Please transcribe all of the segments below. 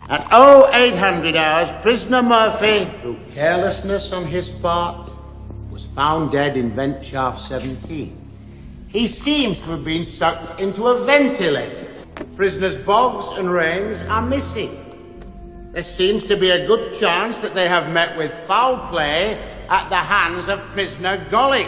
At 0800 hours, prisoner Murphy, through carelessness on his part, was found dead in vent shaft 17. He seems to have been sucked into a ventilator. Prisoners Boggs and Rains are missing. There seems to be a good chance that they have met with foul play at the hands of prisoner Golick.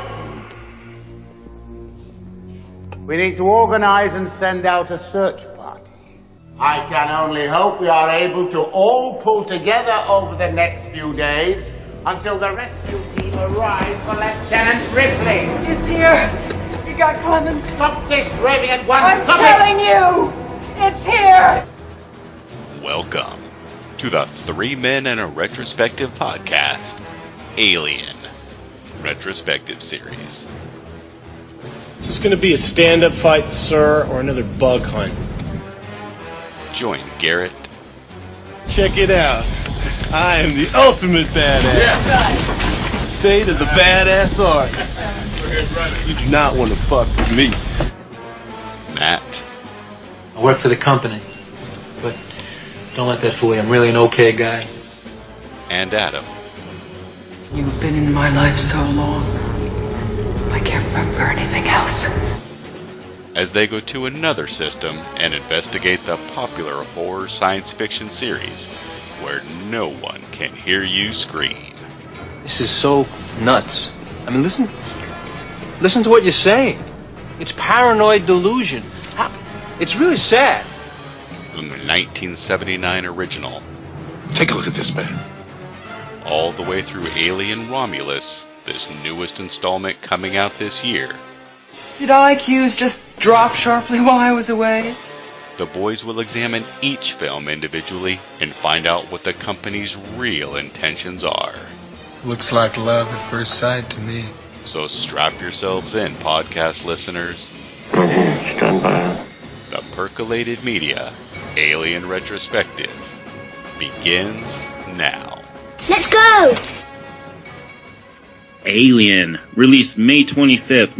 We need to organize and send out a search party. I can only hope we are able to all pull together over the next few days until the rescue team arrive for Lieutenant Ripley. It's here. You got Clemens. Stop this raving at once. I'm telling you, it's here. Welcome to the Three Men and a Retrospective podcast, Alien Retrospective Series. Is this going to be a stand-up fight, sir, or another bug hunt? Join Garrett. Check it out. I am the ultimate badass. Yes. State of the badass art. You do not want to fuck with me. Matt. I work for the company, but don't let that fool you. I'm really an okay guy. And Adam. You've been in my life so long, I can't remember anything else. As they go to another system and investigate the popular horror science fiction series where no one can hear you scream. This is so nuts. I mean, listen to what you're saying. It's paranoid delusion. It's really sad. From the 1979 original. Take a look at this, man. All the way through Alien Romulus, this newest installment coming out this year. Did IQs just drop sharply while I was away? The boys will examine each film individually and find out what the company's real intentions are. Looks like love at first sight to me. So strap yourselves in, podcast listeners. Stand by. The Percolated Media Alien Retrospective begins now. Let's go! Alien, released May 25th,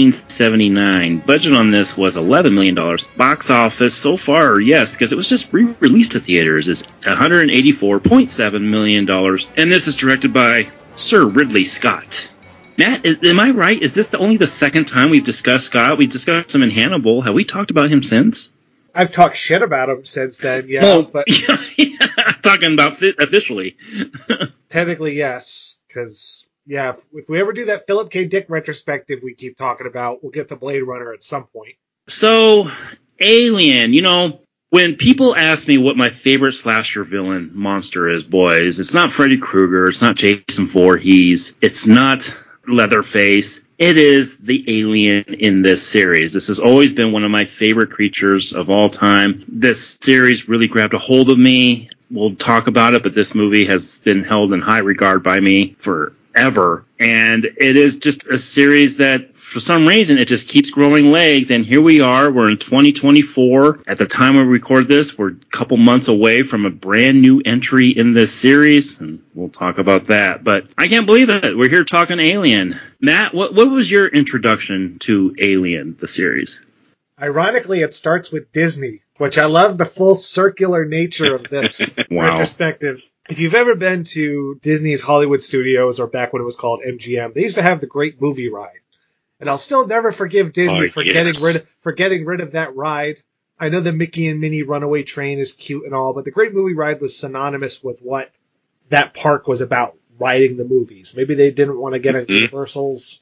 1979. Budget on this was $11 million. Box office so far, yes, because it was just re-released to theaters, is $184.7 million. And this is directed by Sir Ridley Scott. Matt, am I right? Is this only the second time we've discussed Scott? We discussed him in Hannibal. Have we talked about him since? I've talked shit about him since then, yeah. Well, but I'm talking about officially. Technically, yes, because... yeah, if we ever do that Philip K. Dick retrospective we keep talking about, we'll get to Blade Runner at some point. So, Alien, when people ask me what my favorite slasher villain monster is, boys, it's not Freddy Krueger, it's not Jason Voorhees, it's not Leatherface. It is the alien in this series. This has always been one of my favorite creatures of all time. This series really grabbed a hold of me. We'll talk about it, but this movie has been held in high regard by me forever. And it is just a series that, for some reason, it just keeps growing legs. And here we are. We're in 2024. At the time we record this, we're a couple months away from a brand new entry in this series. And we'll talk about that. But I can't believe it. We're here talking Alien. Matt, what was your introduction to Alien, the series? Ironically, it starts with Disney, which I love the full circular nature of this Wow. retrospective. If you've ever been to Disney's Hollywood Studios, or back when it was called MGM, they used to have the Great Movie Ride. And I'll still never forgive Disney for getting rid of that ride. I know the Mickey and Minnie Runaway Train is cute and all, but the Great Movie Ride was synonymous with what that park was about, riding the movies. Maybe they didn't want to get on Universal's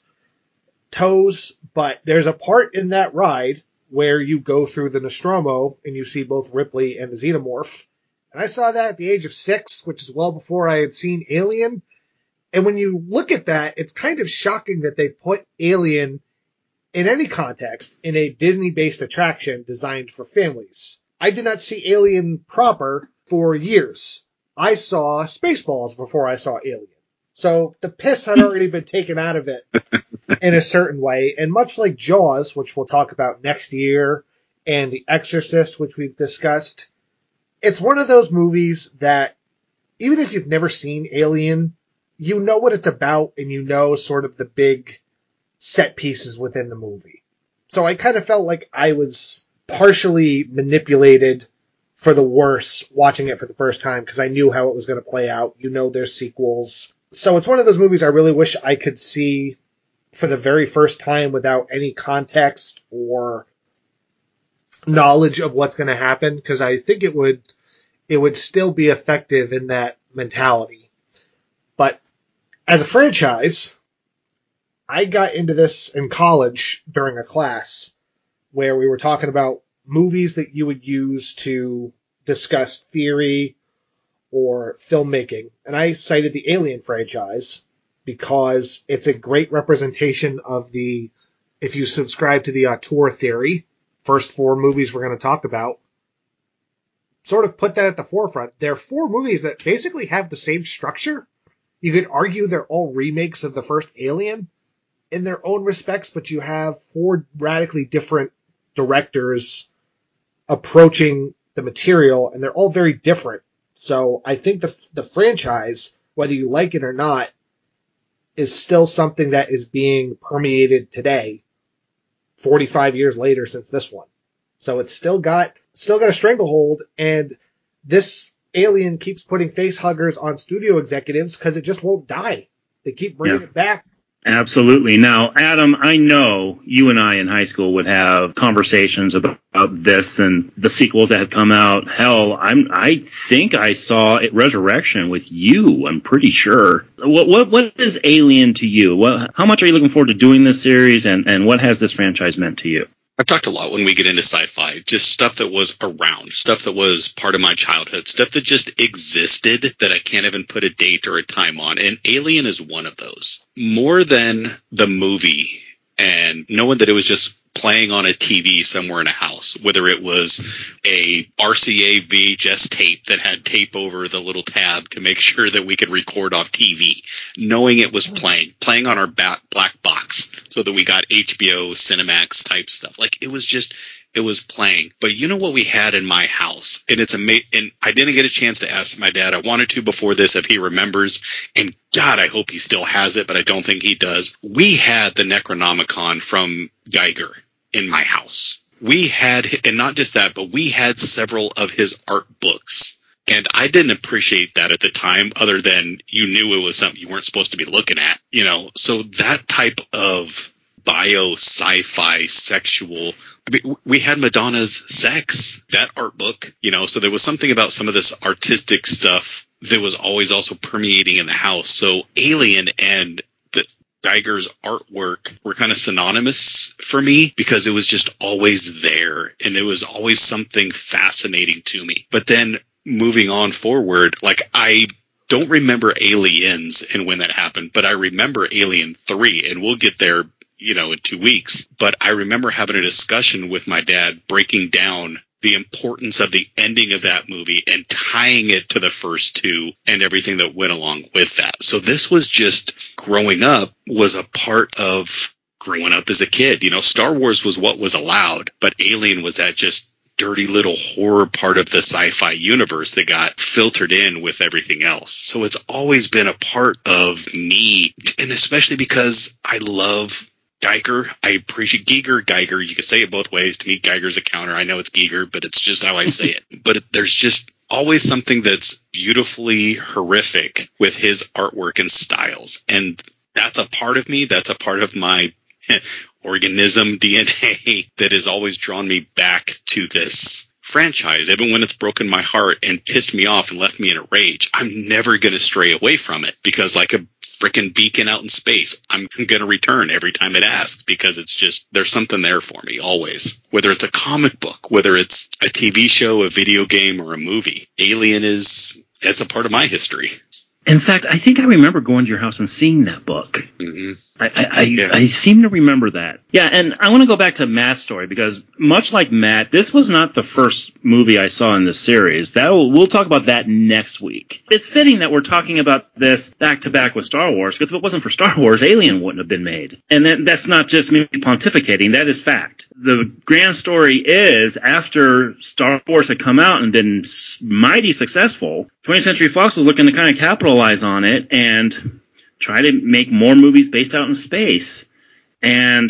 toes, but there's a part in that ride where you go through the Nostromo and you see both Ripley and the Xenomorph. And I saw that at the age of 6, which is well before I had seen Alien. And when you look at that, it's kind of shocking that they put Alien, in any context, in a Disney-based attraction designed for families. I did not see Alien proper for years. I saw Spaceballs before I saw Alien. So the piss had already been taken out of it in a certain way. And much like Jaws, which we'll talk about next year, and The Exorcist, which we've discussed, it's one of those movies that, even if you've never seen Alien, you know what it's about, and you know sort of the big set pieces within the movie. So I kind of felt like I was partially manipulated for the worse watching it for the first time because I knew how it was going to play out. You know there's sequels. So it's one of those movies I really wish I could see for the very first time without any context or knowledge of what's going to happen, because I think it would still be effective in that mentality. But as a franchise, I got into this in college during a class where we were talking about movies that you would use to discuss theory or filmmaking. And I cited the Alien franchise because it's a great representation of the, if you subscribe to the auteur theory, first 4 movies we're going to talk about, sort of put that at the forefront. They're 4 movies that basically have the same structure. You could argue they're all remakes of the first Alien in their own respects, but you have 4 radically different directors approaching the material, and they're all very different. So I think the franchise, whether you like it or not, is still something that is being permeated today, 45 years later since this one. So it's still got a stranglehold, and this Alien keeps putting face huggers on studio executives because it just won't die. They keep bringing it back. Absolutely. Now, Adam, I know you and I in high school would have conversations about this and the sequels that had come out. Hell, I think I saw Resurrection with you. I'm pretty sure. What is Alien to you? How much are you looking forward to doing this series, and what has this franchise meant to you? I've talked a lot when we get into sci-fi, just stuff that was around, stuff that was part of my childhood, stuff that just existed that I can't even put a date or a time on. And Alien is one of those. More than the movie and knowing that it was just playing on a TV somewhere in a house, whether it was a RCA VHS tape that had tape over the little tab to make sure that we could record off TV, knowing it was playing on our black box so that we got HBO, Cinemax type stuff. Like it was playing. But you know what we had in my house? And it's amazing. And I didn't get a chance to ask my dad. I wanted to before this if he remembers. And God, I hope he still has it, but I don't think he does. We had the Necronomicon from Geiger in my house. We had, and not just that, but we had several of his art books. And I didn't appreciate that at the time, other than you knew it was something you weren't supposed to be looking at, you know. So that type of bio sci-fi sexual, I mean, we had Madonna's Sex, that art book, you know, so there was something about some of this artistic stuff that was always also permeating in the house. So Alien and Geiger's artwork were kind of synonymous for me because it was just always there and it was always something fascinating to me. But then moving on forward, like I don't remember Aliens and when that happened, but I remember Alien 3, and we'll get there, you know, in 2 weeks. But I remember having a discussion with my dad breaking down the importance of the ending of that movie and tying it to the first 2 and everything that went along with that. So this was just growing up was a part of growing up as a kid. You know, Star Wars was what was allowed, but Alien was that just dirty little horror part of the sci-fi universe that got filtered in with everything else. So it's always been a part of me, and especially because I love Geiger. I appreciate Geiger. You can say it both ways. To me, Geiger's a counter. I know it's Giger, but it's just how I say it. But there's just always something that's beautifully horrific with his artwork and styles. And that's a part of me. That's a part of my organism DNA that has always drawn me back to this franchise. Even when it's broken my heart and pissed me off and left me in a rage, I'm never going to stray away from it, because like a freaking beacon out in space, I'm going to return every time it asks, because it's just, there's something there for me always. Whether it's a comic book, whether it's a TV show, a video game, or a movie, Alien it's a part of my history. In fact, I think I remember going to your house and seeing that book. Mm-hmm. I seem to remember that. Yeah, and I want to go back to Matt's story, because much like Matt, this was not the first movie I saw in this series. We'll talk about that next week. It's fitting that we're talking about this back to back with Star Wars, because if it wasn't for Star Wars, Alien wouldn't have been made. And that's not just me pontificating, that is fact. The grand story is, after Star Wars had come out and been mighty successful, 20th Century Fox was looking to kind of capitalize on it and try to make more movies based out in space. And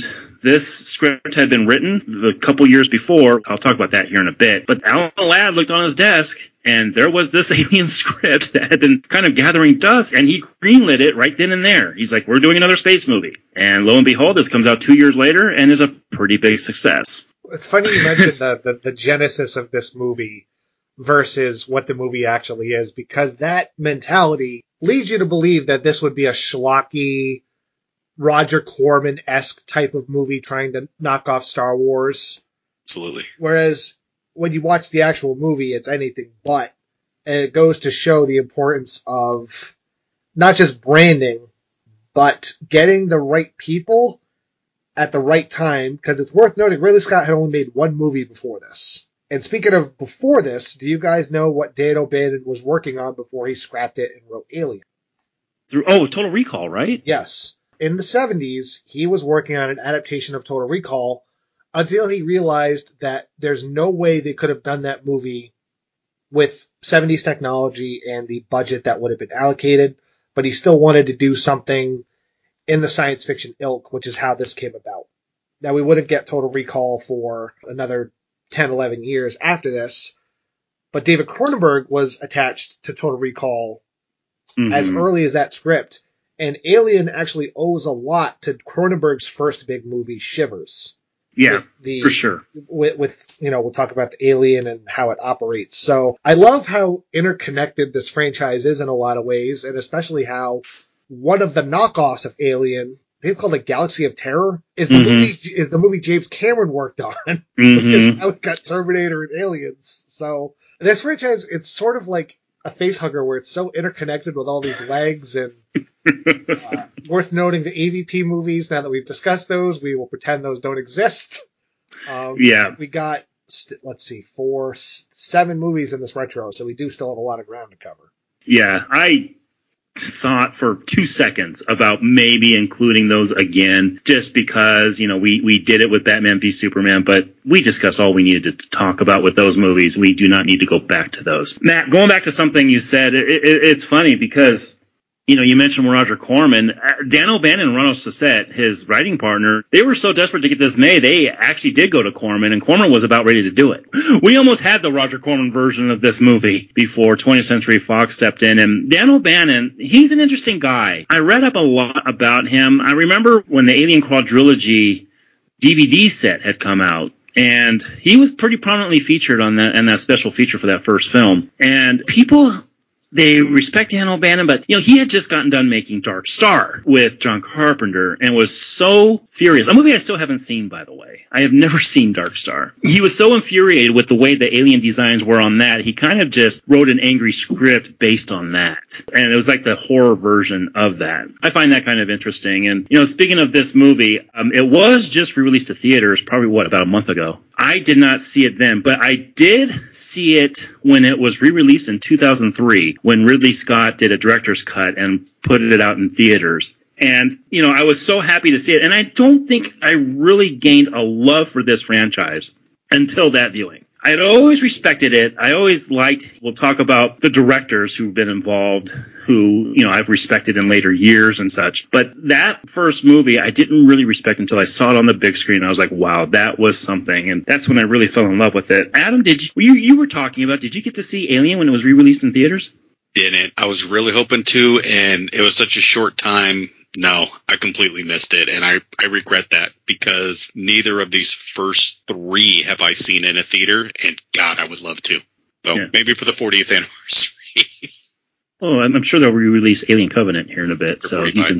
this script had been written a couple years before. I'll talk about that here in a bit. But Alan Ladd looked on his desk, and there was this Alien script that had been kind of gathering dust, and he greenlit it right then and there. He's like, we're doing another space movie. And lo and behold, this comes out 2 years later and is a pretty big success. It's funny you mentioned the genesis of this movie versus what the movie actually is, because that mentality leads you to believe that this would be a schlocky, Roger Corman-esque type of movie trying to knock off Star Wars. Absolutely. Whereas when you watch the actual movie, it's anything but. And it goes to show the importance of not just branding, but getting the right people at the right time. Because it's worth noting, Ridley Scott had only made one movie before this. And speaking of before this, do you guys know what Dan O'Bannon was working on before he scrapped it and wrote Alien? Total Recall, right? Yes. In the 70s, he was working on an adaptation of Total Recall until he realized that there's no way they could have done that movie with 70s technology and the budget that would have been allocated, but he still wanted to do something in the science fiction ilk, which is how this came about. Now, we wouldn't get Total Recall for another 10, 11 years after this, but David Cronenberg was attached to Total Recall as early as that script. And Alien actually owes a lot to Cronenberg's first big movie, Shivers. Yeah, for sure. With we'll talk about the Alien and how it operates. So I love how interconnected this franchise is in a lot of ways, and especially how one of the knockoffs of Alien, I think it's called like Galaxy of Terror, is the movie James Cameron worked on, which is how it got Terminator and Aliens. So this franchise, it's sort of like a facehugger where it's so interconnected with all these legs. And worth noting, the AVP movies, now that we've discussed those, we will pretend those don't exist. We got, 7 movies in this retro, so we do still have a lot of ground to cover. Yeah, I thought for 2 seconds about maybe including those again, just because, we did it with Batman v Superman, but we discussed all we needed to talk about with those movies. We do not need to go back to those. Matt, going back to something you said, it's funny because you mentioned Roger Corman. Dan O'Bannon and Ronald Sessett, his writing partner, they were so desperate to get this made, they actually did go to Corman, and Corman was about ready to do it. We almost had the Roger Corman version of this movie before 20th Century Fox stepped in. And Dan O'Bannon, he's an interesting guy. I read up a lot about him. I remember when the Alien Quadrilogy DVD set had come out, and he was pretty prominently featured on that special feature for that first film. And people, they respect Dan O'Bannon, but he had just gotten done making Dark Star with John Carpenter and was so furious. A movie I still haven't seen, by the way. I have never seen Dark Star. He was so infuriated with the way the alien designs were on that, he kind of just wrote an angry script based on that. And it was like the horror version of that. I find that kind of interesting. And, speaking of this movie, it was just re-released to theaters probably, about a month ago. I did not see it then, but I did see it when it was re-released in 2003, when Ridley Scott did a director's cut and put it out in theaters. And, I was so happy to see it. And I don't think I really gained a love for this franchise until that viewing. I had always respected it. I always liked, we'll talk about the directors who've been involved, who, I've respected in later years and such. But that first movie, I didn't really respect until I saw it on the big screen. I was like, wow, that was something. And that's when I really fell in love with it. Adam, did you were talking about, did you get to see Alien when it was re-released in theaters? Didn't. I was really hoping to, and it was such a short time. No, I completely missed it, and I regret that because neither of these first 3 have I seen in a theater, and God, I would love to. So maybe for the 40th anniversary. Oh, I'm sure they'll re-release Alien Covenant here in a bit. So you can...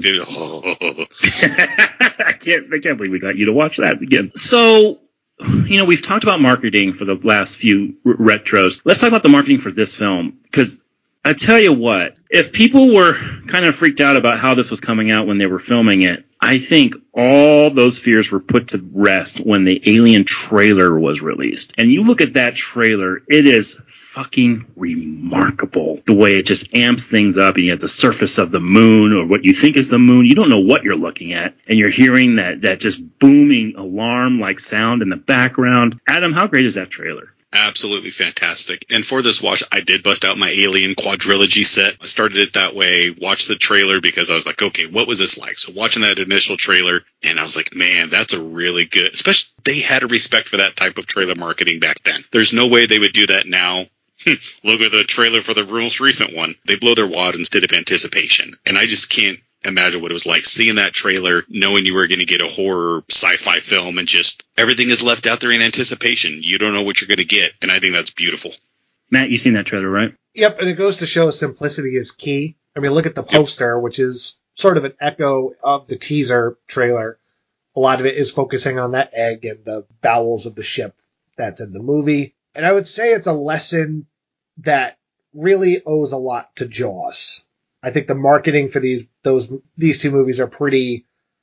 I can't believe we got you to watch that again. So, we've talked about marketing for the last few retros. Let's talk about the marketing for this film, because I tell you what, if people were kind of freaked out about how this was coming out when they were filming it, I think all those fears were put to rest when the Alien trailer was released. And you look at that trailer, it is fucking remarkable. The way it just amps things up, and you have the surface of the moon, or what you think is the moon. You don't know what you're looking at, and you're hearing that just booming alarm-like sound in the background. Adam, how great is that trailer? Absolutely fantastic. And for this watch, I did bust out my Alien quadrilogy set. I started it that way, watched the trailer because I was like, okay, what was this like? So watching that initial trailer, and I was like, man, that's a really good, especially they had a respect for that type of trailer marketing back then. There's no way they would do that now. Look at the trailer for the most recent one. They blow their wad instead of anticipation. And I just can't imagine what it was like seeing that trailer, knowing you were going to get a horror sci-fi film, and just everything is left out there in anticipation. You don't know what you're going to get, and I think that's beautiful. Matt, you've seen that trailer, right? Yep, and it goes to show simplicity is key. I mean, look at the poster, which is sort of an echo of the teaser trailer. A lot of it is focusing on that egg and the bowels of the ship that's in the movie. And I would say it's a lesson that really owes a lot to Jaws. I think the marketing for these two movies are pretty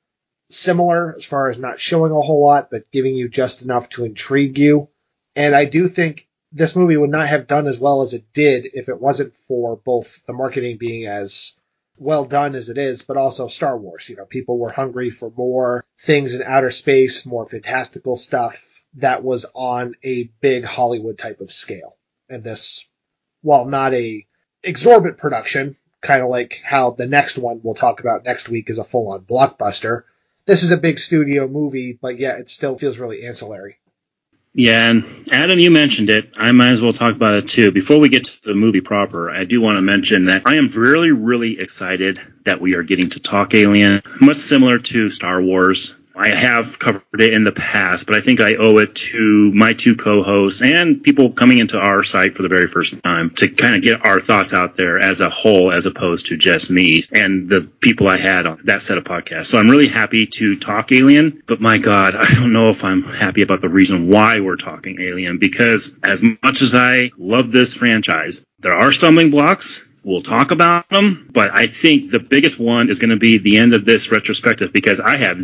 similar as far as not showing a whole lot, but giving you just enough to intrigue you. And I do think this movie would not have done as well as it did if it wasn't for both the marketing being as well done as it is, but also Star Wars. You know, people were hungry for more things in outer space, more fantastical stuff that was on a big Hollywood type of scale. And this, while not a exorbitant production, kind of like how the next one we'll talk about next week is a full-on blockbuster, this is a big studio movie, but yeah, it still feels really ancillary. Yeah, and Adam, you mentioned it. I might as well talk about it too. Before we get to the movie proper, I do want to mention that I am really, really excited that we are getting to talk Alien. Much similar to Star Wars. I have covered it in the past, but I think I owe it to my two co-hosts and people coming into our site for the very first time to kind of get our thoughts out there as a whole, as opposed to just me and the people I had on that set of podcasts. So I'm really happy to talk Alien, but my God, I don't know if I'm happy about the reason why we're talking Alien, because as much as I love this franchise, there are stumbling blocks. We'll talk about them, but I think the biggest one is going to be the end of this retrospective, because I have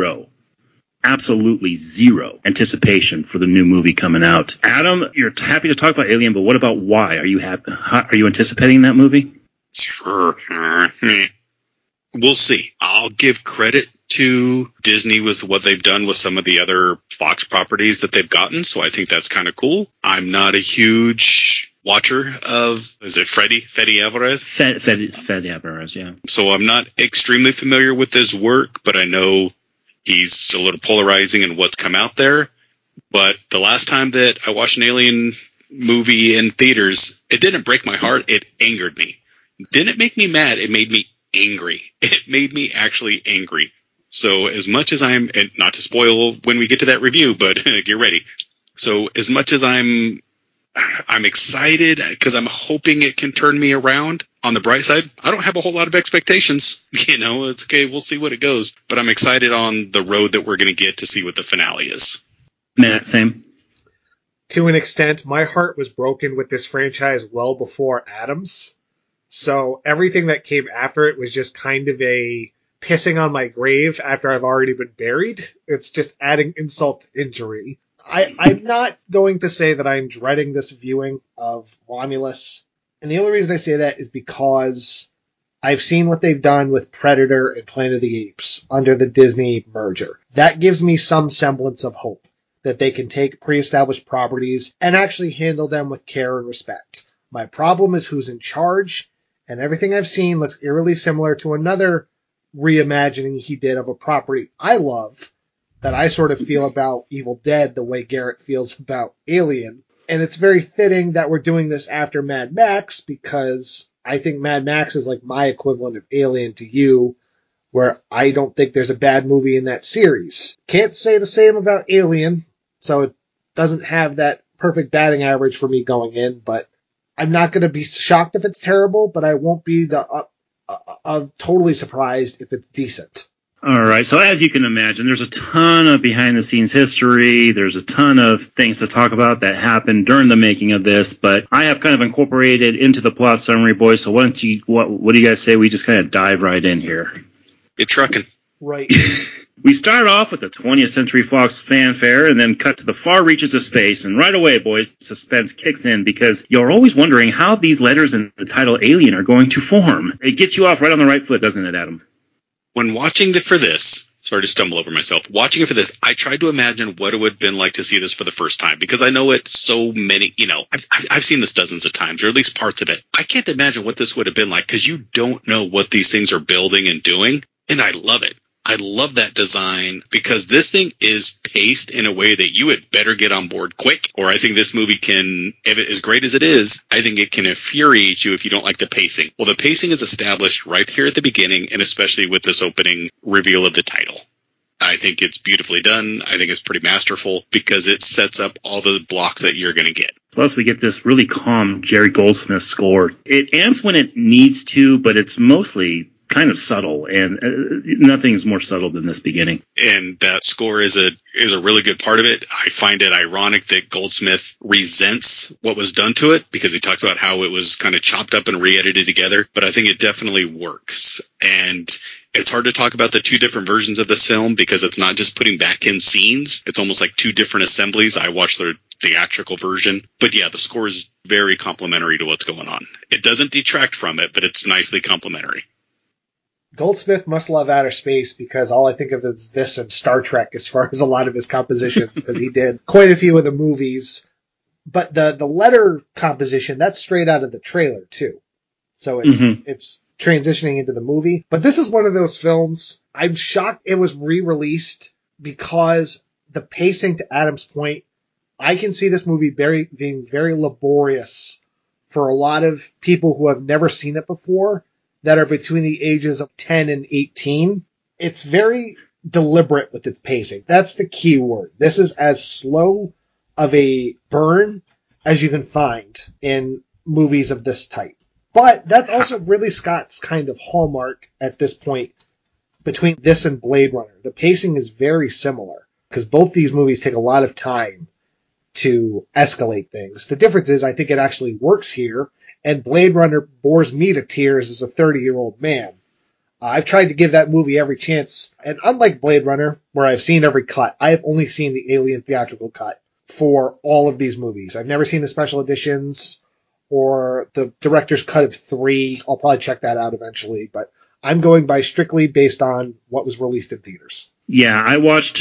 absolutely zero anticipation for the new movie coming out. Adam, you're happy to talk about Alien, but what about why? Are you anticipating that movie? Sure. We'll see. I'll give credit to Disney with what they've done with some of the other Fox properties that they've gotten, so I think that's kind of cool. I'm not a huge watcher of, is it Fede Alvarez? Fede Alvarez, yeah. So I'm not extremely familiar with his work, but I know he's a little polarizing in what's come out there. But the last time that I watched an Alien movie in theaters, it didn't break my heart. It angered me. It didn't make me mad. It made me angry. It made me actually angry. So as much as and not to spoil when we get to that review, but get ready. So as much as I'm excited because I'm hoping it can turn me around. On the bright side, I don't have a whole lot of expectations. You know, it's okay. We'll see what it goes. But I'm excited on the road that we're going to get to see what the finale is. Matt, same. To an extent, my heart was broken with this franchise well before Adam's. So everything that came after it was just kind of a pissing on my grave after I've already been buried. It's just adding insult to injury. I'm not going to say that I'm dreading this viewing of Romulus. And the only reason I say that is because I've seen what they've done with Predator and Planet of the Apes under the Disney merger. That gives me some semblance of hope that they can take pre-established properties and actually handle them with care and respect. My problem is who's in charge, and everything I've seen looks eerily similar to another reimagining he did of a property I love, that I sort of feel about Evil Dead the way Garrett feels about Alien. And it's very fitting that we're doing this after Mad Max, because I think Mad Max is like my equivalent of Alien to you, where I don't think there's a bad movie in that series. Can't say the same about Alien, so it doesn't have that perfect batting average for me going in, but I'm not going to be shocked if it's terrible, but I won't be totally surprised if it's decent. All right, so as you can imagine, there's a ton of behind-the-scenes history. There's a ton of things to talk about that happened during the making of this, but I have kind of incorporated into the plot summary, boys, so what do you guys say we just kind of dive right in here? Get trucking. Right. We start off with the 20th Century Fox fanfare and then cut to the far reaches of space, and right away, boys, suspense kicks in because you're always wondering how these letters in the title Alien are going to form. It gets you off right on the right foot, doesn't it, Adam? When watching for this, Sorry to stumble over myself. Watching it for this, I tried to imagine what it would have been like to see this for the first time, because I know it so many, I've seen this dozens of times, or at least parts of it. I can't imagine what this would have been like, because you don't know what these things are building and doing, and I love it. I love that design, because this thing is paced in a way that you had better get on board quick, or I think this movie can, if it as great as it is, I think it can infuriate you if you don't like the pacing. Well, the pacing is established right here at the beginning, and especially with this opening reveal of the title. I think it's beautifully done. I think it's pretty masterful, because it sets up all the blocks that you're going to get. Plus, we get this really calm Jerry Goldsmith score. It amps when it needs to, but it's mostly kind of subtle, and nothing's more subtle than this beginning. And that score is a really good part of it. I find it ironic that Goldsmith resents what was done to it, because he talks about how it was kind of chopped up and re-edited together, but I think it definitely works. And it's hard to talk about the two different versions of this film, because it's not just putting back in scenes. It's almost like two different assemblies. I watched the theatrical version. But yeah, the score is very complimentary to what's going on. It doesn't detract from it, but it's nicely complimentary. Goldsmith must love outer space, because all I think of is this and Star Trek as far as a lot of his compositions, because he did quite a few of the movies. But the letter composition, that's straight out of the trailer, too. So it's transitioning into the movie. But this is one of those films, I'm shocked it was re-released, because the pacing, to Adam's point, I can see this movie being very laborious for a lot of people who have never seen it before, that are between the ages of 10 and 18. It's very deliberate with its pacing. That's the key word. This is as slow of a burn as you can find in movies of this type. But that's also Ridley Scott's kind of hallmark at this point between this and Blade Runner. The pacing is very similar, because both these movies take a lot of time to escalate things. The difference is I think it actually works here, and Blade Runner bores me to tears as a 30-year-old man. I've tried to give that movie every chance, and unlike Blade Runner, where I've seen every cut, I have only seen the Alien theatrical cut for all of these movies. I've never seen the special editions or the director's cut of 3. I'll probably check that out eventually, but I'm going by strictly based on what was released in theaters. Yeah, I watched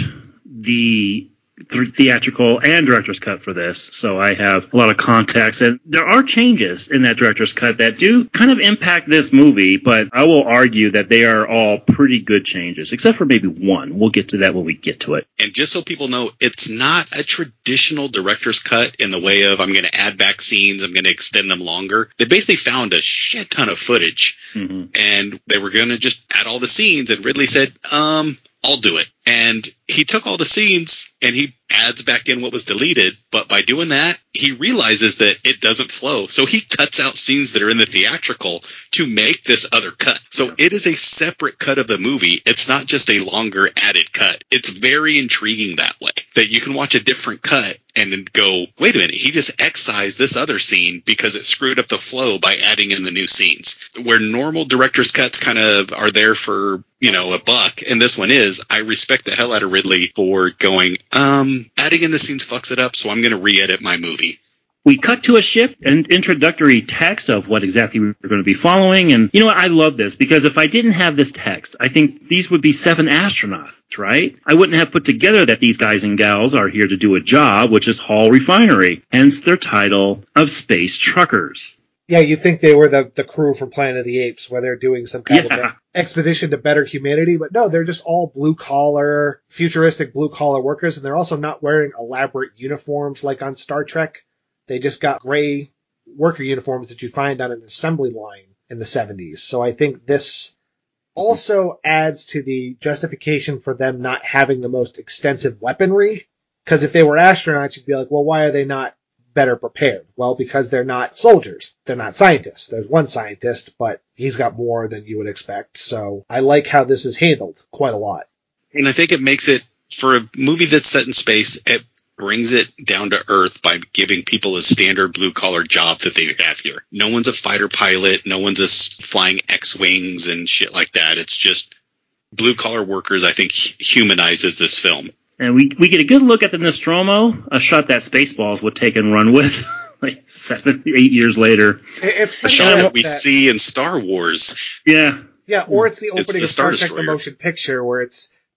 the theatrical and director's cut for this, so I have a lot of context, and there are changes in that director's cut that do kind of impact this movie, but I will argue that they are all pretty good changes, except for maybe one. We'll get to that when we get to it. And just so people know, it's not a traditional director's cut in the way of I'm going to add back scenes, I'm going to extend them longer. They basically found a shit ton of footage, and they were going to just add all the scenes, and Ridley said, I'll do it. And he took all the scenes and he adds back in what was deleted. But by doing that, he realizes that it doesn't flow. So he cuts out scenes that are in the theatrical to make this other cut. So it is a separate cut of the movie. It's not just a longer added cut. It's very intriguing that way, that you can watch a different cut and then go, wait a minute, he just excised this other scene because it screwed up the flow by adding in the new scenes. Where normal director's cuts kind of are there for, a buck, and this one is, I respect the hell out of Ridley for going, adding in the scenes fucks it up, so I'm going to re-edit my movie. We cut to a ship and introductory text of what exactly we're going to be following. And you know what? I love this, because if I didn't have this text, I think these would be 7 astronauts, right? I wouldn't have put together that these guys and gals are here to do a job, which is haul refinery, hence their title of Space Truckers. Yeah, you think they were the crew from Planet of the Apes, where they're doing some kind of expedition to better humanity, but no, they're just all blue-collar, futuristic blue-collar workers, and they're also not wearing elaborate uniforms like on Star Trek. They just got gray worker uniforms that you'd find on an assembly line in the 70s. So I think this also adds to the justification for them not having the most extensive weaponry, because if they were astronauts, you'd be like, well, why are they not better prepared? Well, because they're not soldiers. They're not scientists. There's one scientist, but he's got more than you would expect. So I like how this is handled quite a lot. And I think it makes it, for a movie that's set in space, it brings it down to earth by giving people a standard blue-collar job that they have here. No one's a fighter pilot. No one's flying X-Wings and shit like that. It's just blue-collar workers, I think, humanizes this film. And we get a good look at the Nostromo, a shot that Spaceballs would take and run with like 7, 8 years later. It's a shot that we see in Star Wars. Yeah. Yeah, or it's the opening of Star Trek The Motion Picture, where it's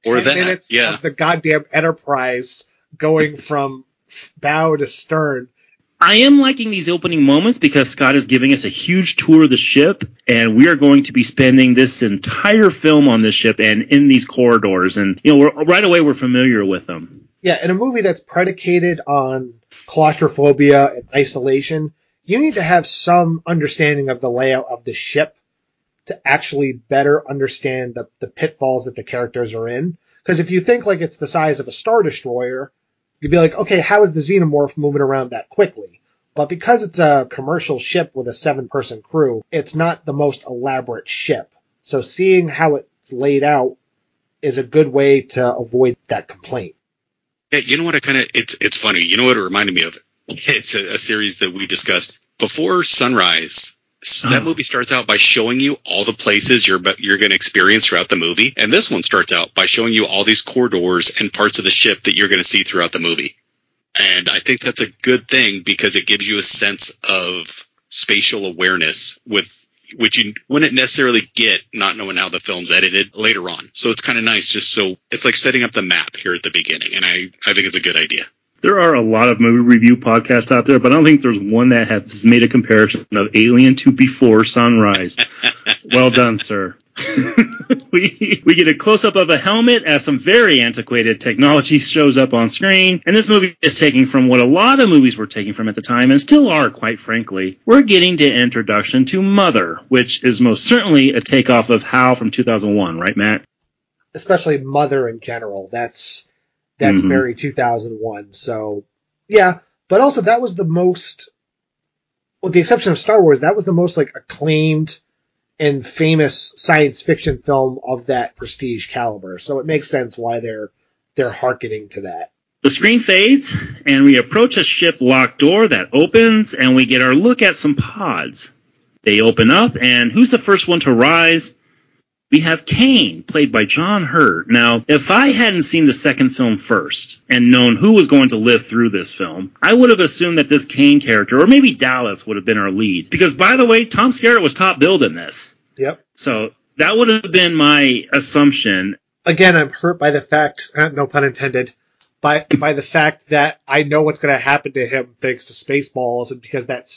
10 minutes of the goddamn Enterprise going from bow to stern. I am liking these opening moments because Scott is giving us a huge tour of the ship, and we are going to be spending this entire film on this ship and in these corridors. And, right away we're familiar with them. Yeah, in a movie that's predicated on claustrophobia and isolation, you need to have some understanding of the layout of the ship to actually better understand the pitfalls that the characters are in. Because if you think like it's the size of a Star Destroyer, you'd be like, okay, how is the Xenomorph moving around that quickly? But because it's a commercial ship with a 7-person crew, it's not the most elaborate ship. So seeing how it's laid out is a good way to avoid that complaint. Yeah, you know what? It's funny. You know what it reminded me of? It's a series that we discussed before Sunrise. That movie starts out by showing you all the places you're going to experience throughout the movie. And this one starts out by showing you all these corridors and parts of the ship that you're going to see throughout the movie. And I think that's a good thing because it gives you a sense of spatial awareness which you wouldn't necessarily get not knowing how the film's edited later on. So it's kind of nice it's like setting up the map here at the beginning. And I think it's a good idea. There are a lot of movie review podcasts out there, but I don't think there's one that has made a comparison of Alien to Before Sunrise. Well done, sir. We get a close-up of a helmet as some very antiquated technology shows up on screen, and this movie is taking from what a lot of movies were taking from at the time, and still are, quite frankly. We're getting to introduction to Mother, which is most certainly a takeoff of HAL from 2001, right, Matt? Especially Mother in general. That's very 2001. So, yeah. But also, that was the most, with the exception of Star Wars, that was the most, acclaimed and famous science fiction film of that prestige caliber. So it makes sense why they're hearkening to that. The screen fades, and we approach a ship locked door that opens, and we get our look at some pods. They open up, and who's the first one to rise? We have Kane, played by John Hurt. Now, if I hadn't seen the second film first and known who was going to live through this film, I would have assumed that this Kane character, or maybe Dallas, would have been our lead. Because, by the way, Tom Skerritt was top billed in this. Yep. So that would have been my assumption. Again, I'm hurt by the fact, no pun intended, by the fact that I know what's going to happen to him thanks to Spaceballs, and because that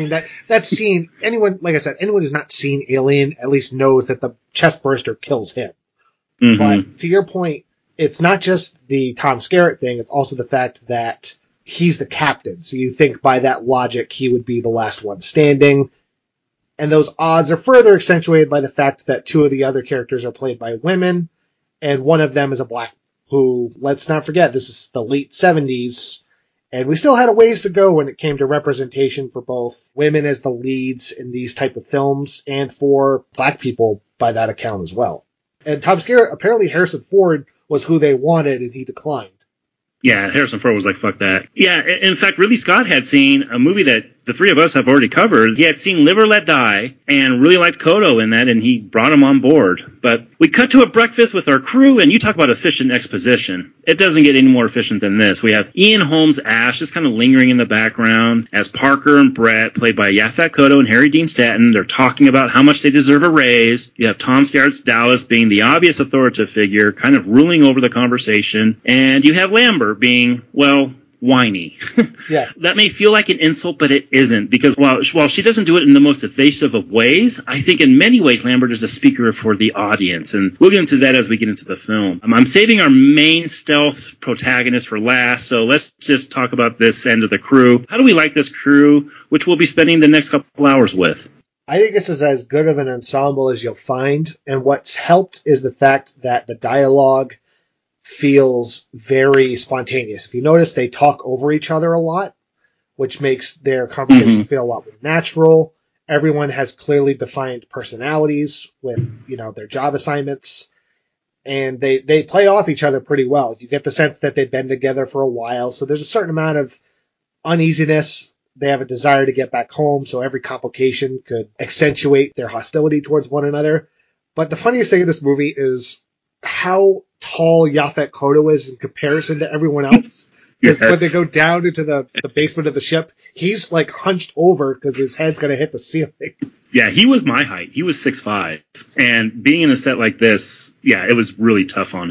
scene, anyone who's not seen Alien at least knows that the chest burster kills him. Mm-hmm. But to your point, it's not just the Tom Skerritt thing, it's also the fact that he's the captain. So you think by that logic he would be the last one standing. And those odds are further accentuated by the fact that 2 of the other characters are played by women, and one of them is a black who, let's not forget, this is the late 70s, and we still had a ways to go when it came to representation for both women as the leads in these type of films, and for black people by that account as well. And Tom Skerritt, apparently Harrison Ford was who they wanted, and he declined. Yeah, Harrison Ford was like, fuck that. Yeah, in fact, Ridley Scott had seen a movie that the 3 of us have already covered. He had seen Live or Let Die and really liked Kodo in that, and he brought him on board. But we cut to a breakfast with our crew, and you talk about efficient exposition. It doesn't get any more efficient than this. We have Ian Holmes Ash just kind of lingering in the background as Parker and Brett, played by Yaphet Kotto and Harry Dean Stanton. They're talking about how much they deserve a raise. You have Tom Skerritt's Dallas being the obvious authoritative figure, kind of ruling over the conversation. And you have Lambert being, well, whiny. Yeah. That may feel like an insult, but it isn't, because while she doesn't do it in the most evasive of ways, I think in many ways Lambert is a speaker for the audience, and we'll get into that as we get into the film. I'm saving our main stealth protagonist for last, so let's just talk about this end of the crew. How do we like this crew, which we'll be spending the next couple hours with? I think this is as good of an ensemble as you'll find, and what's helped is the fact that the dialogue feels very spontaneous. If you notice, they talk over each other a lot, which makes their conversations feel a lot more natural. Everyone has clearly defined personalities with, their job assignments, and they play off each other pretty well. You get the sense that they've been together for a while, so there's a certain amount of uneasiness. They have a desire to get back home, so every complication could accentuate their hostility towards one another. But the funniest thing in this movie is how tall Yaphet Kotto is in comparison to everyone else. Because when they go down into the basement of the ship, he's like hunched over because his head's going to hit the ceiling. Yeah, he was my height. He was 6'5". And being in a set like this, yeah, it was really tough on him.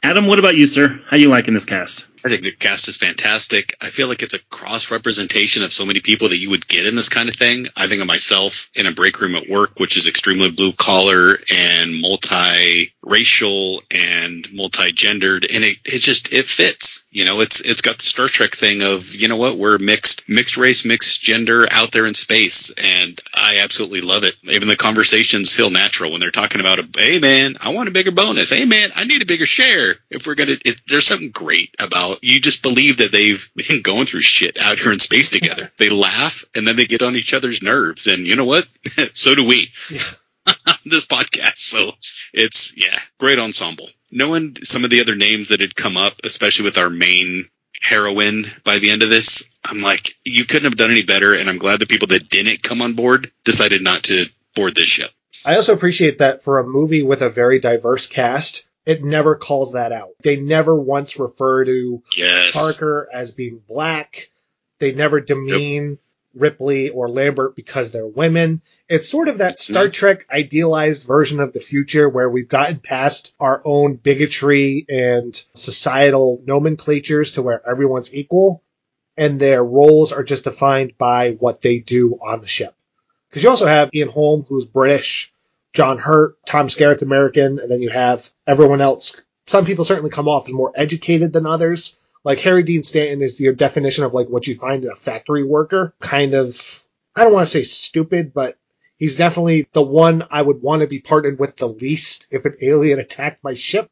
Adam, what about you, sir? How you liking this cast? I think the cast is fantastic. I feel like it's a cross-representation of so many people that you would get in this kind of thing. I think of myself in a break room at work, which is extremely blue-collar and multi-racial and multi-gendered, and it fits. It's got the Star Trek thing of, you know what, we're mixed race, mixed gender out there in space, and I absolutely love it. Even the conversations feel natural when they're talking about, hey man, I want a bigger bonus. Hey man, I need a bigger share. There's something great about, you just believe that they've been going through shit out here in space together. They laugh and then they get on each other's nerves, and you know what? So do we. Yeah. This podcast. So it's, great ensemble. Knowing some of the other names that had come up, especially with our main heroine by the end of this, I'm like, you couldn't have done any better, and I'm glad the people that didn't come on board decided not to board this ship. I also appreciate that for a movie with a very diverse cast, it never calls that out. They never once refer to Parker as being black. They never demean Ripley or Lambert because they're women. It's sort of that Star Trek idealized version of the future where we've gotten past our own bigotry and societal nomenclatures to where everyone's equal, and their roles are just defined by what they do on the ship. Because you also have Ian Holm, who's British, John Hurt, Tom Skerritt's American, and then you have everyone else. Some people certainly come off as more educated than others. Like Harry Dean Stanton is your definition of like what you find in a factory worker. Kind of, I don't want to say stupid, but he's definitely the one I would want to be partnered with the least if an alien attacked my ship.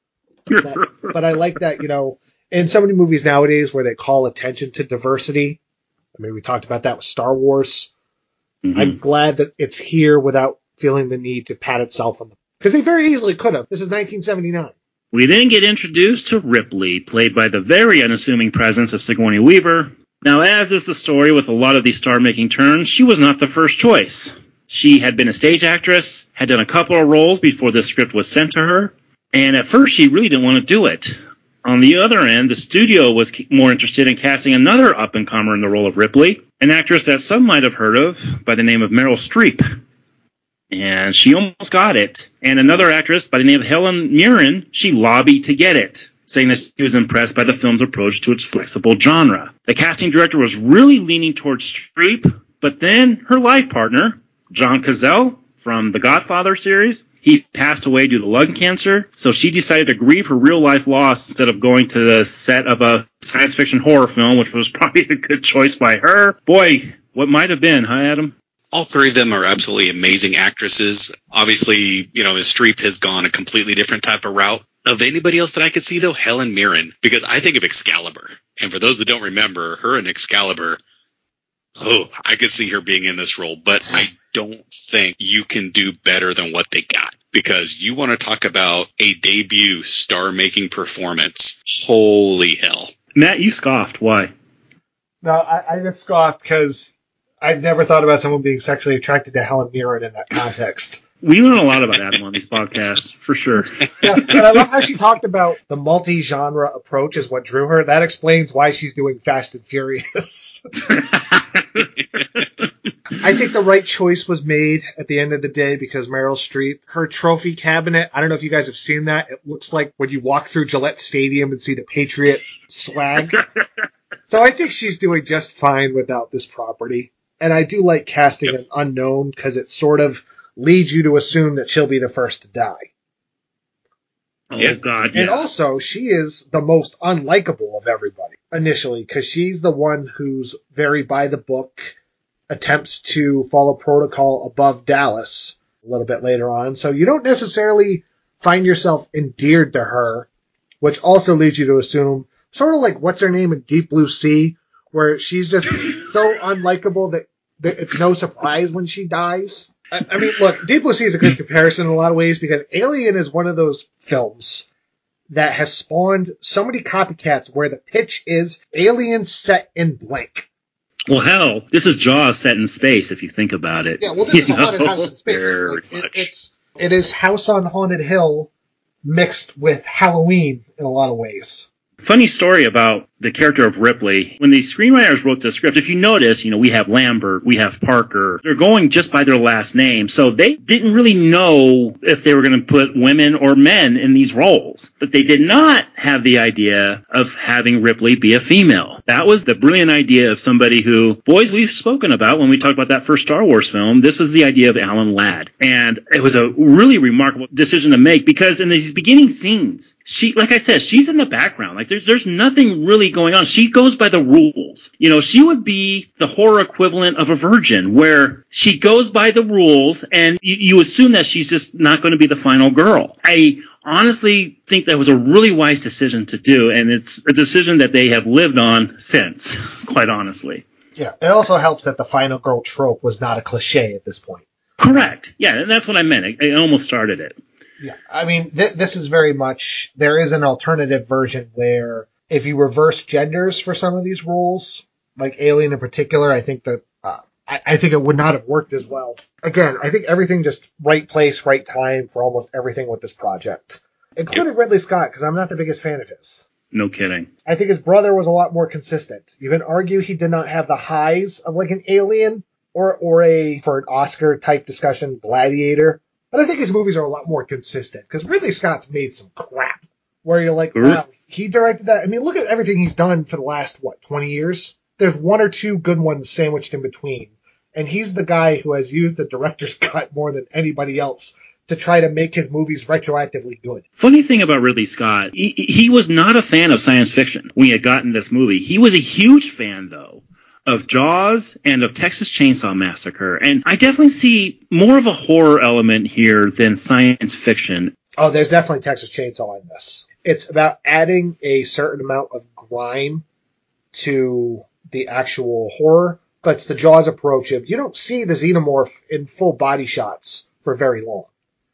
But I like that, in so many movies nowadays where they call attention to diversity. I mean, we talked about that with Star Wars. Mm-hmm. I'm glad that it's here without feeling the need to pat itself on the... Because they very easily could have. This is 1979. We then get introduced to Ripley, played by the very unassuming presence of Sigourney Weaver. Now, as is the story with a lot of these star-making turns, she was not the first choice. She had been a stage actress, had done a couple of roles before the script was sent to her, and at first she really didn't want to do it. On the other end, the studio was more interested in casting another up-and-comer in the role of Ripley, an actress that some might have heard of by the name of Meryl Streep. And she almost got it. And another actress by the name of Helen Mirren, she lobbied to get it, saying that she was impressed by the film's approach to its flexible genre. The casting director was really leaning towards Streep, but then her life partner, John Cazale from the Godfather series, he passed away due to lung cancer, so she decided to grieve her real-life loss instead of going to the set of a science fiction horror film, which was probably a good choice by her. Boy, what might have been, huh, Adam? All three of them are absolutely amazing actresses. Obviously, Streep has gone a completely different type of route. Of anybody else that I could see, though, Helen Mirren, because I think of Excalibur. And for those that don't remember, her and Excalibur, I could see her being in this role. But I don't think you can do better than what they got. Because you want to talk about a debut star-making performance. Holy hell. Matt, you scoffed. Why? No, I just scoffed because I've never thought about someone being sexually attracted to Helen Mirren in that context. We learn a lot about Adam on these podcasts, for sure. Yeah, but I love how she talked about the multi-genre approach is what drew her. That explains why she's doing Fast and Furious. I think the right choice was made at the end of the day because Meryl Streep, her trophy cabinet, I don't know if you guys have seen that. It looks like when you walk through Gillette Stadium and see the Patriot swag. So I think she's doing just fine without this property. And I do like casting an unknown because it sort of leads you to assume that she'll be the first to die. Oh, God, yeah. And also, she is the most unlikable of everybody initially because she's the one who's very by the book, attempts to follow protocol above Dallas a little bit later on. So you don't necessarily find yourself endeared to her, which also leads you to assume, sort of like what's her name in Deep Blue Sea, where she's just so unlikable that it's no surprise when she dies. I mean, look, Deep Blue Sea is a good comparison in a lot of ways because Alien is one of those films that has spawned so many copycats where the pitch is Alien set in blank. Well, hell, this is Jaws set in space, if you think about it. Yeah, well, this is a haunted house in space. It is House on Haunted Hill mixed with Halloween in a lot of ways. Funny story about the character of Ripley. When the screenwriters wrote the script, if you notice, we have Lambert, we have Parker. They're going just by their last name. So they didn't really know if they were going to put women or men in these roles. But they did not have the idea of having Ripley be a female. That was the brilliant idea of somebody who, boys, we've spoken about when we talked about that first Star Wars film. This was the idea of Alan Ladd. And it was a really remarkable decision to make because in these beginning scenes, she, like I said, she's in the background. Like there's nothing really going on. She goes by the rules. She would be the horror equivalent of a virgin where she goes by the rules and you assume that she's just not going to be the final girl. I honestly think that was a really wise decision to do, and it's a decision that they have lived on since, quite honestly. Yeah, it also helps that the final girl trope was not a cliche at this point. Correct. Yeah, and that's what I meant. I almost started it. Yeah, I mean, this is very much, there is an alternative version where if you reverse genders for some of these roles, like Alien in particular, I think that I think it would not have worked as well. Again, I think everything just right place, right time for almost everything with this project, including Ridley Scott, because I'm not the biggest fan of his. No kidding. I think his brother was a lot more consistent. You can argue he did not have the highs of like an Alien or for an Oscar type discussion, Gladiator. But I think his movies are a lot more consistent because Ridley Scott's made some crap where you're like, wow, he directed that. I mean, look at everything he's done for the last, 20 years? There's one or two good ones sandwiched in between. And he's the guy who has used the director's cut more than anybody else to try to make his movies retroactively good. Funny thing about Ridley Scott, he was not a fan of science fiction when he had gotten this movie. He was a huge fan, though, of Jaws and of Texas Chainsaw Massacre. And I definitely see more of a horror element here than science fiction. Oh, there's definitely Texas Chainsaw in this. It's about adding a certain amount of grime to the actual horror, but it's the Jaws approach of you don't see the xenomorph in full body shots for very long.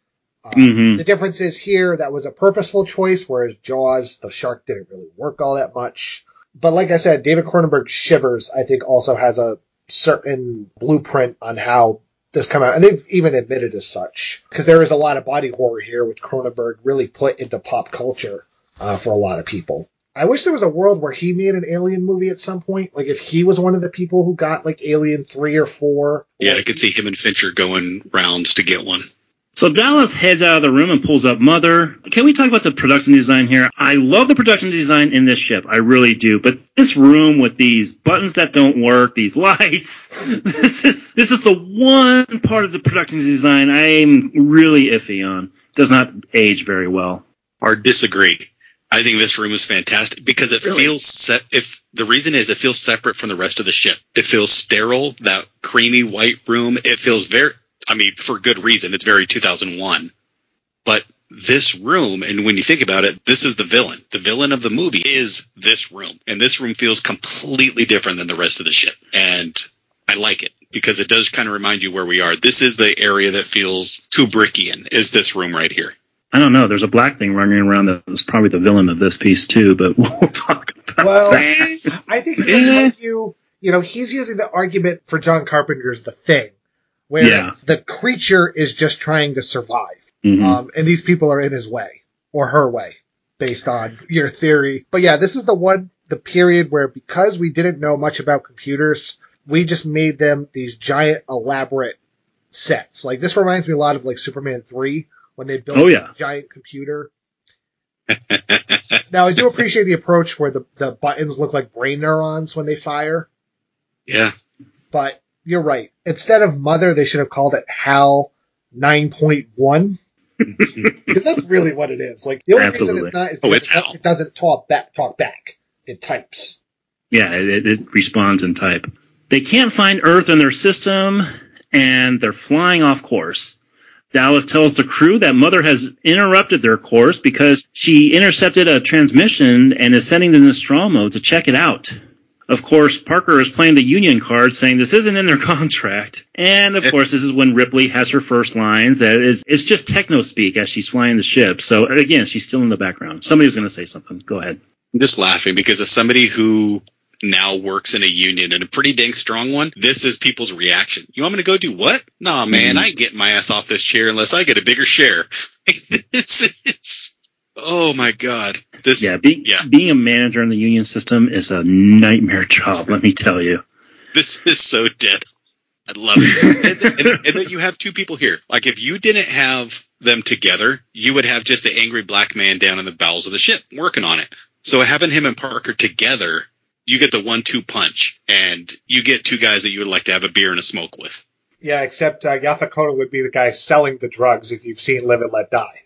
The difference is here that was a purposeful choice, whereas Jaws, the shark didn't really work all that much. But like I said, David Cronenberg's Shivers, I think, also has a certain blueprint on how this come out. And they've even admitted as such. Because there is a lot of body horror here, which Cronenberg really put into pop culture for a lot of people. I wish there was a world where he made an Alien movie at some point. Like if he was one of the people who got like Alien 3 or 4. Yeah, I could see him and Fincher going rounds to get one. So Dallas heads out of the room and pulls up Mother. Can we talk about the production design here? I love the production design in this ship. I really do. But this room with these buttons that don't work, these lights, this is the one part of the production design I'm really iffy on. Does not age very well. Or disagree. I think this room is fantastic because it feels set. If the reason is it feels separate from the rest of the ship. It feels sterile, that creamy white room. It feels very, for good reason. It's very 2001. But this room, and when you think about it, this is the villain. The villain of the movie is this room. And this room feels completely different than the rest of the ship. And I like it because it does kind of remind you where we are. This is the area that feels Kubrickian, is this room right here. I don't know. There's a black thing running around that was probably the villain of this piece, too, but we'll talk about that. I think you he's using the argument for John Carpenter's The Thing, where the creature is just trying to survive. And these people are in his way, or her way, based on your theory. But yeah, this is the period where because we didn't know much about computers, we just made them these giant, elaborate sets. Like, this reminds me a lot of, like, Superman 3, when they built a giant computer. Now, I do appreciate the approach where the buttons look like brain neurons when they fire. Yeah. But you're right. Instead of Mother, they should have called it HAL 9.1. Because that's really what it is. Like, the only reason it's not is because it doesn't talk back. It types. Yeah, it responds in type. They can't find Earth in their system, and they're flying off course. Dallas tells the crew that Mother has interrupted their course because she intercepted a transmission and is sending the Nostromo to check it out. Of course, Parker is playing the Union card, saying this isn't in their contract. And, of course, this is when Ripley has her first lines. It's just techno-speak as she's flying the ship. So, again, she's still in the background. Somebody was going to say something. Go ahead. I'm just laughing because as somebody who now works in a union and a pretty dang strong one, this is people's reaction. You want me to go do what? Nah, man, I ain't getting my ass off this chair unless I get a bigger share. Oh my God! Being a manager in the union system is a nightmare job. Let me tell you. This is so dead. I love it. and that you have two people here. Like, if you didn't have them together, you would have just the angry black man down in the bowels of the ship working on it. So having him and Parker together, you get the 1-2 punch, and you get two guys that you would like to have a beer and a smoke with. Yeah, except Yaphet Kotto would be the guy selling the drugs if you've seen Live and Let Die.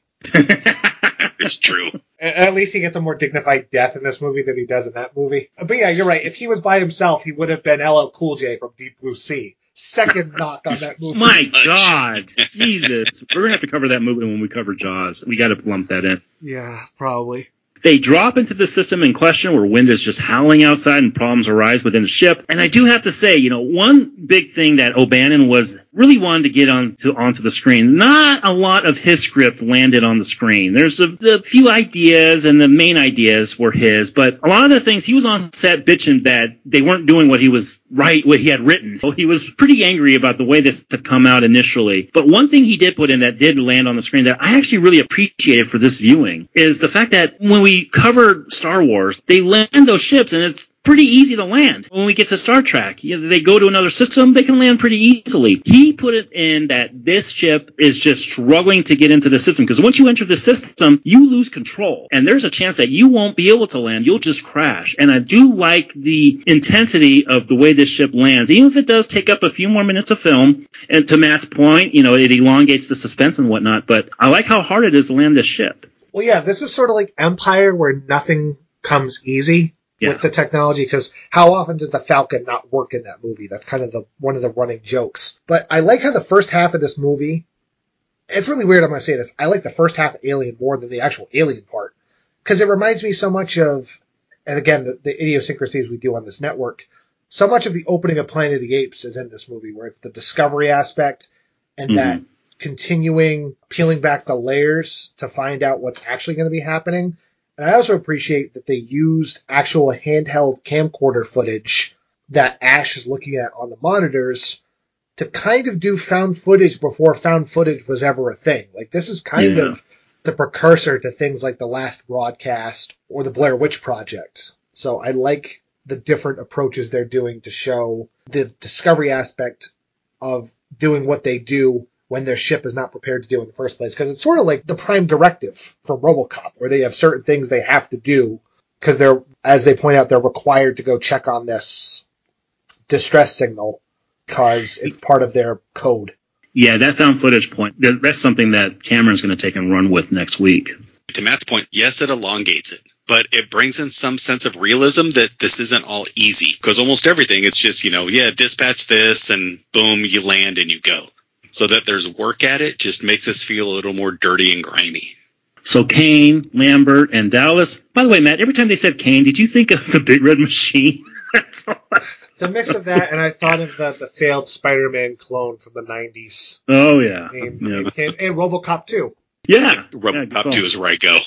It's true. At least he gets a more dignified death in this movie than he does in that movie. But yeah, you're right. If he was by himself, he would have been LL Cool J from Deep Blue Sea. Second knock on that movie. My God. Jesus. We're going to have to cover that movie when we cover Jaws. We got to lump that in. Yeah, probably. They drop into the system in question where wind is just howling outside and problems arise within the ship. And I do have to say, one big thing that O'Bannon was really wanted to get onto the screen. Not a lot of his script landed on the screen. There's a few ideas, and the main ideas were his. But a lot of the things, he was on set bitching that they weren't doing what he had written. He was pretty angry about the way this had come out initially. But one thing he did put in that did land on the screen that I actually really appreciated for this viewing is the fact that when we cover Star Wars, they land those ships, and it's pretty easy to land. When we get to Star Trek, they go to another system, they can land pretty easily. He put it in that this ship is just struggling to get into the system, because once you enter the system, you lose control, and there's a chance that you won't be able to land. You'll just crash. And I do like the intensity of the way this ship lands, even if it does take up a few more minutes of film. And to Matt's point, it elongates the suspense and whatnot, but I like how hard it is to land this ship. Well, yeah, this is sort of like Empire, where nothing comes easy with the technology, because how often does the Falcon not work in that movie? That's kind of one of the running jokes. But I like how the first half of this movie, it's really weird I'm going to say this, I like the first half of Alien more than the actual Alien part, because it reminds me so much of, and again, the idiosyncrasies we do on this network, so much of the opening of Planet of the Apes is in this movie, where it's the discovery aspect and that continuing peeling back the layers to find out what's actually going to be happening. And I also appreciate that they used actual handheld camcorder footage that Ash is looking at on the monitors to kind of do found footage before found footage was ever a thing. Like, this is kind of the precursor to things like The Last Broadcast or the Blair Witch Project. So I like the different approaches they're doing to show the discovery aspect of doing what they do when their ship is not prepared to do in the first place. Because it's sort of like the Prime Directive from RoboCop, where they have certain things they have to do because they're, as they point out, they're required to go check on this distress signal because it's part of their code. Yeah, that found footage point, that's something that Cameron's going to take and run with next week. To Matt's point, yes, it elongates it, but it brings in some sense of realism that this isn't all easy. Because almost everything, it's just, dispatch this and boom, you land and you go. So that there's work at it just makes us feel a little more dirty and grimy. So Kane, Lambert, and Dallas. By the way, Matt, every time they said Kane, did you think of the Big Red Machine? It's a mix of that, and I thought of the failed Spider-Man clone from the 90s. Oh, yeah. And RoboCop 2. Yeah. RoboCop 2 is where I go.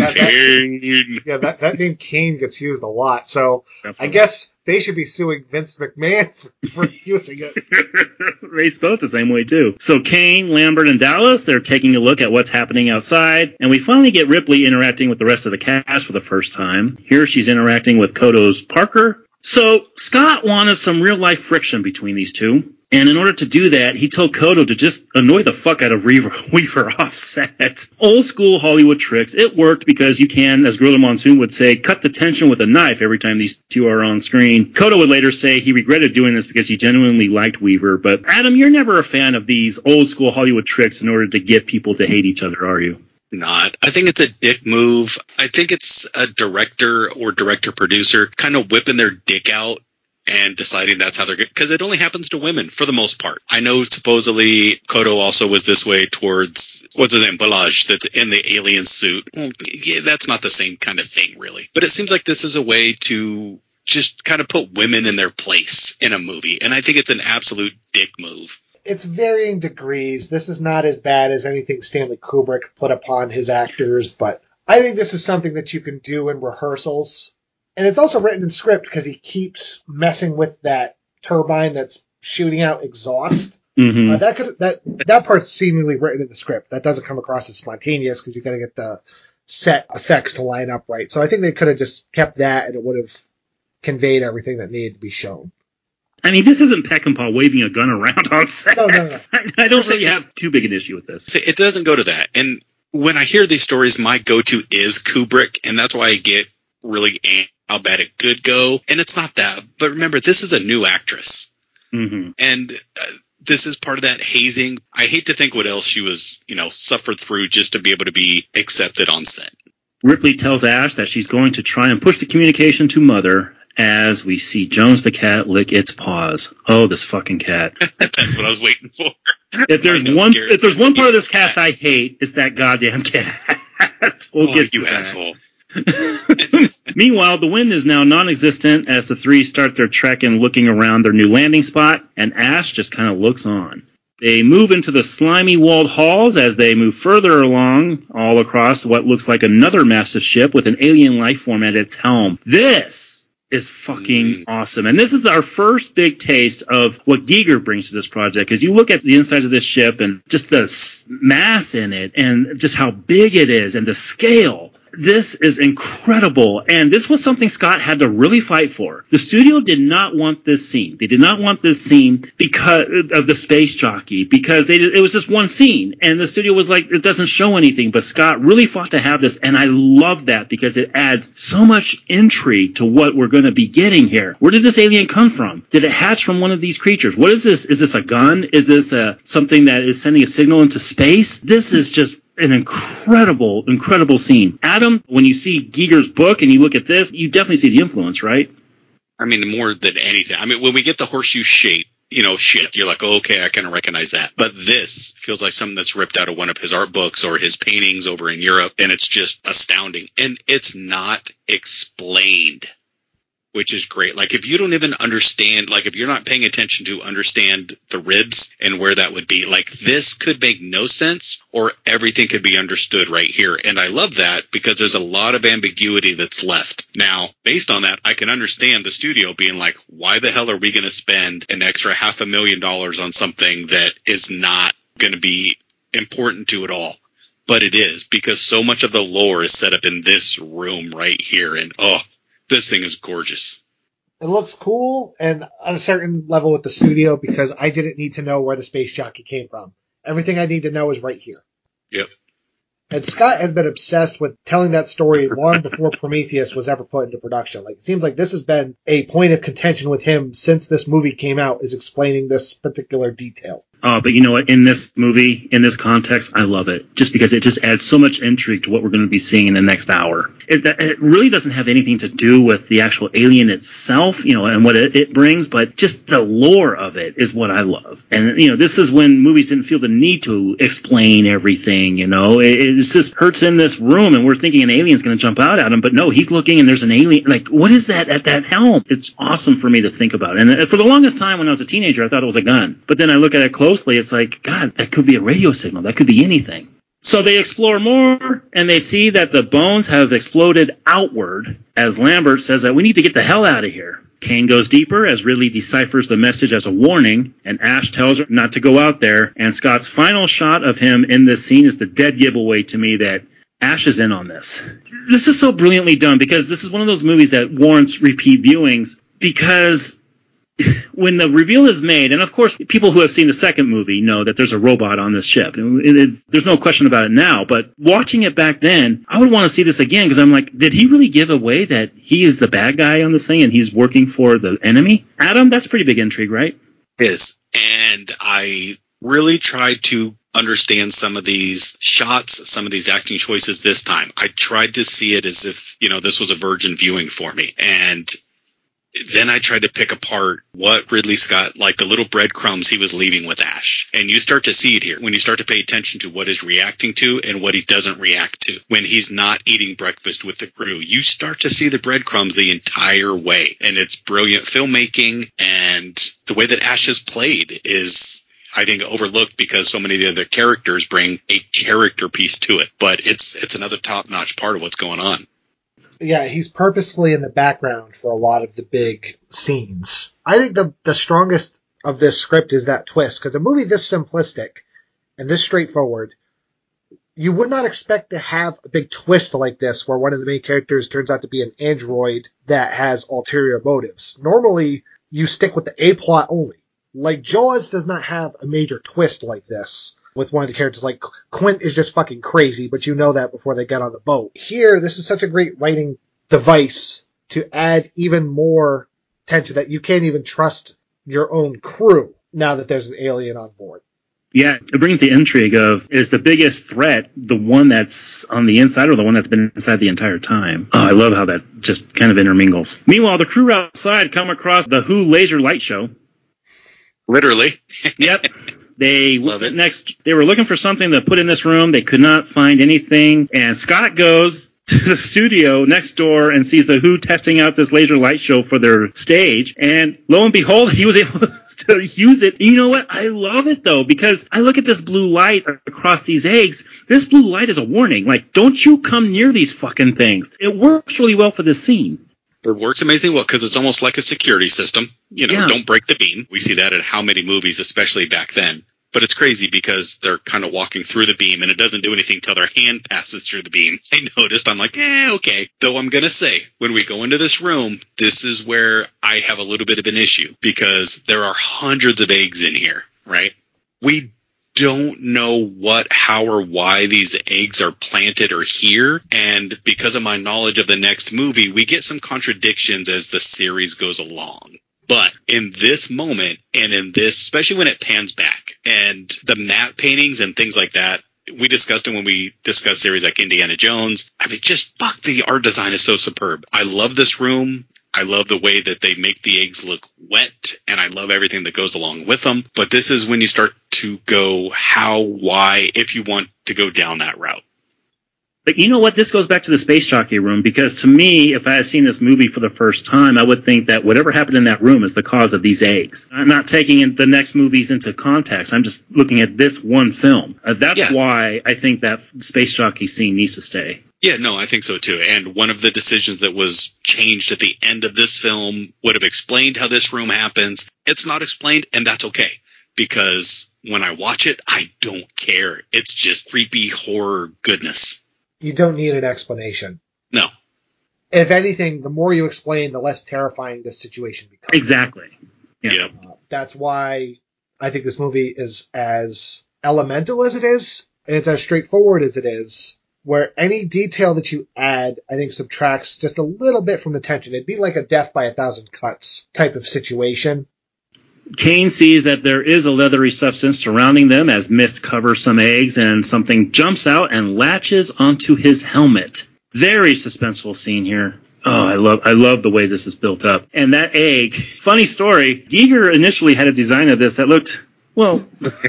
Kane. That name Kane gets used a lot. So definitely. I guess they should be suing Vince McMahon for using it. They spell it the same way, too. So Kane, Lambert, and Dallas, they're taking a look at what's happening outside. And we finally get Ripley interacting with the rest of the cast for the first time. Here she's interacting with Kotto's Parker. So Scott wanted some real-life friction between these two. And in order to do that, he told Kotto to just annoy the fuck out of Weaver off set. Old school Hollywood tricks. It worked because you can, as Gorilla Monsoon would say, cut the tension with a knife every time these two are on screen. Kotto would later say he regretted doing this because he genuinely liked Weaver. But Adam, you're never a fan of these old school Hollywood tricks in order to get people to hate each other, are you? Not. I think it's a dick move. I think it's a director or director-producer kind of whipping their dick out and deciding that's how they're good. Because it only happens to women, for the most part. I know supposedly Kotto also was this way towards, what's his name, Balaj, that's in the alien suit. Well, yeah, that's not the same kind of thing, really. But it seems like this is a way to just kind of put women in their place in a movie. And I think it's an absolute dick move. It's varying degrees. This is not as bad as anything Stanley Kubrick put upon his actors, but I think this is something that you can do in rehearsals. And it's also written in script because he keeps messing with that turbine that's shooting out exhaust. Mm-hmm. That part's seemingly written in the script. That doesn't come across as spontaneous because you got to get the set effects to line up right. So I think they could have just kept that, and it would have conveyed everything that needed to be shown. I mean, this isn't Peckinpah waving a gun around on set. No. I don't really have too big an issue with this. It doesn't go to that. And when I hear these stories, my go-to is Kubrick, and that's why I get really angry how bad it could go. And it's not that. But remember, this is a new actress. Mm-hmm. And this is part of that hazing. I hate to think what else she was, suffered through just to be able to be accepted on set. Ripley tells Ash that she's going to try and push the communication to Mother as we see Jones the cat lick its paws. Oh, this fucking cat. That's what I was waiting for. If there's one part of this cast I hate, it's that goddamn cat. We'll get to you that. asshole. Meanwhile, the wind is now non-existent as the three start their trek and looking around their new landing spot, and Ash just kind of looks on. They move into the slimy walled halls as they move further along, all across what looks like another massive ship with an alien life form at its helm. This is fucking awesome. And this is our first big taste of what Giger brings to this project. Because you look at the insides of this ship and just the mass in it and just how big it is and the scale. This is incredible, and this was something Scott had to really fight for. The studio did not want this scene. They did not want this scene because of the space jockey, because it was just one scene, and the studio was like, it doesn't show anything, but Scott really fought to have this, and I love that because it adds so much intrigue to what we're going to be getting here. Where did this alien come from? Did it hatch from one of these creatures? What is this? Is this a gun? Is this something that is sending a signal into space? This is just an incredible scene. Adam, when you see Giger's book and you look at this, you definitely see the influence, right? I mean, more than anything. I mean, when we get the horseshoe shape, shit, you're like, oh, okay, I kind of recognize that. But this feels like something that's ripped out of one of his art books or his paintings over in Europe, and it's just astounding. And it's not explained, which is great. Like, if you don't even understand, like, if you're not paying attention to understand the ribs and where that would be, like, this could make no sense or everything could be understood right here. And I love that because there's a lot of ambiguity that's left. Now, based on that, I can understand the studio being like, why the hell are we going to spend an extra $500,000 on something that is not going to be important to it all? But it is, because so much of the lore is set up in this room right here. And, this thing is gorgeous. It looks cool, and on a certain level with the studio, because I didn't need to know where the space jockey came from. Everything I need to know is right here. Yep. And Scott has been obsessed with telling that story long before Prometheus was ever put into production. Like, it seems like this has been a point of contention with him since this movie came out, is explaining this particular detail. But you know what? In this movie, in this context, I love it. Just because it just adds so much intrigue to what we're going to be seeing in the next hour. It really doesn't have anything to do with the actual alien itself, and what it brings, but just the lore of it is what I love. And, this is when movies didn't feel the need to explain everything, It just hurts in this room, and we're thinking an alien's going to jump out at him, but no, he's looking and there's an alien. Like, what is that at that helm? It's awesome for me to think about. And for the longest time when I was a teenager, I thought it was a gun. But then I look at it closely, it's like, God, that could be a radio signal. That could be anything. So they explore more, and they see that the bones have exploded outward, as Lambert says that we need to get the hell out of here. Kane goes deeper as Ridley deciphers the message as a warning, and Ash tells her not to go out there, and Scott's final shot of him in this scene is the dead giveaway to me that Ash is in on this. This is so brilliantly done, because this is one of those movies that warrants repeat viewings, because when the reveal is made, and of course people who have seen the second movie know that there's a robot on this ship. There's no question about it now, but watching it back then, I would want to see this again, because I'm like, did he really give away that he is the bad guy on this thing and he's working for the enemy? Adam, that's pretty big intrigue, right? It is. And I really tried to understand some of these shots, some of these acting choices this time. I tried to see it as if, this was a virgin viewing for me. And then I tried to pick apart what Ridley Scott, like the little breadcrumbs he was leaving with Ash. And you start to see it here when you start to pay attention to what he's reacting to and what he doesn't react to. When he's not eating breakfast with the crew, you start to see the breadcrumbs the entire way. And it's brilliant filmmaking, and the way that Ash is played is, I think, overlooked because so many of the other characters bring a character piece to it. But it's another top-notch part of what's going on. Yeah, he's purposefully in the background for a lot of the big scenes. I think the strongest of this script is that twist, because a movie this simplistic and this straightforward, you would not expect to have a big twist like this where one of the main characters turns out to be an android that has ulterior motives. Normally, you stick with the A-plot only. Like, Jaws does not have a major twist like this with one of the characters. Like, Quint is just fucking crazy, but you know that before they get on the boat. Here, this is such a great writing device to add even more tension that you can't even trust your own crew now that there's an alien on board. Yeah, it brings the intrigue of, is the biggest threat the one that's on the inside or the one that's been inside the entire time? Oh, I love how that just kind of intermingles. Meanwhile, the crew outside come across the Who laser light show. Literally. Yep. They were looking for something to put in this room. They could not find anything. And Scott goes to the studio next door and sees the Who testing out this laser light show for their stage. And lo and behold, he was able to use it. You know what? I love it, though, because I look at this blue light across these eggs. This blue light is a warning. Like, don't you come near these fucking things. It works really well for this scene. It works amazingly well because it's almost like a security system. Don't break the beam. We see that in how many movies, especially back then. But it's crazy because they're kind of walking through the beam and it doesn't do anything till their hand passes through the beam. I noticed. I'm like, okay. Though I'm going to say, when we go into this room, this is where I have a little bit of an issue because there are hundreds of eggs in here, right? We don't know what, how, or why these eggs are planted or here. And because of my knowledge of the next movie, we get some contradictions as the series goes along. But in this moment, and in this, especially when it pans back, and the matte paintings and things like that, we discussed it when we discussed series like Indiana Jones. I mean, the art design is so superb. I love this room. I love the way that they make the eggs look wet, and I love everything that goes along with them. But this is when you start to go how, why, if you want to go down that route. But you know what? This goes back to the space jockey room, because to me, if I had seen this movie for the first time, I would think that whatever happened in that room is the cause of these eggs. I'm not taking the next movies into context. I'm just looking at this one film. That's why I think that space jockey scene needs to stay. Yeah, no, I think so too. And one of the decisions that was changed at the end of this film would have explained how this room happens. It's not explained, and that's okay. Because when I watch it, I don't care. It's just creepy horror goodness. You don't need an explanation. No. If anything, the more you explain, the less terrifying this situation becomes. Exactly. Yeah. Yep. That's why I think this movie is as elemental as it is, and it's as straightforward as it is, where any detail that you add, I think, subtracts just a little bit from the tension. It'd be like a death by a thousand cuts type of situation. Kane sees that there is a leathery substance surrounding them as mist covers some eggs, and something jumps out and latches onto his helmet. Very suspenseful scene here. Oh, I love the way this is built up. And that egg, funny story, Giger initially had a design of this that looked, well,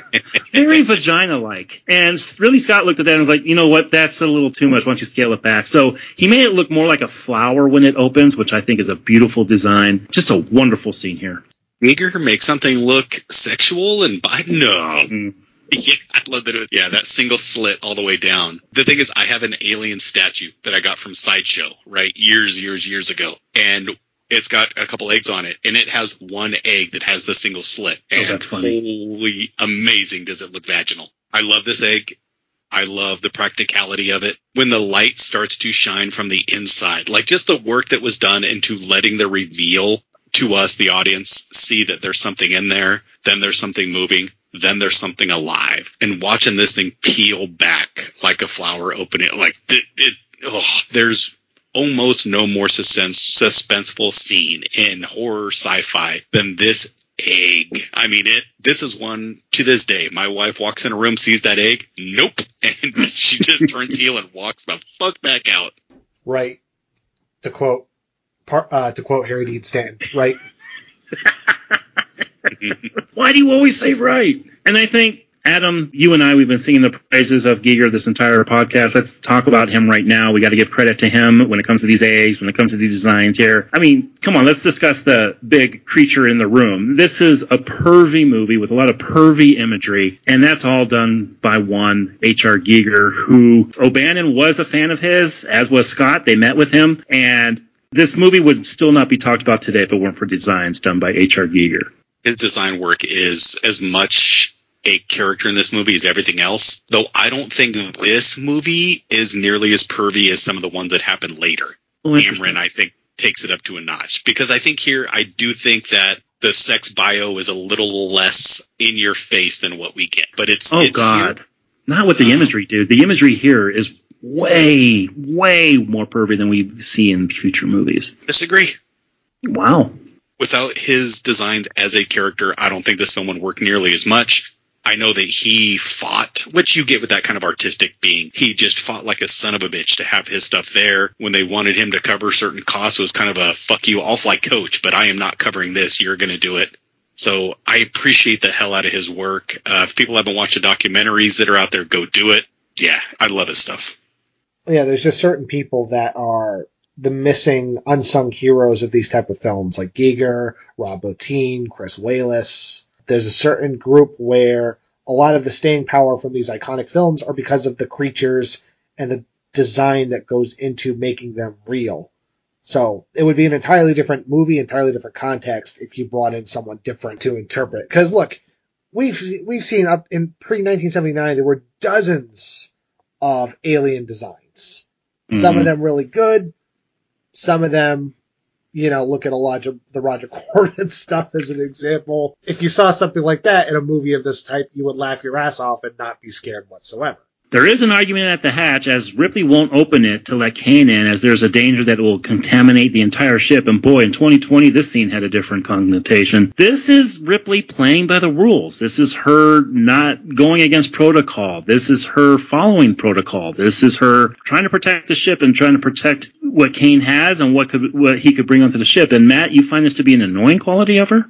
very vagina-like. And really Scott looked at that and was like, you know what, that's a little too much. Why don't you scale it back? So he made it look more like a flower when it opens, which I think is a beautiful design. Just a wonderful scene here. Giger makes something look sexual and no. Mm-hmm. Yeah, I love that. That single slit all the way down. The thing is, I have an alien statue that I got from Sideshow, right? Years ago. And it's got a couple eggs on it. And it has one egg that has the single slit. And that's funny. Holy amazing does it look vaginal. I love this egg. I love the practicality of it. When the light starts to shine from the inside, like just the work that was done into letting the reveal to us, the audience, see that there's something in there, then there's something moving, then there's something alive. And watching this thing peel back like a flower opening, like there's almost no more suspenseful scene in horror sci-fi than this egg. I mean, this is one to this day. My wife walks in a room, sees that egg, nope, and she just turns heel and walks the fuck back out. Right. To quote Harry Dean Stanton, right? Why do you always say right? And I think, Adam, you and I, we've been singing the praises of Giger this entire podcast. Let's talk about him right now. We got to give credit to him when it comes to these eggs, when it comes to these designs here. I mean, come on, let's discuss the big creature in the room. This is a pervy movie with a lot of pervy imagery, and that's all done by one, H.R. Giger, who O'Bannon was a fan of his, as was Scott. They met with him, and this movie would still not be talked about today if it weren't for designs done by H.R. Giger. His design work is as much a character in this movie as everything else, though I don't think this movie is nearly as pervy as some of the ones that happen later. Cameron, I think, takes it up to a notch. Because I think here, I do think that the sex bio is a little less in your face than what we get. But it's God. Here. Not with the imagery, dude. The imagery here is way, way more pervy than we see in future movies. Disagree. Wow. Without his designs as a character, I don't think this film would work nearly as much. I know that he fought, which you get with that kind of artistic being. He just fought like a son of a bitch to have his stuff there. When they wanted him to cover certain costs, it was kind of a, fuck you, I'll fly coach, but I am not covering this. You're going to do it. So I appreciate the hell out of his work. If people haven't watched the documentaries that are out there, go do it. Yeah, I love his stuff. Yeah, there's just certain people that are the missing unsung heroes of these type of films, like Giger, Rob Bottin, Chris Walas. There's a certain group where a lot of the staying power from these iconic films are because of the creatures and the design that goes into making them real. So it would be an entirely different movie, entirely different context if you brought in someone different to interpret. Because look, we've seen up in pre-1979, there were dozens of alien designs. Mm-hmm. Some of them really good. Some of them, look at the Roger Corman stuff as an example. If you saw something like that in a movie of this type, you would laugh your ass off and not be scared whatsoever. There is an argument at the hatch, as Ripley won't open it to let Kane in, as there's a danger that it will contaminate the entire ship. And boy, in 2020, this scene had a different connotation. This is Ripley playing by the rules. This is her not going against protocol. This is her following protocol. This is her trying to protect the ship and trying to protect what Kane has and what he could bring onto the ship. And Matt, you find this to be an annoying quality of her?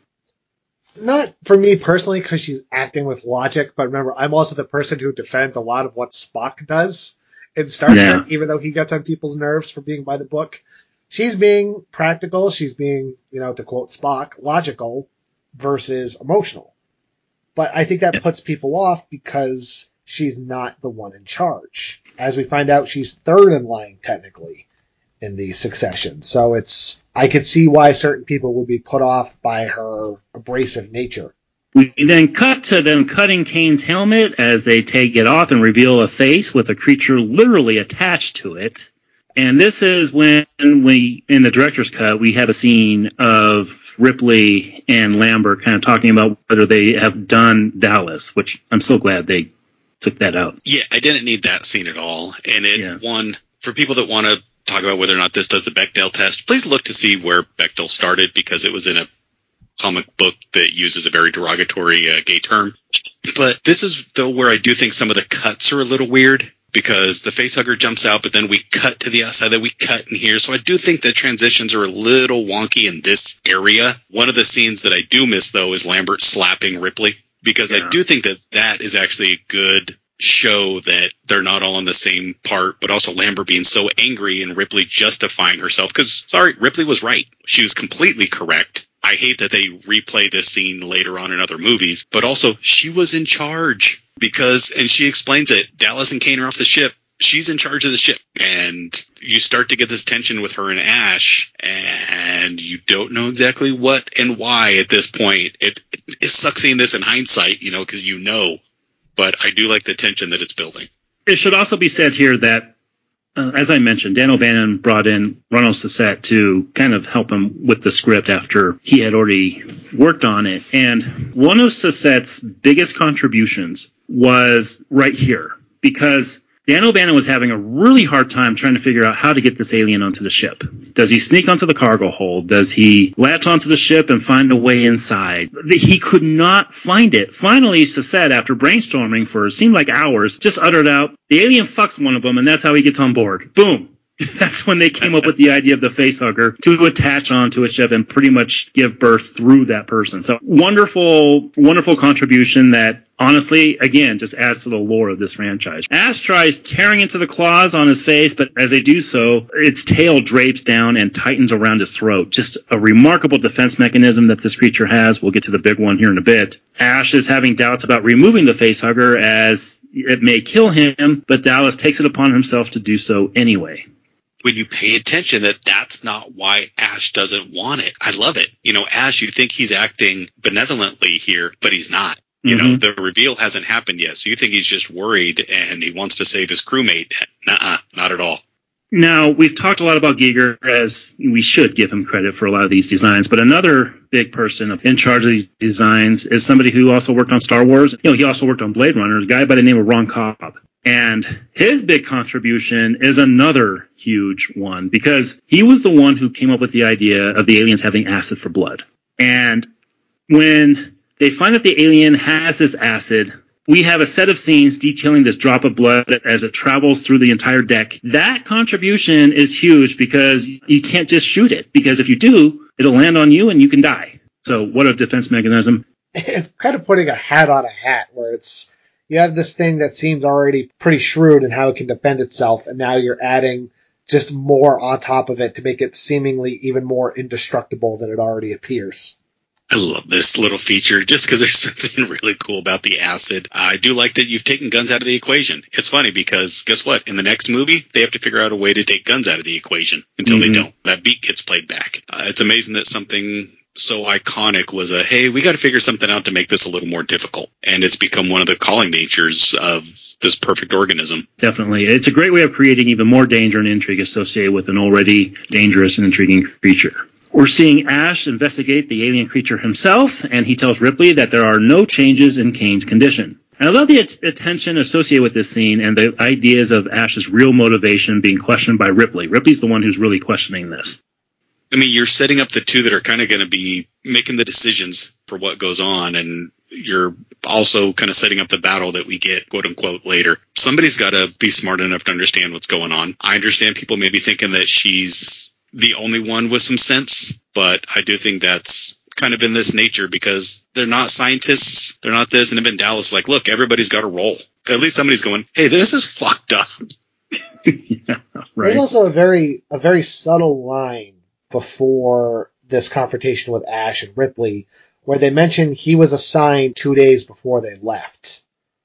Not for me personally, because she's acting with logic, but remember, I'm also the person who defends a lot of what Spock does in Star Trek, even though he gets on people's nerves for being by the book. She's being practical, she's being, to quote Spock, logical versus emotional. But I think that puts people off because she's not the one in charge. As we find out, she's third in line, technically, in the succession. So I could see why certain people would be put off by her abrasive nature. We then cut to them cutting Kane's helmet as they take it off and reveal a face with a creature literally attached to it. And this is when we, in the director's cut, we have a scene of Ripley and Lambert kind of talking about whether they have done Dallas, which I'm so glad they took that out. Yeah, I didn't need that scene at all. And one, for people that want to talk about whether or not this does the Bechdel test, please look to see where Bechdel started, because it was in a comic book that uses a very derogatory gay term. But this is, though, where I do think some of the cuts are a little weird, because the facehugger jumps out, but then we cut to the outside, then we cut in here. So I do think the transitions are a little wonky in this area. One of the scenes that I do miss, though, is Lambert slapping Ripley, because I do think that is actually a good show that they're not all on the same part, but also Lambert being so angry and Ripley justifying herself. Because, sorry, Ripley was right. She was completely correct. I hate that they replay this scene later on in other movies, but also she was in charge and she explains it. Dallas and Kane are off the ship. She's in charge of the ship. And you start to get this tension with her and Ash, and you don't know exactly what and why at this point. It sucks seeing this in hindsight, because but I do like the tension that it's building. It should also be said here that, as I mentioned, Dan O'Bannon brought in Ronald Sessett to kind of help him with the script after he had already worked on it. And one of Sessett's biggest contributions was right here, because Dan O'Bannon was having a really hard time trying to figure out how to get this alien onto the ship. Does he sneak onto the cargo hold? Does he latch onto the ship and find a way inside? He could not find it. Finally, Sessett, after brainstorming for it seemed like hours, just uttered out, the alien fucks one of them, and that's how he gets on board. Boom. That's when they came up with the idea of the facehugger to attach onto a ship and pretty much give birth through that person. So wonderful, wonderful contribution that honestly, again, just adds to the lore of this franchise. Ash tries tearing into the claws on his face, but as they do so, its tail drapes down and tightens around his throat. Just a remarkable defense mechanism that this creature has. We'll get to the big one here in a bit. Ash is having doubts about removing the facehugger as it may kill him, but Dallas takes it upon himself to do so anyway. When you pay attention, that's not why Ash doesn't want it. I love it. Ash, you think he's acting benevolently here, but he's not. You know, the reveal hasn't happened yet, so you think he's just worried and he wants to save his crewmate. Nuh-uh, not at all. Now, we've talked a lot about Giger, as we should give him credit for a lot of these designs, but another big person in charge of these designs is somebody who also worked on Star Wars. You know, he also worked on Blade Runner, a guy by the name of Ron Cobb. And his big contribution is another huge one, because he was the one who came up with the idea of the aliens having acid for blood. And when they find that the alien has this acid, we have a set of scenes detailing this drop of blood as it travels through the entire deck. That contribution is huge, because you can't just shoot it, because if you do, it'll land on you and you can die. So what a defense mechanism. It's kind of putting a hat on a hat, where you have this thing that seems already pretty shrewd in how it can defend itself, and now you're adding just more on top of it to make it seemingly even more indestructible than it already appears. I love this little feature just because there's something really cool about the acid. I do like that you've taken guns out of the equation. It's funny because guess what? In the next movie, they have to figure out a way to take guns out of the equation until they don't. That beat gets played back. It's amazing that something so iconic was hey, we got to figure something out to make this a little more difficult. And it's become one of the calling natures of this perfect organism. Definitely. It's a great way of creating even more danger and intrigue associated with an already dangerous and intriguing creature. We're seeing Ash investigate the alien creature himself, and he tells Ripley that there are no changes in Kane's condition. And I love the attention associated with this scene and the ideas of Ash's real motivation being questioned by Ripley. Ripley's the one who's really questioning this. I mean, you're setting up the two that are kind of going to be making the decisions for what goes on, and you're also kind of setting up the battle that we get, quote unquote, later. Somebody's got to be smart enough to understand what's going on. I understand people may be thinking that she's the only one with some sense, but I do think that's kind of in this nature, because they're not scientists, they're not this, and even Dallas like, look, everybody's got a role. At least somebody's going, hey, this is fucked up. Yeah, right. There's also a very subtle line before this confrontation with Ash and Ripley, where they mention he was assigned 2 days before they left.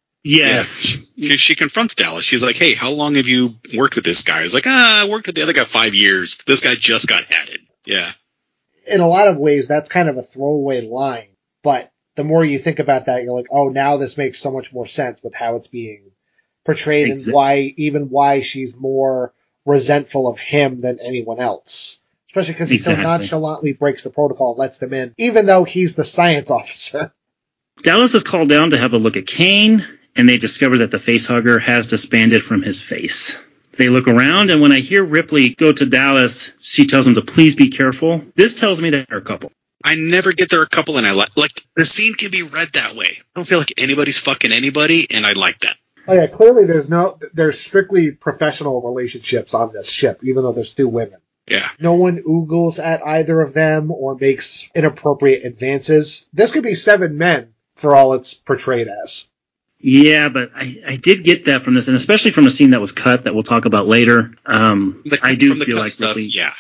Yes. Yeah. She confronts Dallas. She's like, hey, how long have you worked with this guy? He's like, I worked with the other guy 5 years. This guy just got added. Yeah. In a lot of ways, that's kind of a throwaway line. But the more you think about that, you're like, oh, now this makes so much more sense with how it's being portrayed and why she's more resentful of him than anyone else. Especially because he so nonchalantly breaks the protocol and lets them in, even though he's the science officer. Dallas is called down to have a look at Kane, and they discover that the facehugger has disbanded from his face. They look around, and when I hear Ripley go to Dallas, she tells him to please be careful. This tells me that they're a couple. I never get they're a couple, and I like the scene can be read that way. I don't feel like anybody's fucking anybody, and I like that. Oh yeah, clearly there's strictly professional relationships on this ship, even though there's 2 women. Yeah. No one oogles at either of them or makes inappropriate advances. This could be 7 men for all it's portrayed as. Yeah, but I did get that from this, and especially from the scene that was cut that we'll talk about later. I do feel like stuff, Ripley, yeah.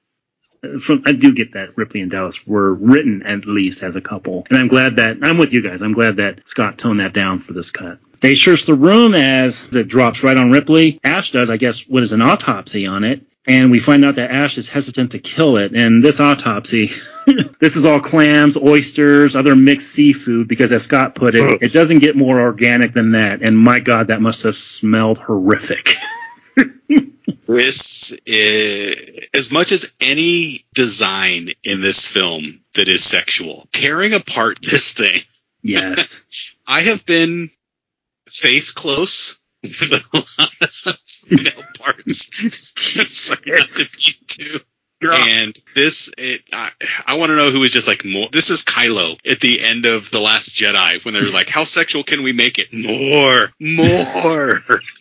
I do get that Ripley and Dallas were written at least as a couple, and I'm with you guys. I'm glad that Scott toned that down for this cut. They search the room as it drops right on Ripley. Ash does, I guess, what is an autopsy on it. And we find out that Ash is hesitant to kill it. And this autopsy, this is all clams, oysters, other mixed seafood, because as Scott put it, it doesn't get more organic than that. And my God, that must have smelled horrific. This is, as much as any design in this film that is sexual, tearing apart this thing. Yes. I have been face close with a lot of male parts. And this, I want to know who was just like more. This is Kylo at the end of The Last Jedi when they're like, how sexual can we make it? More.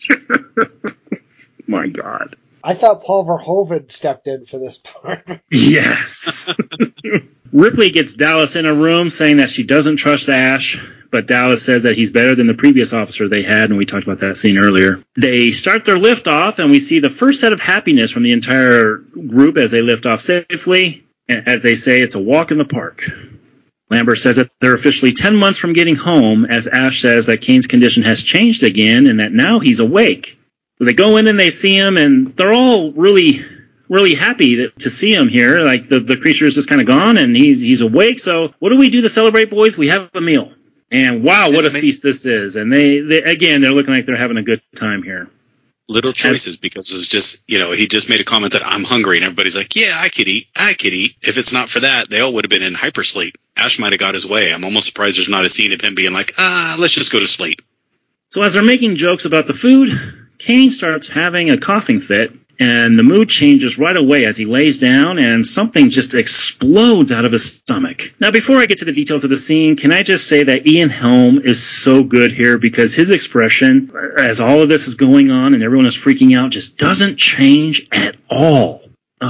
My God. I thought Paul Verhoeven stepped in for this part. Yes. Ripley gets Dallas in a room saying that she doesn't trust Ash, but Dallas says that he's better than the previous officer they had, and we talked about that scene earlier. They start their lift off, and we see the first set of happiness from the entire group as they lift off safely. And as they say, it's a walk in the park. Lambert says that they're officially 10 months from getting home, as Ash says that Kane's condition has changed again and that now he's awake. So they go in and they see him, and they're all really happy to see him here. Like the creature is just kind of gone, and he's awake. So what do we do to celebrate, boys? We have a meal. And wow, what a feast this is. And they again, they're looking like they're having a good time here. Little choices, because it was just, he just made a comment that I'm hungry, and everybody's like, yeah, I could eat. If it's not for that, they all would have been in hypersleep. Ash might have got his way. I'm almost surprised there's not a scene of him being like, let's just go to sleep. So as they're making jokes about the food, Kane starts having a coughing fit, and the mood changes right away as he lays down, and something just explodes out of his stomach. Now, before I get to the details of the scene, can I just say that Ian Holm is so good here, because his expression, as all of this is going on and everyone is freaking out, just doesn't change at all.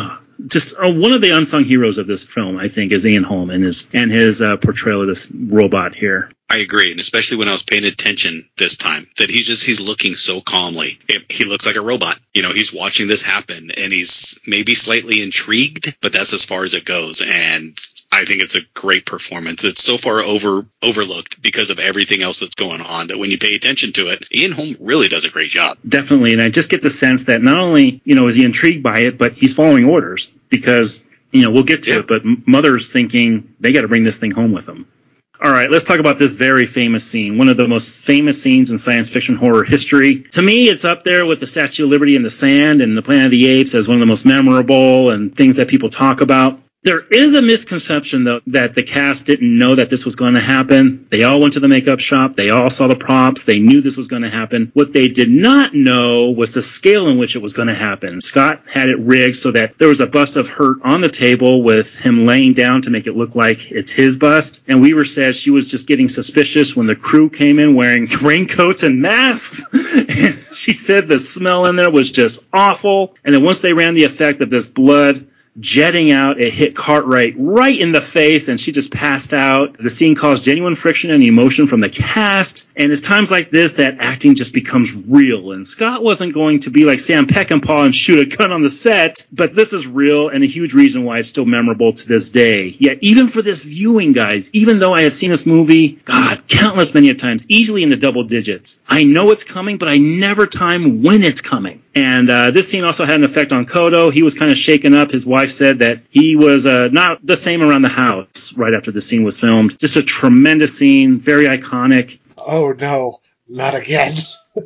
One of the unsung heroes of this film, I think, is Ian Holm and his portrayal of this robot here. I agree, and especially when I was paying attention this time, that he's looking so calmly. He looks like a robot. He's watching this happen, and he's maybe slightly intrigued, but that's as far as it goes. And I think it's a great performance. It's so far overlooked because of everything else that's going on, that when you pay attention to it, Ian Holm really does a great job. Definitely, and I just get the sense that not only, is he intrigued by it, but he's following orders, because, we'll get to it, but Mother's thinking they got to bring this thing home with them. All right, let's talk about this very famous scene, one of the most famous scenes in science fiction horror history. To me, it's up there with the Statue of Liberty in the sand and the Planet of the Apes as one of the most memorable and things that people talk about. There is a misconception, though, that the cast didn't know that this was going to happen. They all went to the makeup shop. They all saw the props. They knew this was going to happen. What they did not know was the scale in which it was going to happen. Scott had it rigged so that there was a bust of Hurt on the table with him laying down to make it look like it's his bust. And Weaver said she was just getting suspicious when the crew came in wearing raincoats and masks. And she said the smell in there was just awful. And then once they ran the effect of this blood jetting out, it hit Cartwright right in the face, and she just passed out. The scene caused genuine friction and emotion from the cast, and it's times like this that acting just becomes real. And Scott wasn't going to be like Sam Peckinpah and shoot a gun on the set, but this is real, and a huge reason why it's still memorable to this day. Yet, even for this viewing, guys, even though I have seen this movie, countless many times, easily in the double digits, I know it's coming, but I never time when it's coming. And this scene also had an effect on Kodo. He was kind of shaken up. His wife said that he was not the same around the house right after the scene was filmed. Just a tremendous scene, very iconic. Oh no, not again.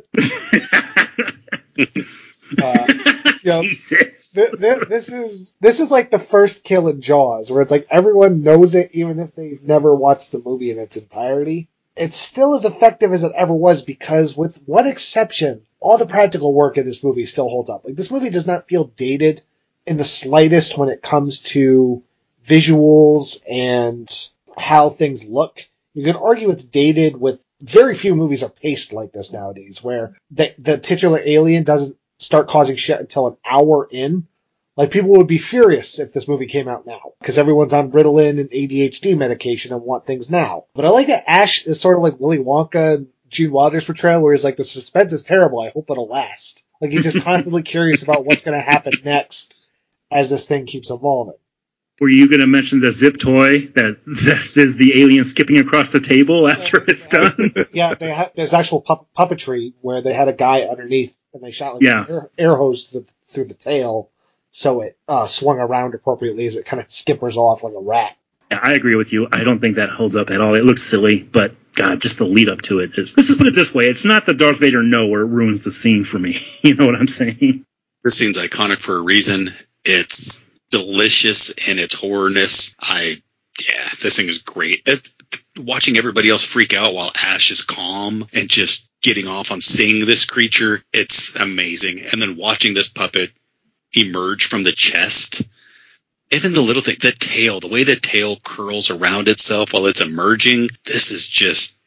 Jesus. This is like the first kill in Jaws, where it's like everyone knows it, even if they've never watched the movie in its entirety. It's still as effective as it ever was, because with one exception, all the practical work in this movie still holds up. Like, this movie does not feel dated in the slightest when it comes to visuals and how things look. You can argue it's dated with very few movies are paced like this nowadays, where the titular alien doesn't start causing shit until an hour in. Like, people would be furious if this movie came out now, because everyone's on Ritalin and ADHD medication and want things now. But I like that Ash is sort of like Willy Wonka and Gene Wilder's portrayal, where he's like, the suspense is terrible, I hope it'll last. Like, he's just constantly curious about what's going to happen next as this thing keeps evolving. Were you going to mention the zip toy that is the alien skipping across the table after it's done? Yeah, there's actual puppetry where they had a guy underneath and they shot like an air hose through the tail, so it swung around appropriately as it kind of skippers off like a rat. Yeah, I agree with you. I don't think that holds up at all. It looks silly, but God, just the lead up to it is. Let's just put it this way: it's not the Darth Vader no where it ruins the scene for me. You know what I'm saying? This scene's iconic for a reason. It's delicious in its horrorness. This thing is great. Watching everybody else freak out while Ash is calm and just getting off on seeing this creature, it's amazing. And then watching this puppet emerge from the chest, even the little thing, the tail, the way the tail curls around itself while it's emerging, this is just,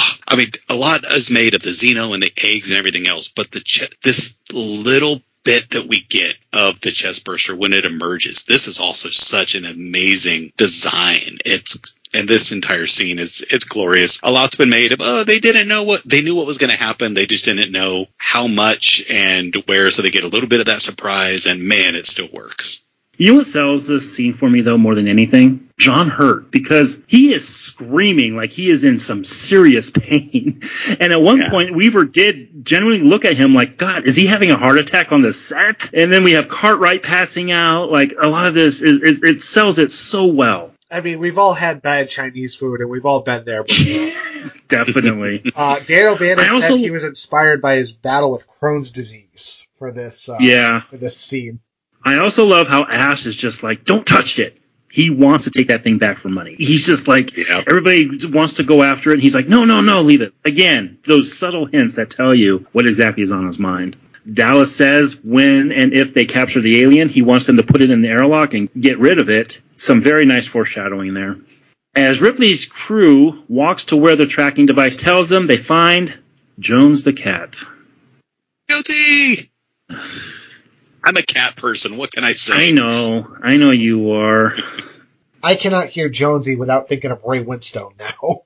a lot is made of the Xeno and the eggs and everything else, but this little bit that we get of the chest burster when it emerges, this is also such an amazing design. And this entire scene it's glorious. A lot's been made of, they knew what was going to happen. They just didn't know how much and where, so they get a little bit of that surprise, and man, it still works. You know what sells this scene for me, though, more than anything? John Hurt, because he is screaming like he is in some serious pain. And at one point, Weaver did genuinely look at him like, God, is he having a heart attack on the set? And then we have Cartwright passing out. Like, a lot of this, it sells it so well. I mean, we've all had bad Chinese food, and we've all been there before. Definitely. Daniel Bannon said he was inspired by his battle with Crohn's disease for this for this scene. I also love how Ash is just like, don't touch it. He wants to take that thing back for money. He's just like, everybody wants to go after it, and he's like, no, leave it. Again, those subtle hints that tell you what exactly is on his mind. Dallas says when and if they capture the alien, he wants them to put it in the airlock and get rid of it. Some very nice foreshadowing there. As Ripley's crew walks to where the tracking device tells them, they find Jones the cat. Guilty! I'm a cat person. What can I say? I know you are. I cannot hear Jonesy without thinking of Ray Winstone now.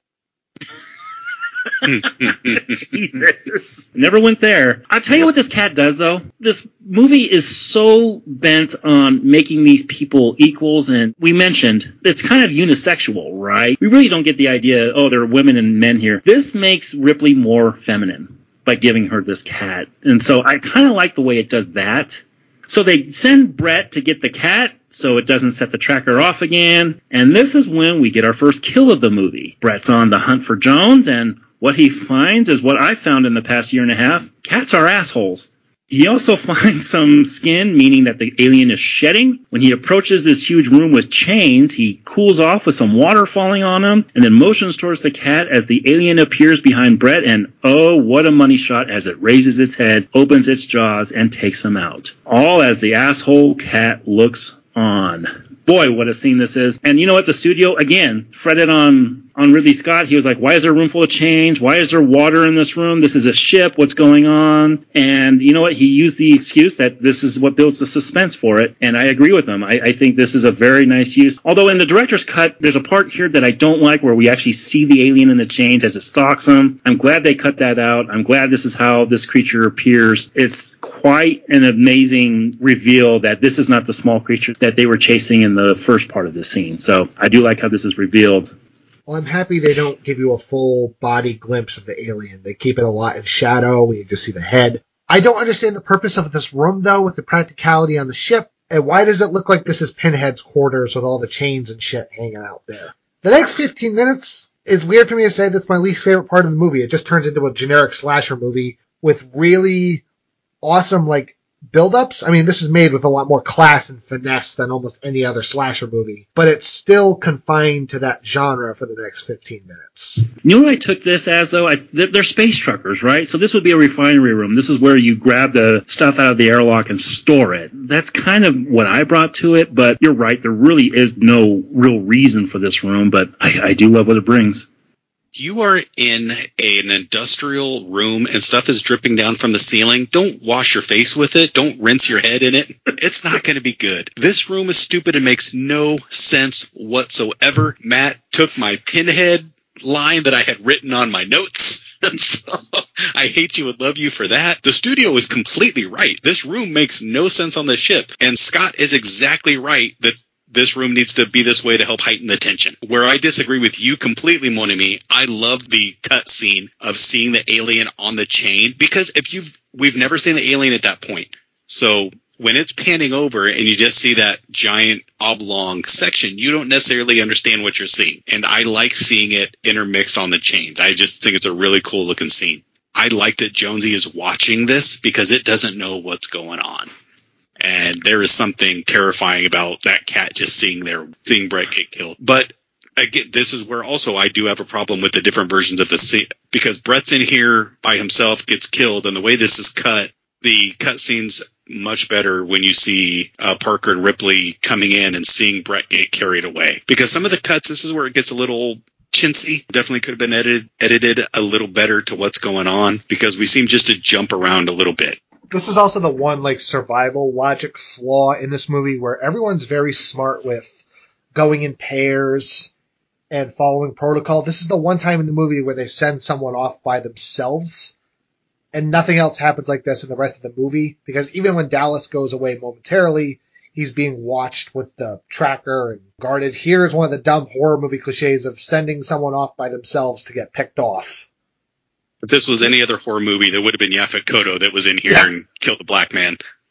Jesus. Never went there. I'll tell you what this cat does, though. This movie is so bent on making these people equals, and we mentioned it's kind of unisexual, right? We really don't get the idea, there are women and men here. This makes Ripley more feminine by giving her this cat. And so I kind of like the way it does that. So they send Brett to get the cat so it doesn't set the tracker off again. And this is when we get our first kill of the movie. Brett's on the hunt for Jones, and what he finds is what I found in the past year and a half. Cats are assholes. He also finds some skin, meaning that the alien is shedding. When he approaches this huge room with chains, he cools off with some water falling on him, and then motions towards the cat as the alien appears behind Brett, and oh, what a money shot as it raises its head, opens its jaws, and takes him out. All as the asshole cat looks on. Boy, what a scene this is. And you know what? The studio, again, fretted on Ridley Scott. He was like, why is there a room full of chains? Why is there water in this room? This is a ship. What's going on? And you know what? He used the excuse that this is what builds the suspense for it. And I agree with him. I think this is a very nice use. Although in the director's cut, there's a part here that I don't like where we actually see the alien in the chains as it stalks him. I'm glad they cut that out. I'm glad this is how this creature appears. It's quite an amazing reveal that this is not the small creature that they were chasing in the first part of the scene. So I do like how this is revealed. Well, I'm happy they don't give you a full body glimpse of the alien. They keep it a lot in shadow. We just see the head. I don't understand the purpose of this room, though, with the practicality on the ship. And why does it look like this is Pinhead's quarters with all the chains and shit hanging out there? The next 15 minutes is weird for me to say that's my least favorite part of the movie. It just turns into a generic slasher movie with really awesome, build-ups. I mean, this is made with a lot more class and finesse than almost any other slasher movie, but it's still confined to that genre for the next 15 minutes. You know what I took this as, though? They're space truckers, right? So this would be a refinery room. This is where you grab the stuff out of the airlock and store it. That's kind of what I brought to it, but you're right. There really is no real reason for this room, but I do love what it brings. You are in an industrial room and stuff is dripping down from the ceiling. Don't wash your face with it. Don't rinse your head in it. It's not going to be good. This room is stupid and makes no sense whatsoever. Matt took my Pinhead line that I had written on my notes. So, I hate you and love you for that. The studio is completely right. This room makes no sense on the ship. And Scott is exactly right that this room needs to be this way to help heighten the tension. Where I disagree with you completely, Mon Ami, I love the cut scene of seeing the alien on the chain, because we've never seen the alien at that point. So when it's panning over and you just see that giant oblong section, you don't necessarily understand what you're seeing. And I like seeing it intermixed on the chains. I just think it's a really cool looking scene. I like that Jonesy is watching this because it doesn't know what's going on. And there is something terrifying about that cat just seeing Brett get killed. But again, this is where also I do have a problem with the different versions of the scene, because Brett's in here by himself, gets killed, and the way this is cut, the cut scene's much better when you see Parker and Ripley coming in and seeing Brett get carried away. Because some of the cuts, this is where it gets a little chintzy. Definitely could have been edited a little better to what's going on, because we seem just to jump around a little bit. This is also the one survival logic flaw in this movie where everyone's very smart with going in pairs and following protocol. This is the one time in the movie where they send someone off by themselves, and nothing else happens like this in the rest of the movie, because even when Dallas goes away momentarily, he's being watched with the tracker and guarded. Here's one of the dumb horror movie cliches of sending someone off by themselves to get picked off. If this was any other horror movie, there would have been Yaphet Kotto that was in here and killed a black man.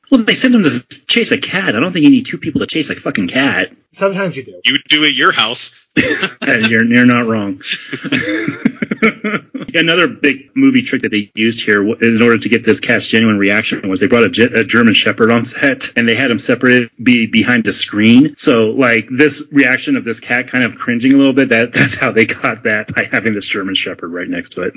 Well, they sent him to chase a cat. I don't think you need two people to chase a fucking cat. Sometimes you do. You do at your house. You're not wrong. Another big movie trick that they used here in order to get this cat's genuine reaction was they brought a German Shepherd on set, and they had him separated behind a screen. So, like, this reaction of this cat kind of cringing a little bit, that's how they got that, by having this German Shepherd right next to it.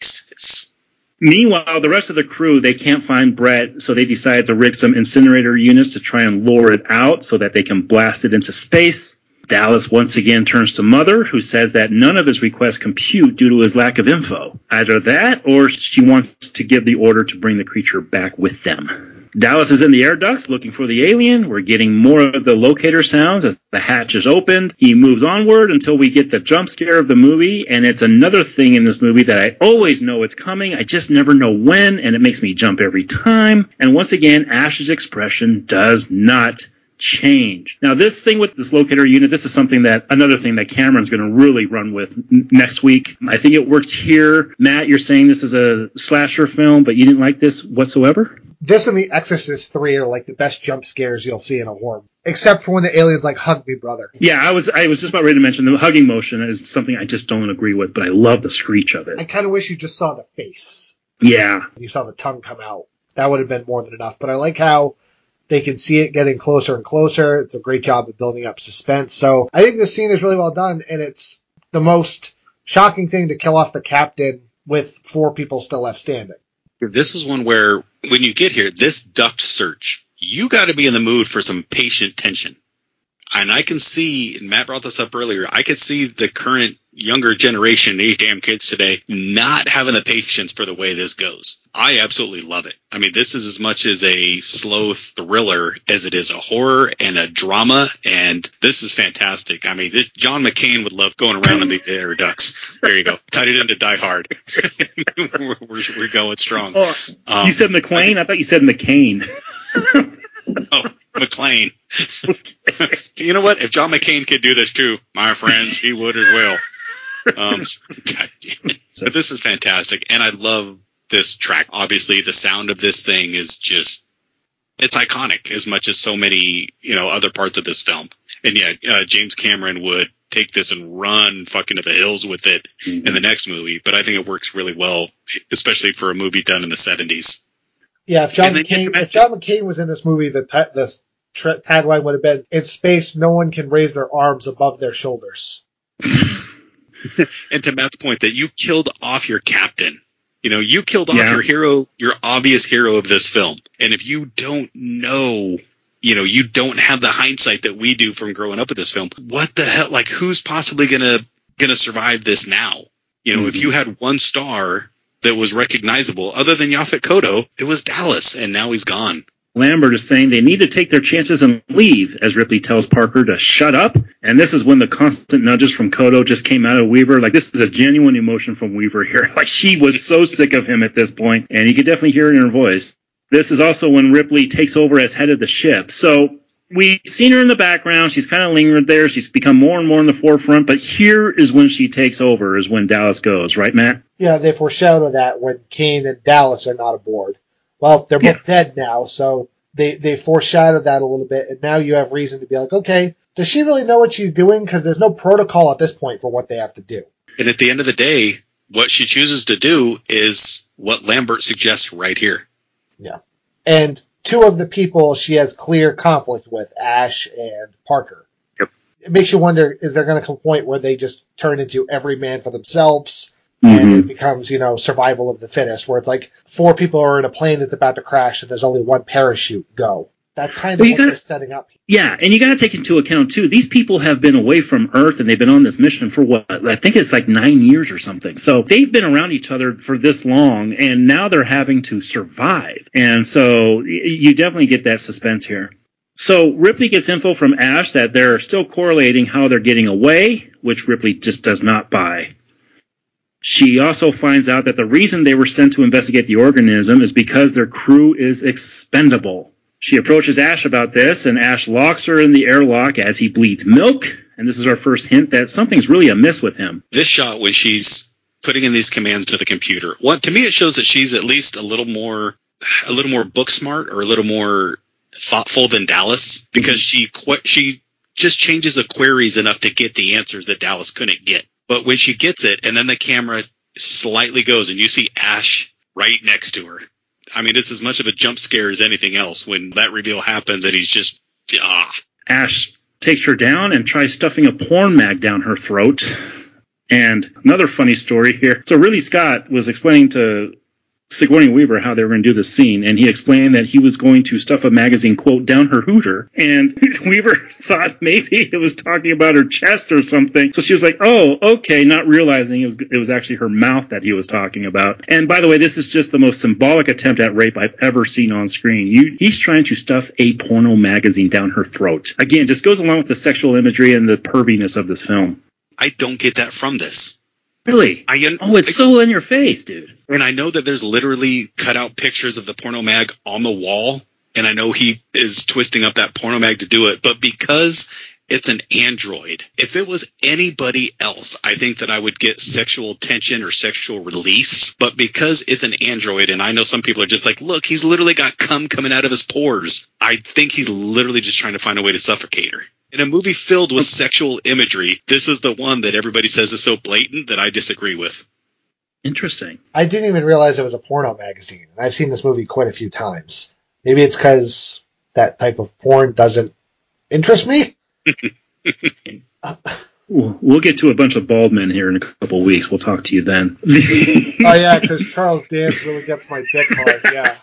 Meanwhile, the rest of the crew, they can't find Brett, so they decide to rig some incinerator units to try and lure it out so that they can blast it into space. Dallas once again turns to Mother, who says that none of his requests compute due to his lack of info. Either that, or she wants to give the order to bring the creature back with them. Dallas is in the air ducts looking for the alien. We're getting more of the locator sounds as the hatch is opened. He moves onward until we get the jump scare of the movie, and it's another thing in this movie that I always know it's coming. I just never know when, and it makes me jump every time. And once again, Ash's expression does not change. Now, this thing with this locator unit, this is another thing that Cameron's going to really run with next week. I think it works here. Matt, you're saying this is a slasher film, but you didn't like this whatsoever? This and The Exorcist 3 are like the best jump scares you'll see in a horror, except for when the alien's like, "Hug me, brother." Yeah, I was just about ready to mention the hugging motion is something I just don't agree with, but I love the screech of it. I kind of wish you just saw the face. Yeah. You saw the tongue come out. That would have been more than enough. But I like how they can see it getting closer and closer. It's a great job of building up suspense. So I think this scene is really well done, and it's the most shocking thing to kill off the captain with 4 people still left standing. This is one where, when you get here, this duct search, you got to be in the mood for some patient tension. And I can see, and Matt brought this up earlier, I could see the current younger generation, these damn kids today, not having the patience for the way this goes. I absolutely love it. I mean, this is as much as a slow thriller as it is a horror and a drama, and this is fantastic. I mean, John McCain would love going around in these air ducts. There you go. Tied it into Die Hard. we're going strong. You said McClane? I thought you said McCain. Oh, McClane. You know what? If John McCain could do this too, my friends, he would as well. God damn it. But this is fantastic, and I love this track. Obviously, the sound of this thing is just, it's iconic as much as so many, other parts of this film. And yeah, James Cameron would take this and run fucking to the hills with it in the next movie, but I think it works really well, especially for a movie done in the 70s. Yeah, if John McCain was in this movie, the tagline would have been, "In space, no one can raise their arms above their shoulders." And to Matt's point, that you killed off your captain. You killed off your hero, your obvious hero of this film. And if you don't know, you don't have the hindsight that we do from growing up with this film, what the hell? Like, who's possibly gonna survive this now? If you had one star that was recognizable, other than Yaphet Kotto, it was Dallas, and now he's gone. Lambert is saying they need to take their chances and leave, as Ripley tells Parker to shut up. And this is when the constant nudges from Kotto just came out of Weaver. Like, this is a genuine emotion from Weaver here. Like, she was so sick of him at this point, and you could definitely hear it in her voice. This is also when Ripley takes over as head of the ship. So we've seen her in the background. She's kind of lingered there. She's become more and more in the forefront. But here is when she takes over, is when Dallas goes. Right, Matt? Yeah, they foreshadow that when Kane and Dallas are not aboard. Well, they're both dead now, so they foreshadowed that a little bit, and now you have reason to be like, okay, does she really know what she's doing? Because there's no protocol at this point for what they have to do. And at the end of the day, what she chooses to do is what Lambert suggests right here. Yeah. And 2 of the people she has clear conflict with, Ash and Parker. Yep. It makes you wonder, is there going to come a point where they just turn into every man for themselves? And it becomes, survival of the fittest, where it's like 4 people are in a plane that's about to crash and there's only 1 parachute. Go. That's kind of what they're setting up. Yeah, and you got to take into account, too, these people have been away from Earth and they've been on this mission for what? I think it's like 9 years or something. So they've been around each other for this long, and now they're having to survive. And so you definitely get that suspense here. So Ripley gets info from Ash that they're still correlating how they're getting away, which Ripley just does not buy. She also finds out that the reason they were sent to investigate the organism is because their crew is expendable. She approaches Ash about this, and Ash locks her in the airlock as he bleeds milk, and this is our first hint that something's really amiss with him. This shot when she's putting in these commands to the computer, to me it shows that she's at least a little more book smart, or a little more thoughtful than Dallas because she just changes the queries enough to get the answers that Dallas couldn't get. But when she gets it, and then the camera slightly goes, and you see Ash right next to her. I mean, it's as much of a jump scare as anything else when that reveal happens, and he's just Ash takes her down and tries stuffing a porn mag down her throat. And another funny story here. So Ridley Scott was explaining to Sigourney Weaver how they were going to do this scene, and he explained that he was going to stuff a magazine, quote, down her hooter, and Weaver thought maybe it was talking about her chest or something, so she was like, oh, okay, not realizing it was actually her mouth that he was talking about. And by the way, this is just the most symbolic attempt at rape I've ever seen on screen. He's trying to stuff a porno magazine down her throat. Again, just goes along with the sexual imagery and the perviness of this film. I don't get that from this. Really? It's so in your face, dude. And I know that there's literally cut out pictures of the porno mag on the wall, and I know he is twisting up that porno mag to do it, but because it's an android, if it was anybody else, I think that I would get sexual tension or sexual release, but because it's an android, and I know some people are just like, look, he's literally got cum coming out of his pores, I think he's literally just trying to find a way to suffocate her. In a movie filled with sexual imagery, this is the one that everybody says is so blatant that I disagree with. Interesting. I didn't even realize it was a porno magazine, and I've seen this movie quite a few times. Maybe it's because that type of porn doesn't interest me? We'll get to a bunch of bald men here in a couple of weeks. We'll talk to you then. Oh, yeah, because Charles Dance really gets my dick hard, yeah.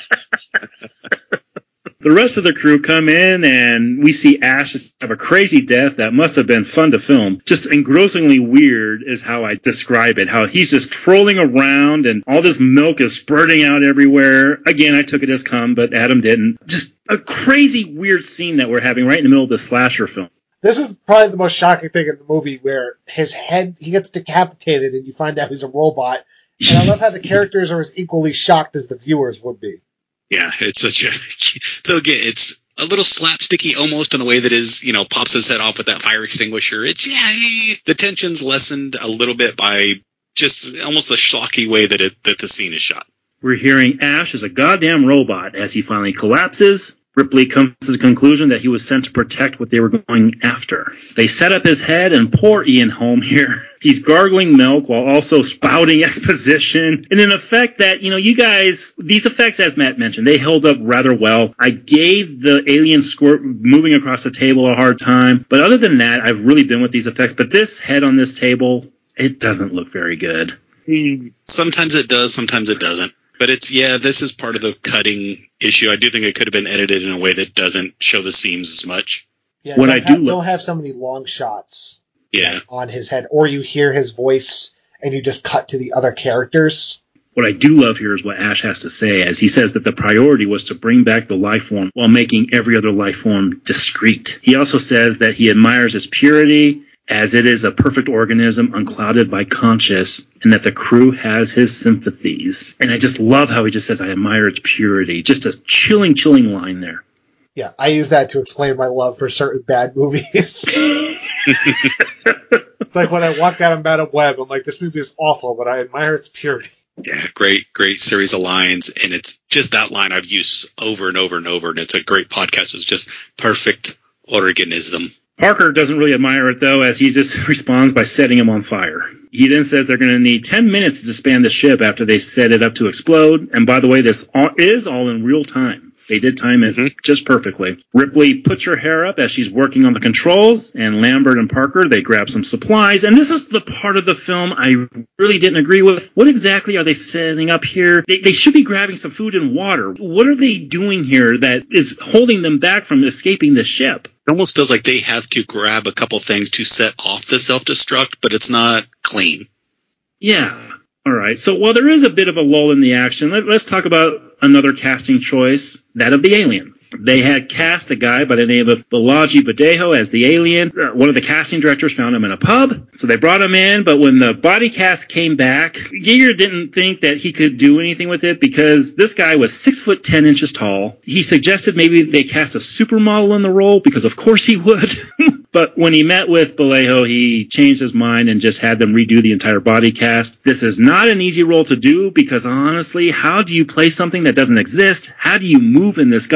The rest of the crew come in, and we see Ash have a crazy death that must have been fun to film. Just engrossingly weird is how I describe it, how he's just trolling around, and all this milk is spurting out everywhere. Again, I took it as cum, but Adam didn't. Just a crazy, weird scene that we're having right in the middle of the slasher film. This is probably the most shocking thing in the movie, where his head, he gets decapitated, and you find out he's a robot. And I love how the characters are as equally shocked as the viewers would be. Yeah, it's such a... Though again, it's a little slapsticky almost in the way that his, pops his head off with that fire extinguisher. The tension's lessened a little bit by just almost the schlocky way that the scene is shot. We're hearing Ash is a goddamn robot as he finally collapses. Ripley comes to the conclusion that he was sent to protect what they were going after. They set up his head, and poor Ian Holm here. He's gargling milk while also spouting exposition. And an effect that, you guys, these effects, as Matt mentioned, they held up rather well. I gave the alien squirt moving across the table a hard time. But other than that, I've really been with these effects. But this head on this table, it doesn't look very good. Sometimes it does, sometimes it doesn't. But this is part of the cutting issue. I do think it could have been edited in a way that doesn't show the seams as much. Yeah, don't have so many long shots on his head, or you hear his voice and you just cut to the other characters. What I do love here is what Ash has to say, as he says that the priority was to bring back the life form while making every other life form discreet. He also says that he admires its purity, as it is a perfect organism unclouded by conscience, and that the crew has his sympathies. And I just love how he just says, I admire its purity. Just a chilling line there. Yeah, I use that to explain my love for certain bad movies. Like when I walked out of Madam Web, I'm like, this movie is awful, but I admire its purity. Yeah, great series of lines, and it's just that line I've used over and over and over, and it's a great podcast. It's just perfect organism. Parker doesn't really admire it, though, as he just responds by setting him on fire. He then says they're going to need 10 minutes to disband the ship after they set it up to explode. And by the way, this is all in real time. They did time it just perfectly. Ripley puts her hair up as she's working on the controls, and Lambert and Parker, they grab some supplies. And this is the part of the film I really didn't agree with. What exactly are they setting up here? They should be grabbing some food and water. What are they doing here that is holding them back from escaping the ship? It almost feels like they have to grab a couple things to set off the self-destruct, but it's not clean. Yeah. All right. So while there is a bit of a lull in the action, let's talk about another casting choice, that of the alien. They had cast a guy by the name of Balaji Badejo as the alien. One of the casting directors found him in a pub, so they brought him in. But when the body cast came back, Giger didn't think that he could do anything with it because this guy was 6'10" tall. He suggested maybe they cast a supermodel in the role because of course he would. But when he met with Vallejo, he changed his mind and just had them redo the entire body cast. This is not an easy role to do because honestly, how do you play something that doesn't exist? How do you move in this goddamn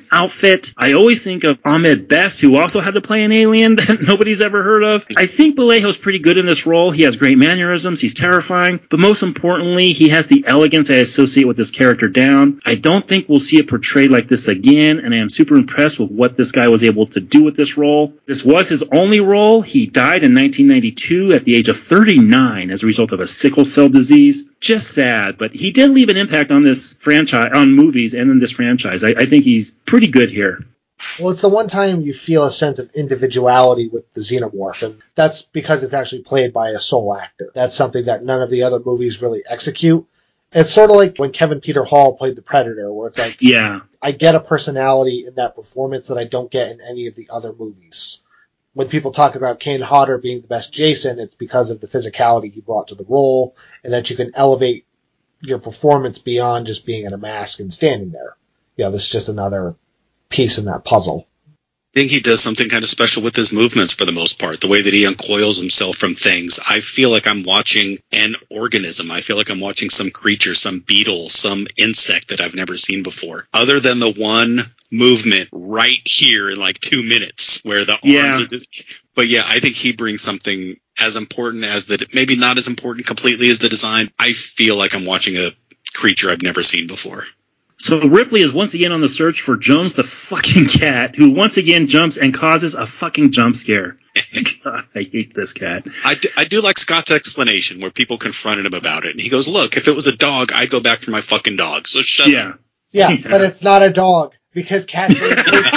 outfit. I always think of Ahmed Best, who also had to play an alien that nobody's ever heard of. I think Vallejo's pretty good in this role. He has great mannerisms. He's terrifying. But most importantly, he has the elegance I associate with this character down. I don't think we'll see it portrayed like this again, and I am super impressed with what this guy was able to do with this role. This was his only role. He died in 1992 at the age of 39 as a result of a sickle cell disease. Just sad, but he did leave an impact on this franchise, on movies and in this franchise. I think he's pretty good here. Well, it's the one time you feel a sense of individuality with the Xenomorph, and that's because it's actually played by a sole actor. That's something that none of the other movies really execute. It's sort of like when Kevin Peter Hall played the Predator, where it's like, yeah, I get a personality in that performance that I don't get in any of the other movies. When people talk about Kane Hodder being the best Jason, it's because of the physicality he brought to the role, and that you can elevate your performance beyond just being in a mask and standing there. Yeah, this is just another piece in that puzzle. I think he does something kind of special with his movements for the most part. The way that he uncoils himself from things. I feel like I'm watching an organism. I feel like I'm watching some creature, some beetle, some insect that I've never seen before. Other than the one movement right here in like 2 minutes where the arms are just... But yeah, I think he brings something as important as that, maybe not as important completely as the design. I feel like I'm watching a creature I've never seen before. So Ripley is once again on the search for Jones the fucking cat, who once again jumps and causes a fucking jump scare. God, I hate this cat. I do like Scott's explanation where people confronted him about it. And he goes, look, if it was a dog, I'd go back for my fucking dog. So shut up. Yeah, but it's not a dog because cats are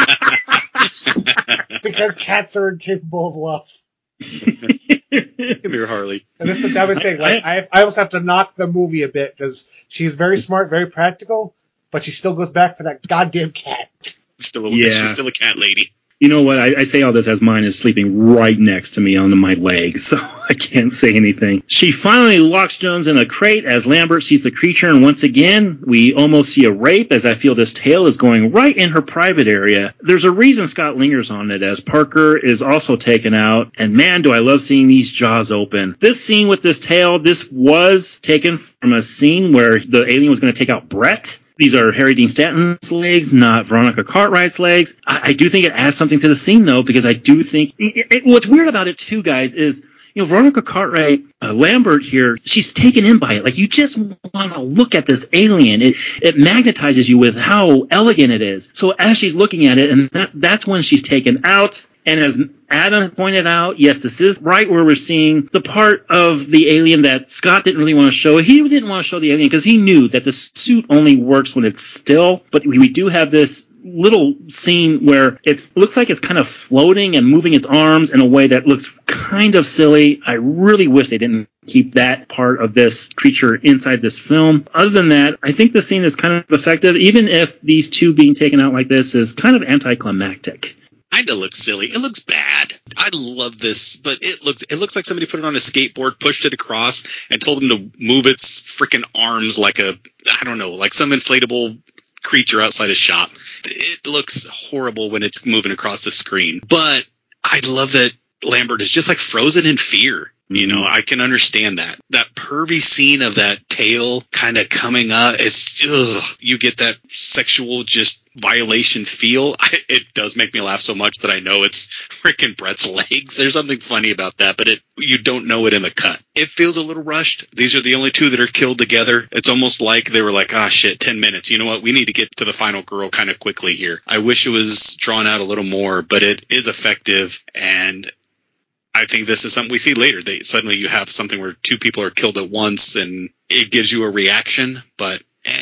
incapable of love. Come here, Harley. And this is the dumbest thing. Like, I almost have to knock the movie a bit because she's very smart, very practical, but she still goes back for that goddamn cat. She's still a cat lady. You know what? I say all this as mine is sleeping right next to me on my leg, so I can't say anything. She finally locks Jones in a crate as Lambert sees the creature, and once again, we almost see a rape as I feel this tail is going right in her private area. There's a reason Scott lingers on it as Parker is also taken out, and man, do I love seeing these jaws open. This scene with this tail, this was taken from a scene where the alien was going to take out Brett. These are Harry Dean Stanton's legs, not Veronica Cartwright's legs. I do think it adds something to the scene, though, because I do think... what's weird about it, too, guys, is... Veronica Cartwright, Lambert here, she's taken in by it. Like, you just want to look at this alien. It magnetizes you with how elegant it is. So as she's looking at it, and that's when she's taken out... And as Adam pointed out, yes, this is right where we're seeing the part of the alien that Scott didn't really want to show. He didn't want to show the alien because he knew that the suit only works when it's still. But we do have this little scene where it looks like it's kind of floating and moving its arms in a way that looks kind of silly. I really wish they didn't keep that part of this creature inside this film. Other than that, I think the scene is kind of effective, even if these two being taken out like this is kind of anticlimactic. Kind of looks silly. It looks bad. I love this, but it looks like somebody put it on a skateboard, pushed it across, and told him to move its freaking arms like like some inflatable creature outside a shop. It looks horrible when it's moving across the screen. But I love that Lambert is just like frozen in fear. You know, I can understand that. That pervy scene of that tail kind of coming up, you get that sexual just violation feel. It does make me laugh so much that I know it's freaking Brett's legs. There's something funny about that, but you don't know it in the cut. It feels a little rushed. These are the only two that are killed together. It's almost like they were like, 10 minutes. You know what? We need to get to the final girl kind of quickly here. I wish it was drawn out a little more, but it is effective, and I think this is something we see later. Suddenly you have something where two people are killed at once, and it gives you a reaction, but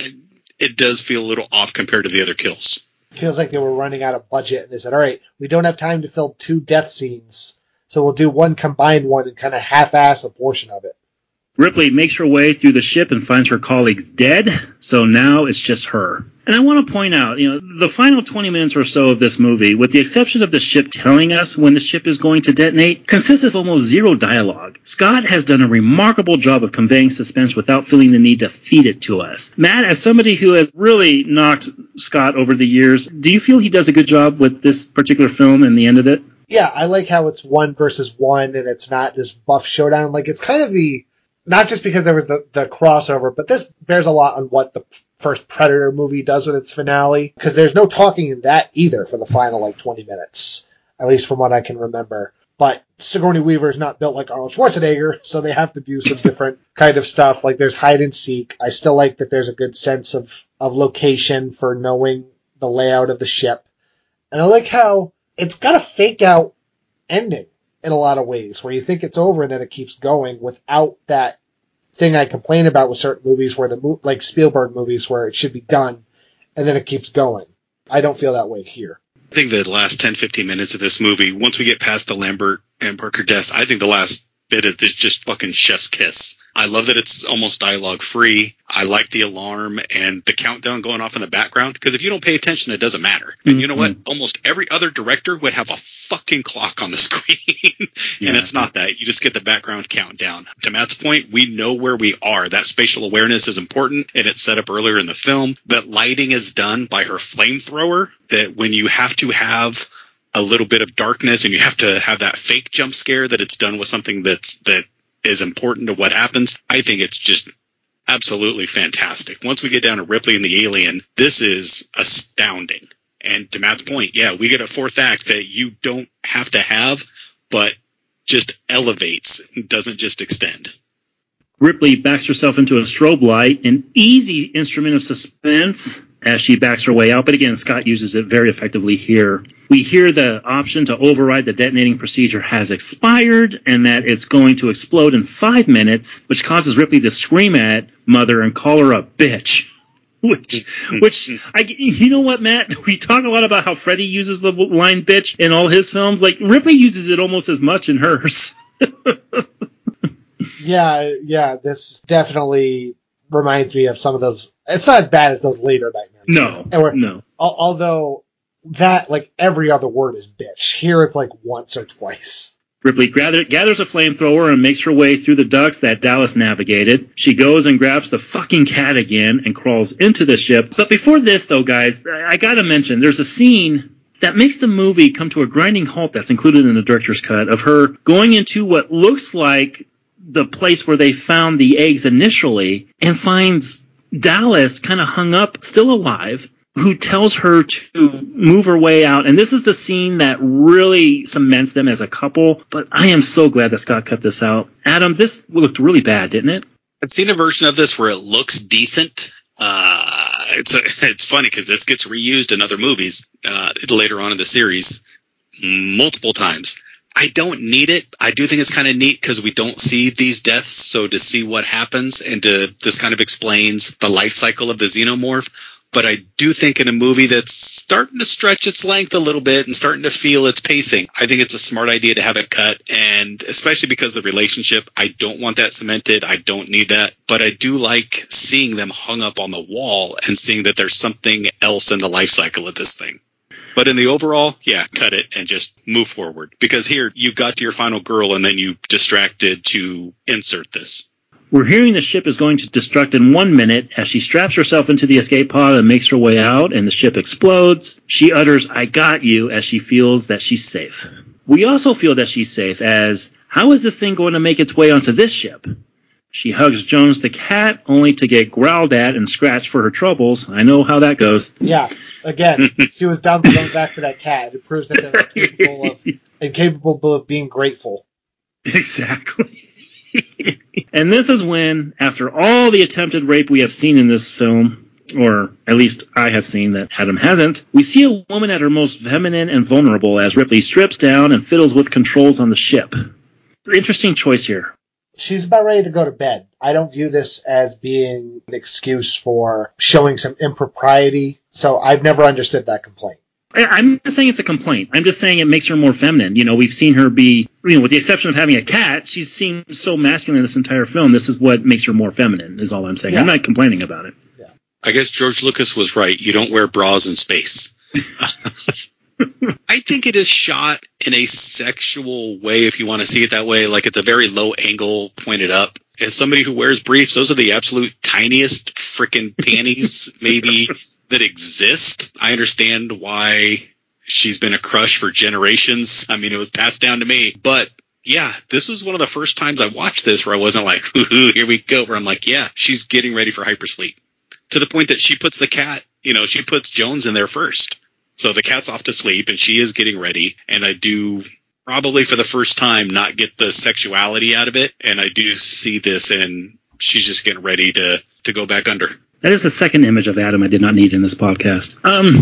it does feel a little off compared to the other kills. Feels like they were running out of budget, and they said, all right, we don't have time to film 2 death scenes, so we'll do one combined one and kind of half-ass a portion of it. Ripley makes her way through the ship and finds her colleagues dead, so now it's just her. And I want to point out, the final 20 minutes or so of this movie, with the exception of the ship telling us when the ship is going to detonate, consists of almost zero dialogue. Scott has done a remarkable job of conveying suspense without feeling the need to feed it to us. Matt, as somebody who has really knocked Scott over the years, do you feel he does a good job with this particular film and the end of it? Yeah, I like how it's 1 versus 1, and it's not this buff showdown. Like, it's kind of not just because there was the crossover, but this bears a lot on what the first Predator movie does with its finale. Because there's no talking in that either for the final, 20 minutes. At least from what I can remember. But Sigourney Weaver is not built like Arnold Schwarzenegger, so they have to do some different kind of stuff. Like there's hide and seek. I still like that there's a good sense of location for knowing the layout of the ship. And I like how it's got a fake out ending in a lot of ways, where you think it's over and then it keeps going without that thing I complain about with certain movies where like Spielberg movies where it should be done and then it keeps going. I don't feel that way here. I think the last 10, 15 minutes of this movie, once we get past the Lambert and Parker deaths, I think the last bit of this just fucking chef's kiss. I love that it's almost dialogue free. I like the alarm and the countdown going off in the background, because if you don't pay attention, it doesn't matter. And you know what? Almost every other director would have a fucking clock on the screen. And it's not that. You just get the background countdown. To Matt's point, we know where we are. That spatial awareness is important, and it's set up earlier in the film. That lighting is done by her flamethrower, that when you have to have a little bit of darkness and you have to have that fake jump scare, that it's done with something that is important to what happens. I think it's just absolutely fantastic. Once we get down to Ripley and the alien, this is astounding. And to Matt's point, we get a fourth act that you don't have to have, but just elevates, doesn't just extend. Ripley backs herself into a strobe light, an easy instrument of suspense as she backs her way out. But again, Scott uses it very effectively here. We hear the option to override the detonating procedure has expired and that it's going to explode in 5 minutes, which causes Ripley to scream at Mother and call her a bitch. You know what, Matt? We talk a lot about how Freddie uses the line bitch in all his films. Like, Ripley uses it almost as much in hers. Yeah, this definitely reminds me of some of those. It's not as bad as those later nightmares. No. Although that, like, every other word is bitch. Here it's like once or twice. Ripley gathers a flamethrower and makes her way through the ducts that Dallas navigated. She goes and grabs the fucking cat again and crawls into the ship. But before this, though, guys, I gotta mention, there's a scene that makes the movie come to a grinding halt that's included in the director's cut of her going into what looks like the place where they found the eggs initially and finds Dallas kind of hung up, still alive, who tells her to move her way out. And this is the scene that really cements them as a couple. But I am so glad that Scott cut this out. Adam, this looked really bad, didn't it? I've seen a version of this where it looks decent. It's funny because this gets reused in other movies later on in the series multiple times. I don't need it. I do think it's kind of neat because we don't see these deaths. So to see what happens and this kind of explains the life cycle of the xenomorph. But I do think in a movie that's starting to stretch its length a little bit and starting to feel its pacing, I think it's a smart idea to have it cut. And especially because of the relationship, I don't want that cemented. I don't need that. But I do like seeing them hung up on the wall and seeing that there's something else in the life cycle of this thing. But in the overall, cut it and just move forward. Because here, you got to your final girl and then you distracted to insert this. We're hearing the ship is going to destruct in 1 minute as she straps herself into the escape pod and makes her way out, and the ship explodes. She utters, "I got you," as she feels that she's safe. We also feel that she's safe as, how is this thing going to make its way onto this ship? She hugs Jones the cat, only to get growled at and scratched for her troubles. I know how that goes. Yeah, again, she was down going back for that cat. It proves that they're incapable of being grateful. Exactly. And this is when, after all the attempted rape we have seen in this film, or at least I have seen that Adam hasn't, we see a woman at her most feminine and vulnerable as Ripley strips down and fiddles with controls on the ship. Interesting choice here. She's about ready to go to bed. I don't view this as being an excuse for showing some impropriety, so I've never understood that complaint. I'm not saying it's a complaint. I'm just saying it makes her more feminine. You know, we've seen her be, with the exception of having a cat, she seems so masculine in this entire film. This is what makes her more feminine, is all I'm saying. Yeah. I'm not complaining about it. Yeah. I guess George Lucas was right. You don't wear bras in space. I think it is shot in a sexual way, if you want to see it that way. Like, it's a very low angle, pointed up. As somebody who wears briefs, those are the absolute tiniest freaking panties, maybe, that exist. I understand why she's been a crush for generations. I mean, it was passed down to me. But yeah, this was one of the first times I watched this where I wasn't like, here we go. Where I'm like, yeah, she's getting ready for hypersleep. to the point that she puts the cat, she puts Jones in there first. So the cat's off to sleep and she is getting ready. And I do probably for the first time not get the sexuality out of it. And I do see this and she's just getting ready to go back under. That is the second image of Adam I did not need in this podcast.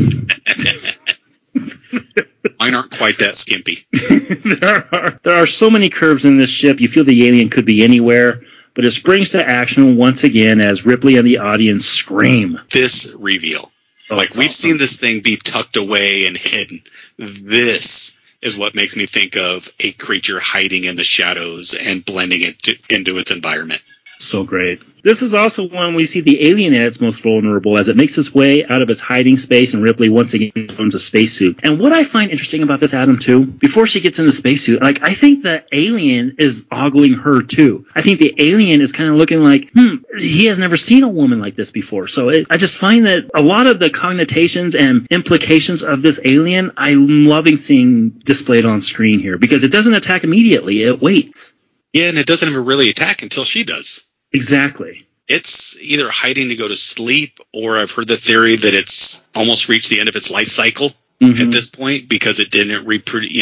Mine aren't quite that skimpy. There are so many curves in this ship. You feel the alien could be anywhere, but it springs to action once again as Ripley and the audience scream. This reveal. We've seen this thing be tucked away and hidden. This is what makes me think of a creature hiding in the shadows and blending into its environment. So great. This is also when we see the alien at its most vulnerable as it makes its way out of its hiding space and Ripley once again owns a spacesuit. And what I find interesting about this, Adam, too, before she gets in the spacesuit, I think the alien is ogling her, too. I think the alien is kind of looking like, he has never seen a woman like this before. So I just find that a lot of the connotations and implications of this alien, I'm loving seeing displayed on screen here because it doesn't attack immediately. It waits. Yeah, and it doesn't even really attack until she does. Exactly. It's either hiding to go to sleep, or I've heard the theory that it's almost reached the end of its life cycle at this point because it didn't reproduce,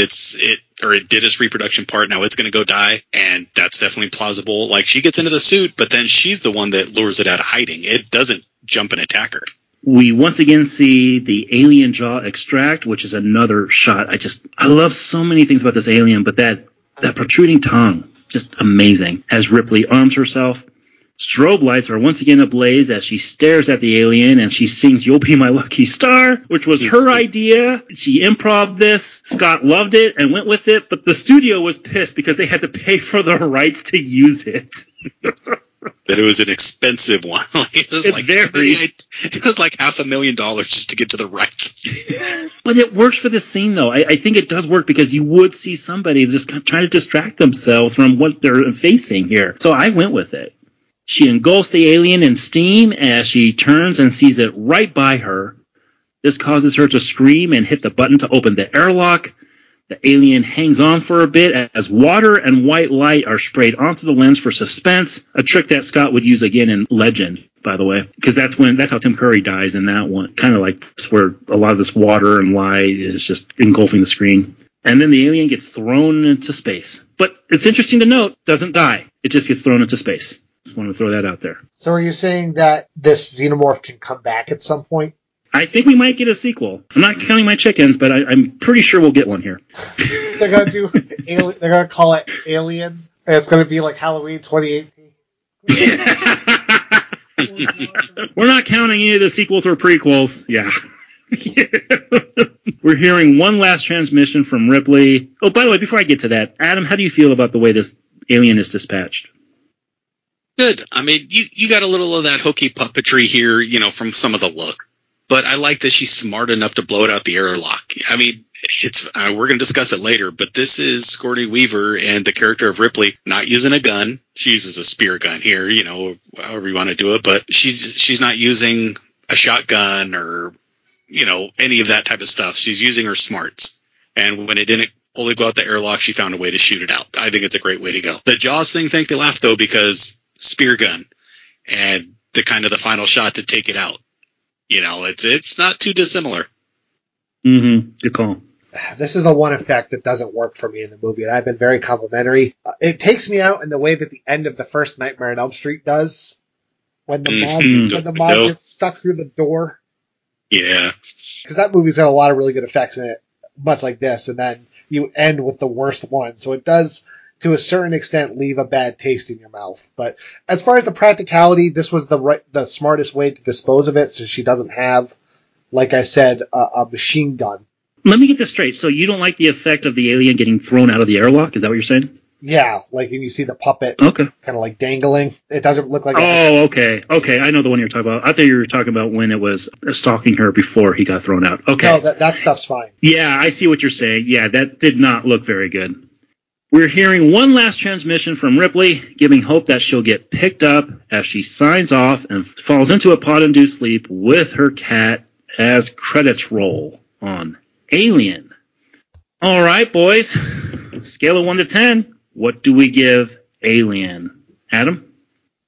it did its reproduction part. Now it's going to go die, and that's definitely plausible. Like she gets into the suit, but then she's the one that lures it out of hiding. It doesn't jump and attack her. We once again see the alien jaw extract, which is another shot. I love so many things about this alien, but that protruding tongue. Just amazing. As Ripley arms herself, strobe lights are once again ablaze as she stares at the alien and she sings "You'll Be My Lucky Star," which was her idea. She improv this. Scott loved it and went with it, but the studio was pissed because they had to pay for the rights to use it. That it was an expensive one. It was like $500,000 just to get to the rights. But it works for this scene, though. I think it does work because you would see somebody just trying to distract themselves from what they're facing here. So I went with it. She engulfs the alien in steam as she turns and sees it right by her. This causes her to scream and hit the button to open the airlock. The alien hangs on for a bit as water and white light are sprayed onto the lens for suspense, a trick that Scott would use again in Legend, by the way, because that's how Tim Curry dies in that one. Kind of like this, where a lot of this water and light is just engulfing the screen. And then the alien gets thrown into space. But it's interesting to note, doesn't die. It just gets thrown into space. Just wanted to throw that out there. So are you saying that this xenomorph can come back at some point? I think we might get a sequel. I'm not counting my chickens, but I'm pretty sure we'll get one here. They're gonna call it Alien, and it's gonna be like Halloween 2018. We're not counting any of the sequels or prequels. Yeah. We're hearing one last transmission from Ripley. Oh, by the way, before I get to that, Adam, how do you feel about the way this alien is dispatched? Good. I mean, you got a little of that hokey puppetry here, from some of the look. But I like that she's smart enough to blow it out the airlock. I mean, we're going to discuss it later, but this is Sigourney Weaver and the character of Ripley not using a gun. She uses a spear gun here, however you want to do it. But she's not using a shotgun or, any of that type of stuff. She's using her smarts. And when it didn't fully go out the airlock, she found a way to shoot it out. I think it's a great way to go. The Jaws thing, they laughed, though, because spear gun and the final shot to take it out. It's not too dissimilar. Mm-hmm. Good call. This is the one effect that doesn't work for me in the movie, and I've been very complimentary. It takes me out in the way that the end of the first Nightmare on Elm Street does, when the mob gets stuck through the door. Yeah. Because that movie's got a lot of really good effects in it, much like this, and then you end with the worst one. So it does, to a certain extent, leave a bad taste in your mouth. But as far as the practicality, this was the smartest way to dispose of it, so she doesn't have, like I said, a machine gun. Let me get this straight. So you don't like the effect of the alien getting thrown out of the airlock? Is that what you're saying? Yeah, like when you see the puppet kind of like dangling. It doesn't look like... okay. Okay, I know the one you're talking about. I thought you were talking about when it was stalking her before he got thrown out. Okay. No, that stuff's fine. Yeah, I see what you're saying. Yeah, that did not look very good. We're hearing one last transmission from Ripley, giving hope that she'll get picked up as she signs off and falls into a pod-induced sleep with her cat as credits roll on Alien. All right, boys. Scale of 1 to 10. What do we give Alien? Adam?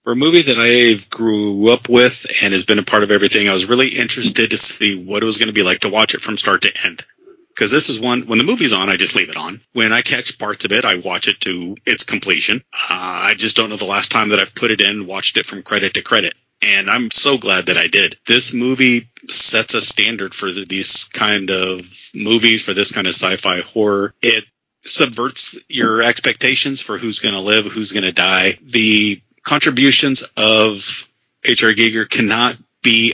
For a movie that I grew up with and has been a part of everything, I was really interested to see what it was going to be like to watch it from start to end. Because this is one, when the movie's on, I just leave it on. When I catch parts of it, I watch it to its completion. I just don't know the last time that I've put it in, watched it from credit to credit. And I'm so glad that I did. This movie sets a standard for these kind of movies, for this kind of sci-fi horror. It subverts your expectations for who's going to live, who's going to die. The contributions of H.R. Giger cannot be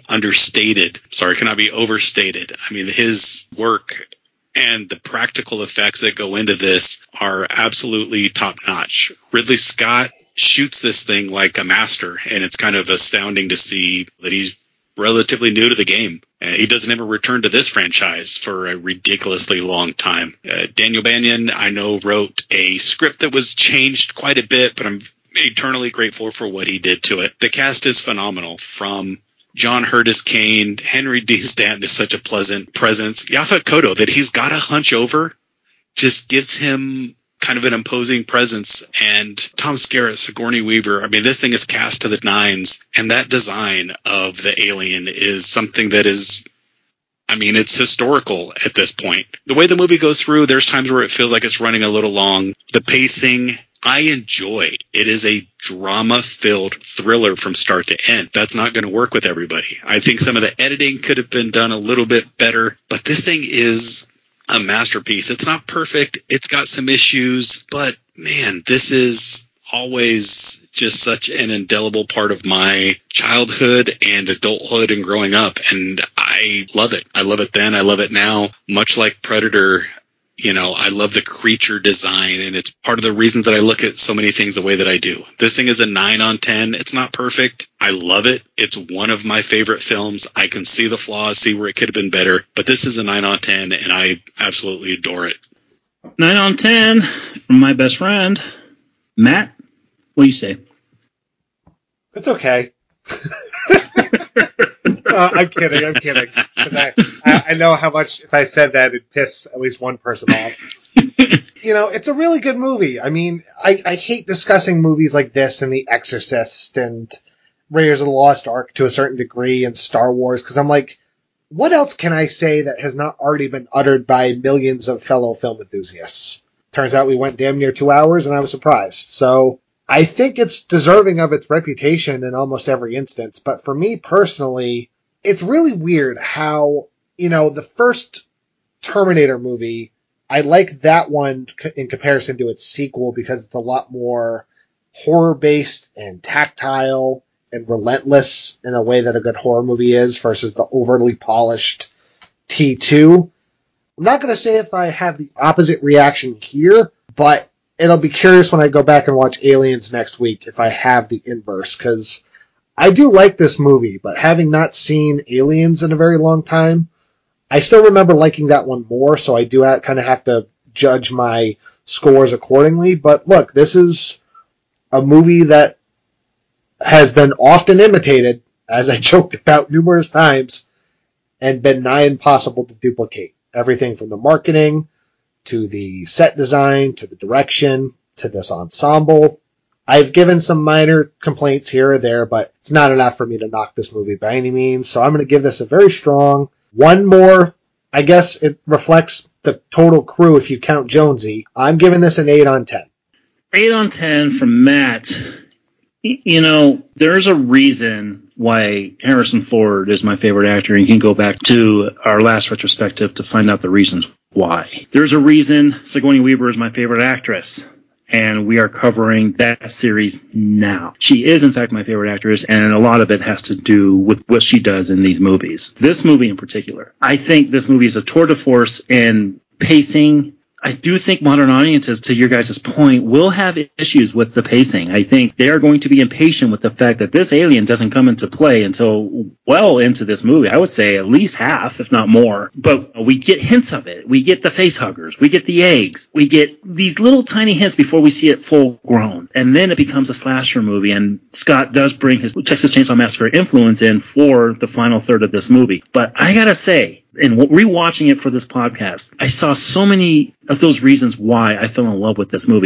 overstated. I mean, his work and the practical effects that go into this are absolutely top-notch. Ridley Scott shoots this thing like a master, and it's kind of astounding to see that he's relatively new to the game. He doesn't ever return to this franchise for a ridiculously long time. Daniel Banyan, I know, wrote a script that was changed quite a bit, but I'm eternally grateful for what he did to it. The cast is phenomenal, from John Hurt as Kane, Henry D. Stanton is such a pleasant presence. Yaphet Kotto, that he's got to hunch over, just gives him kind of an imposing presence. And Tom Skerritt, Sigourney Weaver, I mean, this thing is cast to the nines, and that design of the alien is something that is, I mean, it's historical at this point. The way the movie goes through, there's times where it feels like it's running a little long. The pacing, I enjoy. It is a drama-filled thriller from start to end. That's not going to work with everybody. I think some of the editing could have been done a little bit better, but this thing is a masterpiece. It's not perfect. It's got some issues, but man, this is always just such an indelible part of my childhood and adulthood and growing up, and I love it. I love it then. I love it now. Much like Predator, you know, I love the creature design, and it's part of the reasons that I look at so many things the way that I do. This thing is a 9 on 10. It's not perfect. I love it. It's one of my favorite films. I can see the flaws, see where it could have been better, but this is a 9 on 10, and I absolutely adore it. 9 on 10 from my best friend. Matt, what do you say? It's okay. I'm kidding. Because I know how much, if I said that, it'd piss at least one person off. You know, it's a really good movie. I mean, I hate discussing movies like this and The Exorcist and Raiders of the Lost Ark to a certain degree and Star Wars, because I'm like, what else can I say that has not already been uttered by millions of fellow film enthusiasts? Turns out we went damn near 2 hours, and I was surprised. So I think it's deserving of its reputation in almost every instance. But for me personally, it's really weird how, you know, the first Terminator movie, I like that one in comparison to its sequel because it's a lot more horror-based and tactile and relentless in a way that a good horror movie is versus the overly polished T2. I'm not going to say if I have the opposite reaction here, but it'll be curious when I go back and watch Aliens next week if I have the inverse, because I do like this movie, but having not seen Aliens in a very long time, I still remember liking that one more, so I do kind of have to judge my scores accordingly. But look, this is a movie that has been often imitated, as I joked about numerous times, and been nigh impossible to duplicate. Everything from the marketing, to the set design, to the direction, to this ensemble. I've given some minor complaints here or there, but it's not enough for me to knock this movie by any means, so I'm going to give this a very strong one more. I guess it reflects the total crew if you count Jonesy. I'm giving this an 8 on 10. 8 on 10 from Matt. You know, there's a reason why Harrison Ford is my favorite actor, and you can go back to our last retrospective to find out the reasons why. There's a reason Sigourney Weaver is my favorite actress, and we are covering that series now. She is, in fact, my favorite actress, and a lot of it has to do with what she does in these movies. This movie in particular. I think this movie is a tour de force in pacing. I do think modern audiences, to your guys' point, will have issues with the pacing. I think they are going to be impatient with the fact that this alien doesn't come into play until well into this movie. I would say at least half, if not more. But we get hints of it. We get the face huggers. We get the eggs. We get these little tiny hints before we see it full grown. And then it becomes a slasher movie. And Scott does bring his Texas Chainsaw Massacre influence in for the final third of this movie. But I gotta say, and rewatching it for this podcast, I saw so many of those reasons why I fell in love with this movie.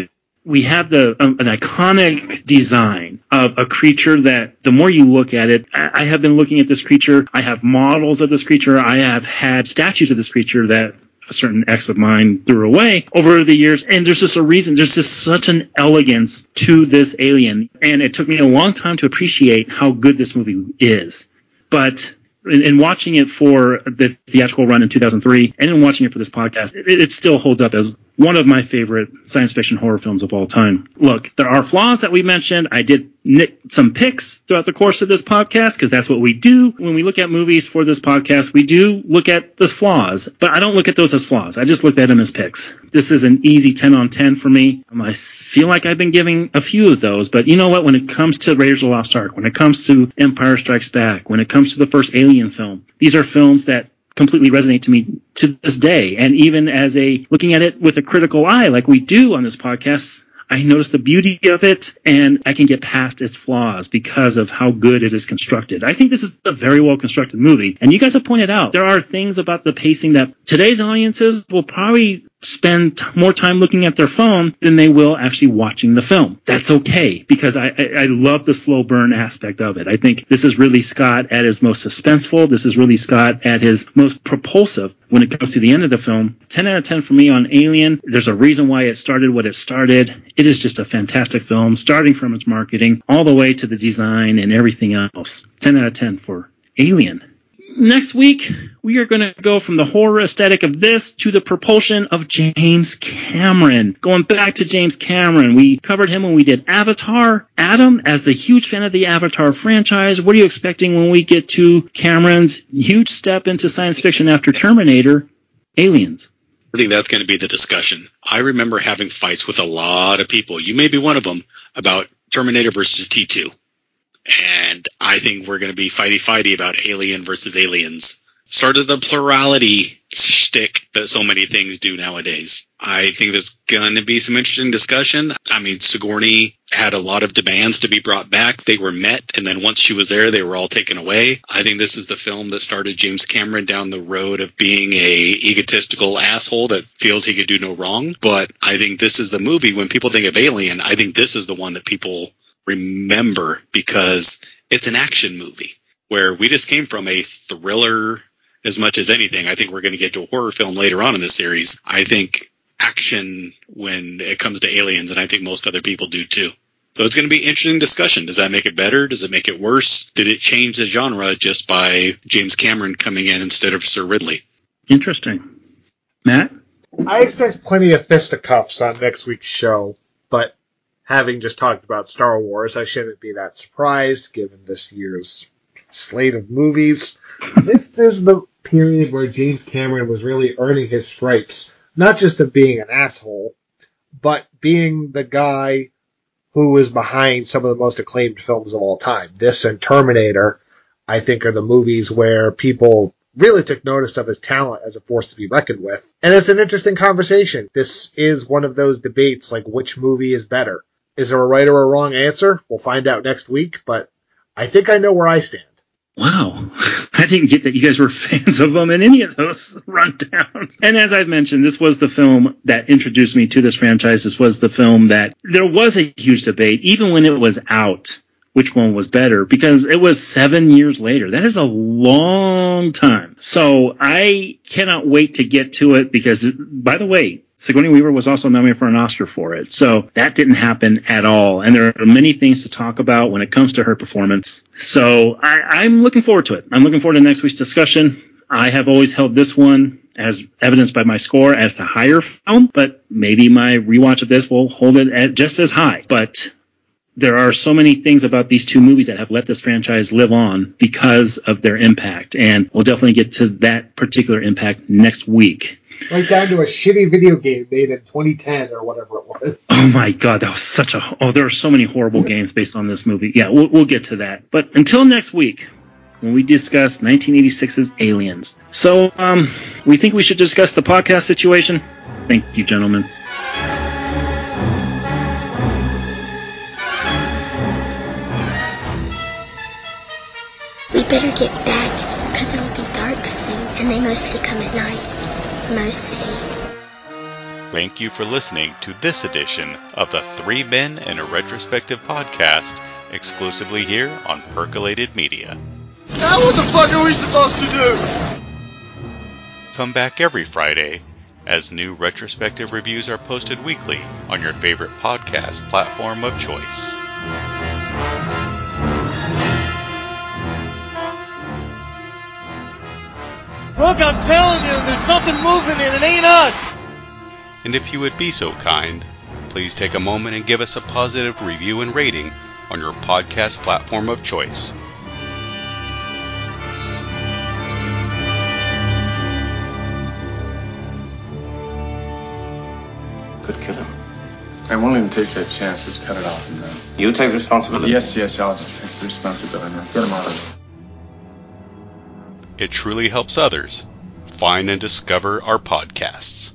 we have an iconic design of a creature that the more you look at it, I have been looking at this creature. I have models of this creature. I have had statues of this creature that a certain ex of mine threw away over the years. And there's just a reason. There's just such an elegance to this alien. And it took me a long time to appreciate how good this movie is. But in watching it for the theatrical run in 2003 and in watching it for this podcast, it still holds up as one of my favorite science fiction horror films of all time. Look, there are flaws that we mentioned. I did nick some picks throughout the course of this podcast because that's what we do. When we look at movies for this podcast, we do look at the flaws, but I don't look at those as flaws. I just look at them as picks. This is an easy 10 on 10 for me. I feel like I've been giving a few of those, but you know what? When it comes to Raiders of the Lost Ark, when it comes to Empire Strikes Back, when it comes to the first Alien film, these are films that completely resonate to me to this day. And even as looking at it with a critical eye, like we do on this podcast, I notice the beauty of it, and I can get past its flaws because of how good it is constructed. I think this is a very well-constructed movie. And you guys have pointed out, there are things about the pacing that today's audiences will probably spend more time looking at their phone than they will actually watching the film. That's okay, because I love the slow burn aspect of it. I think this is Ridley Scott at his most suspenseful. This is Ridley Scott at his most propulsive when it comes to the end of the film. 10 out of 10 for me on Alien. There's a reason why it started what it started. It is just a fantastic film, starting from its marketing all the way to the design and everything else. 10 out of 10 for Alien. Next week, we are going to go from the horror aesthetic of this to the propulsion of James Cameron. Going back to James Cameron, we covered him when we did Avatar. Adam, as the huge fan of the Avatar franchise, what are you expecting when we get to Cameron's huge step into science fiction after Terminator, Aliens? I think that's going to be the discussion. I remember having fights with a lot of people, you may be one of them, about Terminator versus T2. And I think we're going to be fighty about Alien versus Aliens. Started the plurality shtick that so many things do nowadays. I think there's going to be some interesting discussion. I mean, Sigourney had a lot of demands to be brought back. They were met, and then once she was there, they were all taken away. I think this is the film that started James Cameron down the road of being a egotistical asshole that feels he could do no wrong. But I think this is the movie, when people think of Alien, I think this is the one that people remember because it's an action movie where we just came from a thriller as much as anything. I think we're going to get to a horror film later on in the series. I think action when it comes to Aliens, and I think most other people do too. So it's going to be an interesting discussion. Does that make it better? Does it make it worse? Did it change the genre just by James Cameron coming in instead of Sir Ridley? Interesting. Matt? I expect plenty of fisticuffs on next week's show, but having just talked about Star Wars, I shouldn't be that surprised given this year's slate of movies. This is the period where James Cameron was really earning his stripes, not just of being an asshole, but being the guy who was behind some of the most acclaimed films of all time. This and Terminator, I think, are the movies where people really took notice of his talent as a force to be reckoned with. And it's an interesting conversation. This is one of those debates, like which movie is better. Is there a right or a wrong answer? We'll find out next week, but I think I know where I stand. Wow. I didn't get that you guys were fans of them in any of those rundowns. And as I've mentioned, this was the film that introduced me to this franchise. This was the film that there was a huge debate, even when it was out, which one was better, because it was 7 years later. That is a long time. So I cannot wait to get to it because, by the way, Sigourney Weaver was also nominated for an Oscar for it. So that didn't happen at all. And there are many things to talk about when it comes to her performance. So I'm looking forward to it. I'm looking forward to next week's discussion. I have always held this one, as evidenced by my score, as the higher film, but maybe my rewatch of this will hold it at just as high. But there are so many things about these two movies that have let this franchise live on because of their impact. And we'll definitely get to that particular impact next week. Right down to a shitty video game made in 2010 or whatever it was. Oh my God, that was there are so many horrible games based on this movie. Yeah, we'll get to that. But until next week, when we discuss 1986's Aliens. So, we think we should discuss the podcast situation. Thank you, gentlemen. We better get back, because it'll be dark soon, and they mostly come at night. Mostly. Thank you for listening to this edition of the Three Men and a Retrospective podcast, exclusively here on Percolated Media. Now what the fuck are we supposed to do? Come back every Friday as new retrospective reviews are posted weekly on your favorite podcast platform of choice. Look, I'm telling you, there's something moving and it ain't us. And if you would be so kind, please take a moment and give us a positive review and rating on your podcast platform of choice. Could kill him. I won't even take that chance. Just cut it off and then. You take responsibility. Yes, I'll just take the responsibility. Get him out of It truly helps others find and discover our podcasts.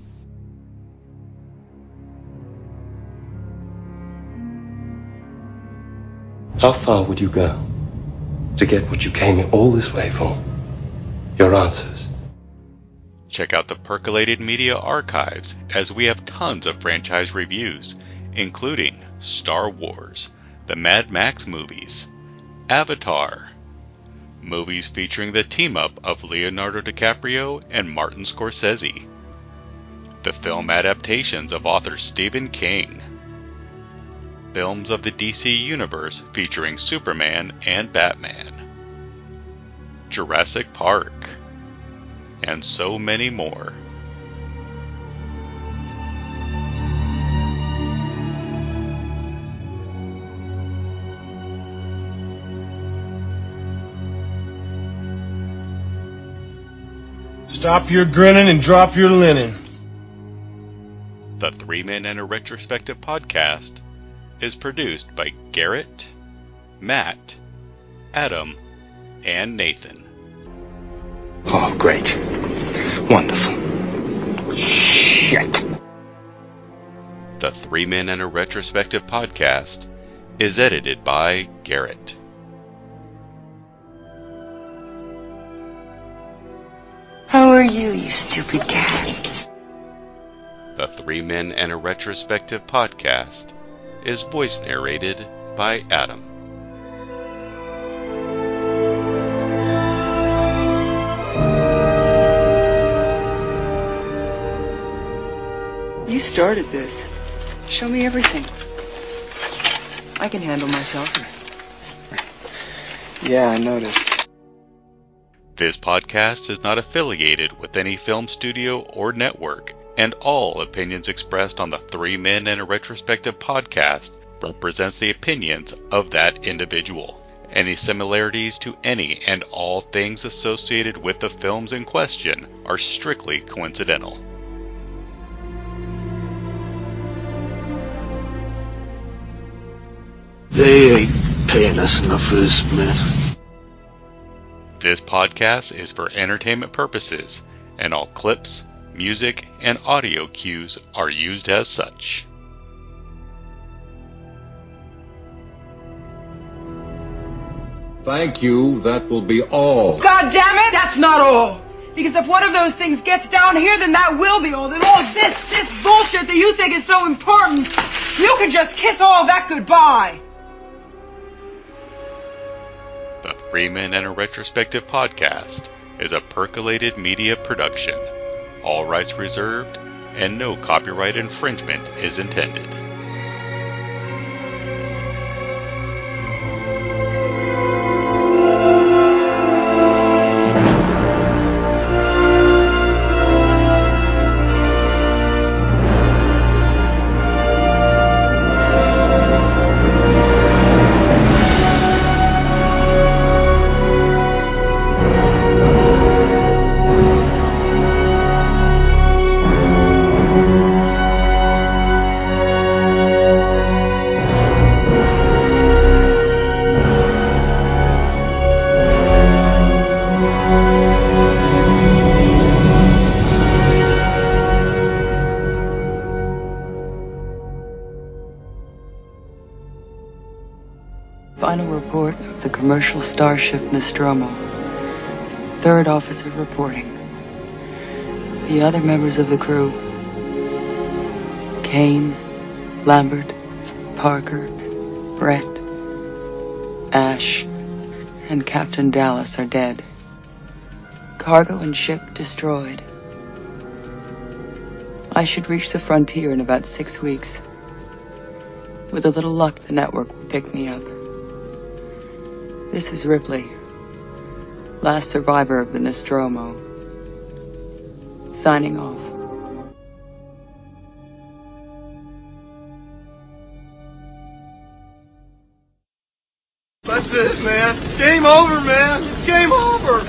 How far would you go to get what you came all this way for? Your answers. Check out the Percolated Media archives, as we have tons of franchise reviews, including Star Wars, the Mad Max movies, Avatar, movies featuring the team-up of Leonardo DiCaprio and Martin Scorsese, the film adaptations of author Stephen King, films of the DC Universe featuring Superman and Batman, Jurassic Park, and so many more. Stop your grinning and drop your linen. The Three Men and a Retrospective podcast is produced by Garrett, Matt, Adam, and Nathan. Oh, great. Wonderful. Shit. The Three Men and a Retrospective podcast is edited by Garrett. How are you stupid cat? The Three Men and a Retrospective podcast is voice narrated by Adam. You started this. Show me everything. I can handle myself. Yeah, I noticed. This podcast is not affiliated with any film studio or network, and all opinions expressed on the Three Men and a Retrospective podcast represents the opinions of that individual. Any similarities to any and all things associated with the films in question are strictly coincidental. They ain't paying us enough for this, man. This podcast is for entertainment purposes, and all clips, music, and audio cues are used as such. Thank you. That will be all. God damn it! That's not all! Because if one of those things gets down here, then that will be all. Then all this bullshit that you think is so important, you can just kiss all of that goodbye! The Three Men and a Retrospective podcast is a Percolated Media production. All rights reserved, and no copyright infringement is intended. Final report of the commercial starship Nostromo. Third officer reporting. The other members of the crew Kane, Lambert, Parker, Brett, Ash, and Captain Dallas are dead. Cargo and ship destroyed. I should reach the frontier in about 6 weeks. With a little luck, the network will pick me up. This is Ripley, last survivor of the Nostromo. Signing off. That's it, man. Game over, man. It's game over.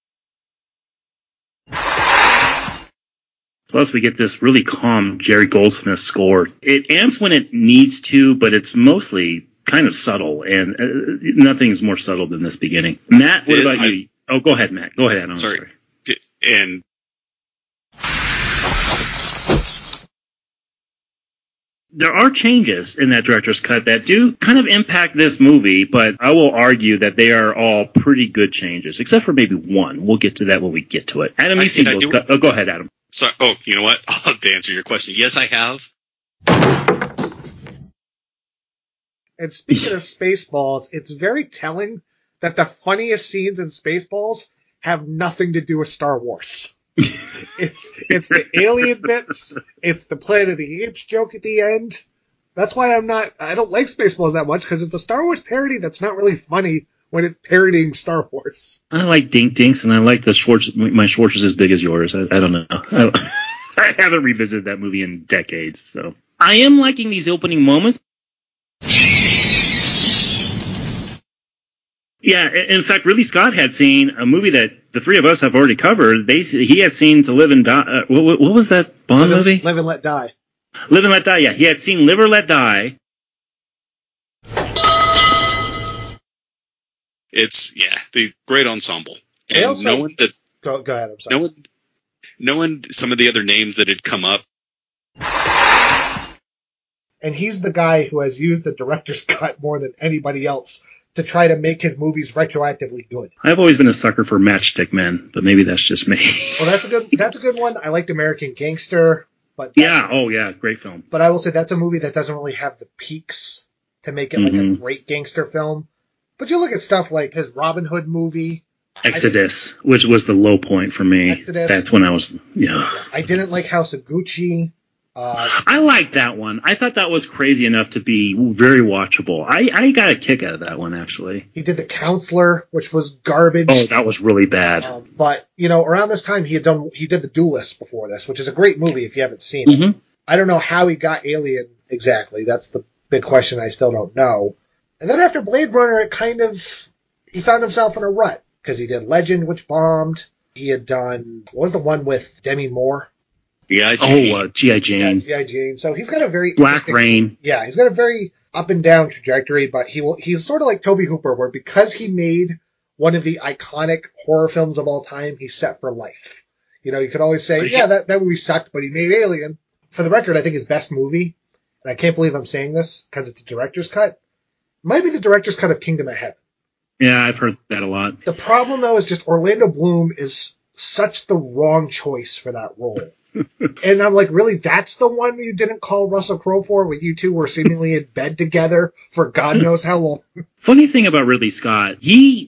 Plus, we get this really calm Jerry Goldsmith score. It amps when it needs to, but it's mostly kind of subtle, and nothing's more subtle than this beginning. Matt, what about you? Oh, go ahead, Matt. Go ahead, Adam. Sorry. And there are changes in that director's cut that do kind of impact this movie, but I will argue that they are all pretty good changes, except for maybe one. We'll get to that when we get to it. Adam, you've seen those. Go ahead, Adam. So, you know what? I'll have to answer your question. Yes, I have. And speaking of Spaceballs, it's very telling that the funniest scenes in Spaceballs have nothing to do with Star Wars. It's the alien bits. It's the Planet of the Apes joke at the end. That's why I don't like Spaceballs that much, because it's a Star Wars parody that's not really funny when it's parodying Star Wars. I like Dink Dinks, and I like the my Schwartz is as big as yours. I don't know. I haven't revisited that movie in decades, so I am liking these opening moments. Yeah, in fact, Ridley Scott had seen a movie that the three of us have already covered. He had seen To Live and Die. What was that Bond movie? Live and Let Die. Live and Let Die, yeah. He had seen Live or Let Die. It's, the great ensemble. And also, knowing that... Go ahead, I'm sorry. Knowing some of the other names that had come up. And he's the guy who has used the director's cut more than anybody else to try to make his movies retroactively good. I've always been a sucker for Matchstick Men, but maybe that's just me. Well, that's a good one. I liked American Gangster, but great film. But I will say that's a movie that doesn't really have the peaks to make it like a great gangster film. But you look at stuff like his Robin Hood movie, Exodus, which was the low point for me. Exodus. That's when I was I didn't like House of Gucci. I liked that one. I thought that was crazy enough to be very watchable. I got a kick out of that one, actually. He did The Counselor, which was garbage. Oh, that was really bad. But, around this time, he did The Duelist before this, which is a great movie if you haven't seen it. I don't know how he got Alien exactly. That's the big question I still don't know. And then after Blade Runner, he found himself in a rut, because he did Legend, which bombed. He had done, what was the one with Demi Moore? G.I. Jane. G.I. Jane. So he's got a very Black Rain. Yeah, he's got a very up and down trajectory, but he's sort of like Tobe Hooper, where because he made one of the iconic horror films of all time, he's set for life. You could always say, that movie sucked, but he made Alien. For the record, I think his best movie, and I can't believe I'm saying this because it's a director's cut, might be the director's cut of Kingdom of Heaven. Yeah, I've heard that a lot. The problem, though, is just Orlando Bloom is such the wrong choice for that role. And I'm like, really, that's the one you didn't call Russell Crowe for when you two were seemingly in bed together for God knows how long? Funny thing about Ridley Scott,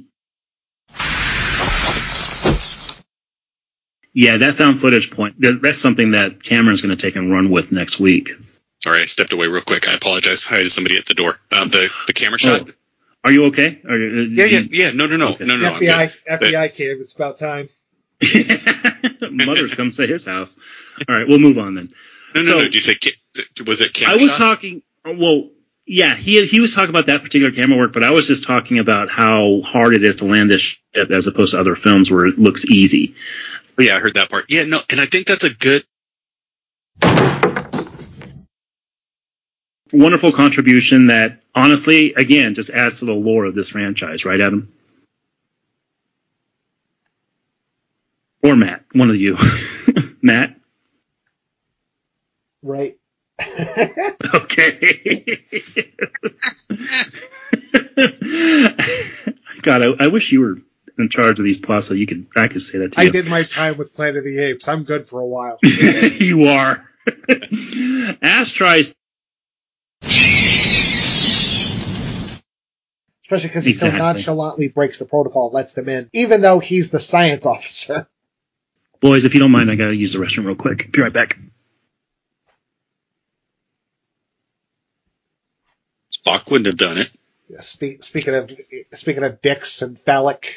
that found footage point, that's something that Cameron's going to take and run with next week. Sorry, I stepped away real quick. I apologize. I had somebody at the door. The camera shot. Are you okay? Yeah. No. Okay. No. FBI came. It's about time. Mother's come to his house. All right, we'll move on then. No. Did you say was it camera? I was talking. Well, yeah, he was talking about that particular camera work, but I was just talking about how hard it is to land this shit as opposed to other films where it looks easy. Yeah, I heard that part. Yeah, no, and I think that's a good, wonderful contribution that, honestly, again, just adds to the lore of this franchise, right, Adam? Or Matt, one of you. Matt? Right. Okay. God, I wish you were in charge of these plots so I could say that to you. I did my time with Planet of the Apes. I'm good for a while. You are. Ash tries. Especially because he so nonchalantly breaks the protocol and lets them in, even though he's the science officer. Boys, if you don't mind, I gotta use the restroom real quick. Be right back. Spock wouldn't have done it. Yeah, speaking of dicks and phallic.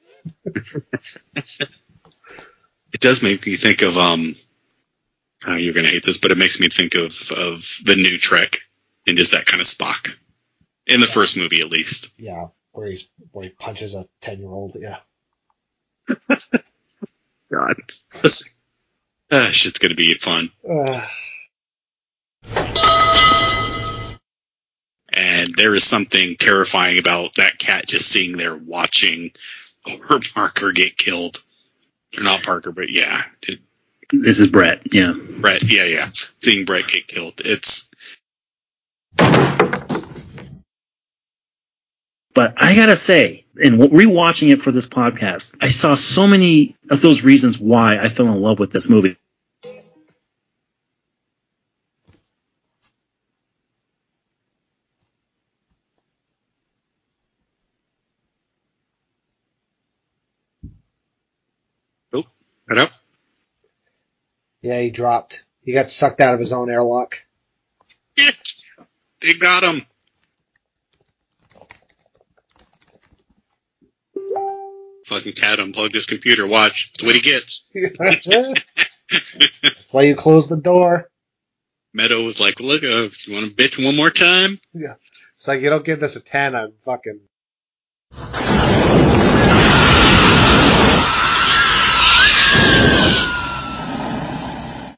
It does make me think of you're gonna hate this, but it makes me think of the new Trek and just that kind of Spock in the first movie, at least. Yeah, where he punches a 10-year-old. Yeah. God, shit's gonna be fun. And there is something terrifying about that cat just sitting there watching her Parker get killed. Or not Parker, but yeah. This is Brett, yeah. Brett, yeah. Seeing Brett get killed. It's... But I gotta say, in rewatching it for this podcast, I saw so many of those reasons why I fell in love with this movie. Oh, right up. Yeah, he dropped. He got sucked out of his own airlock. Shit! They got him! Fucking cat unplugged his computer. Watch. That's what he gets. That's why you close the door. Meadow was like, look, if you want to bitch one more time? Yeah. It's like, you don't give this a 10, I'm fucking...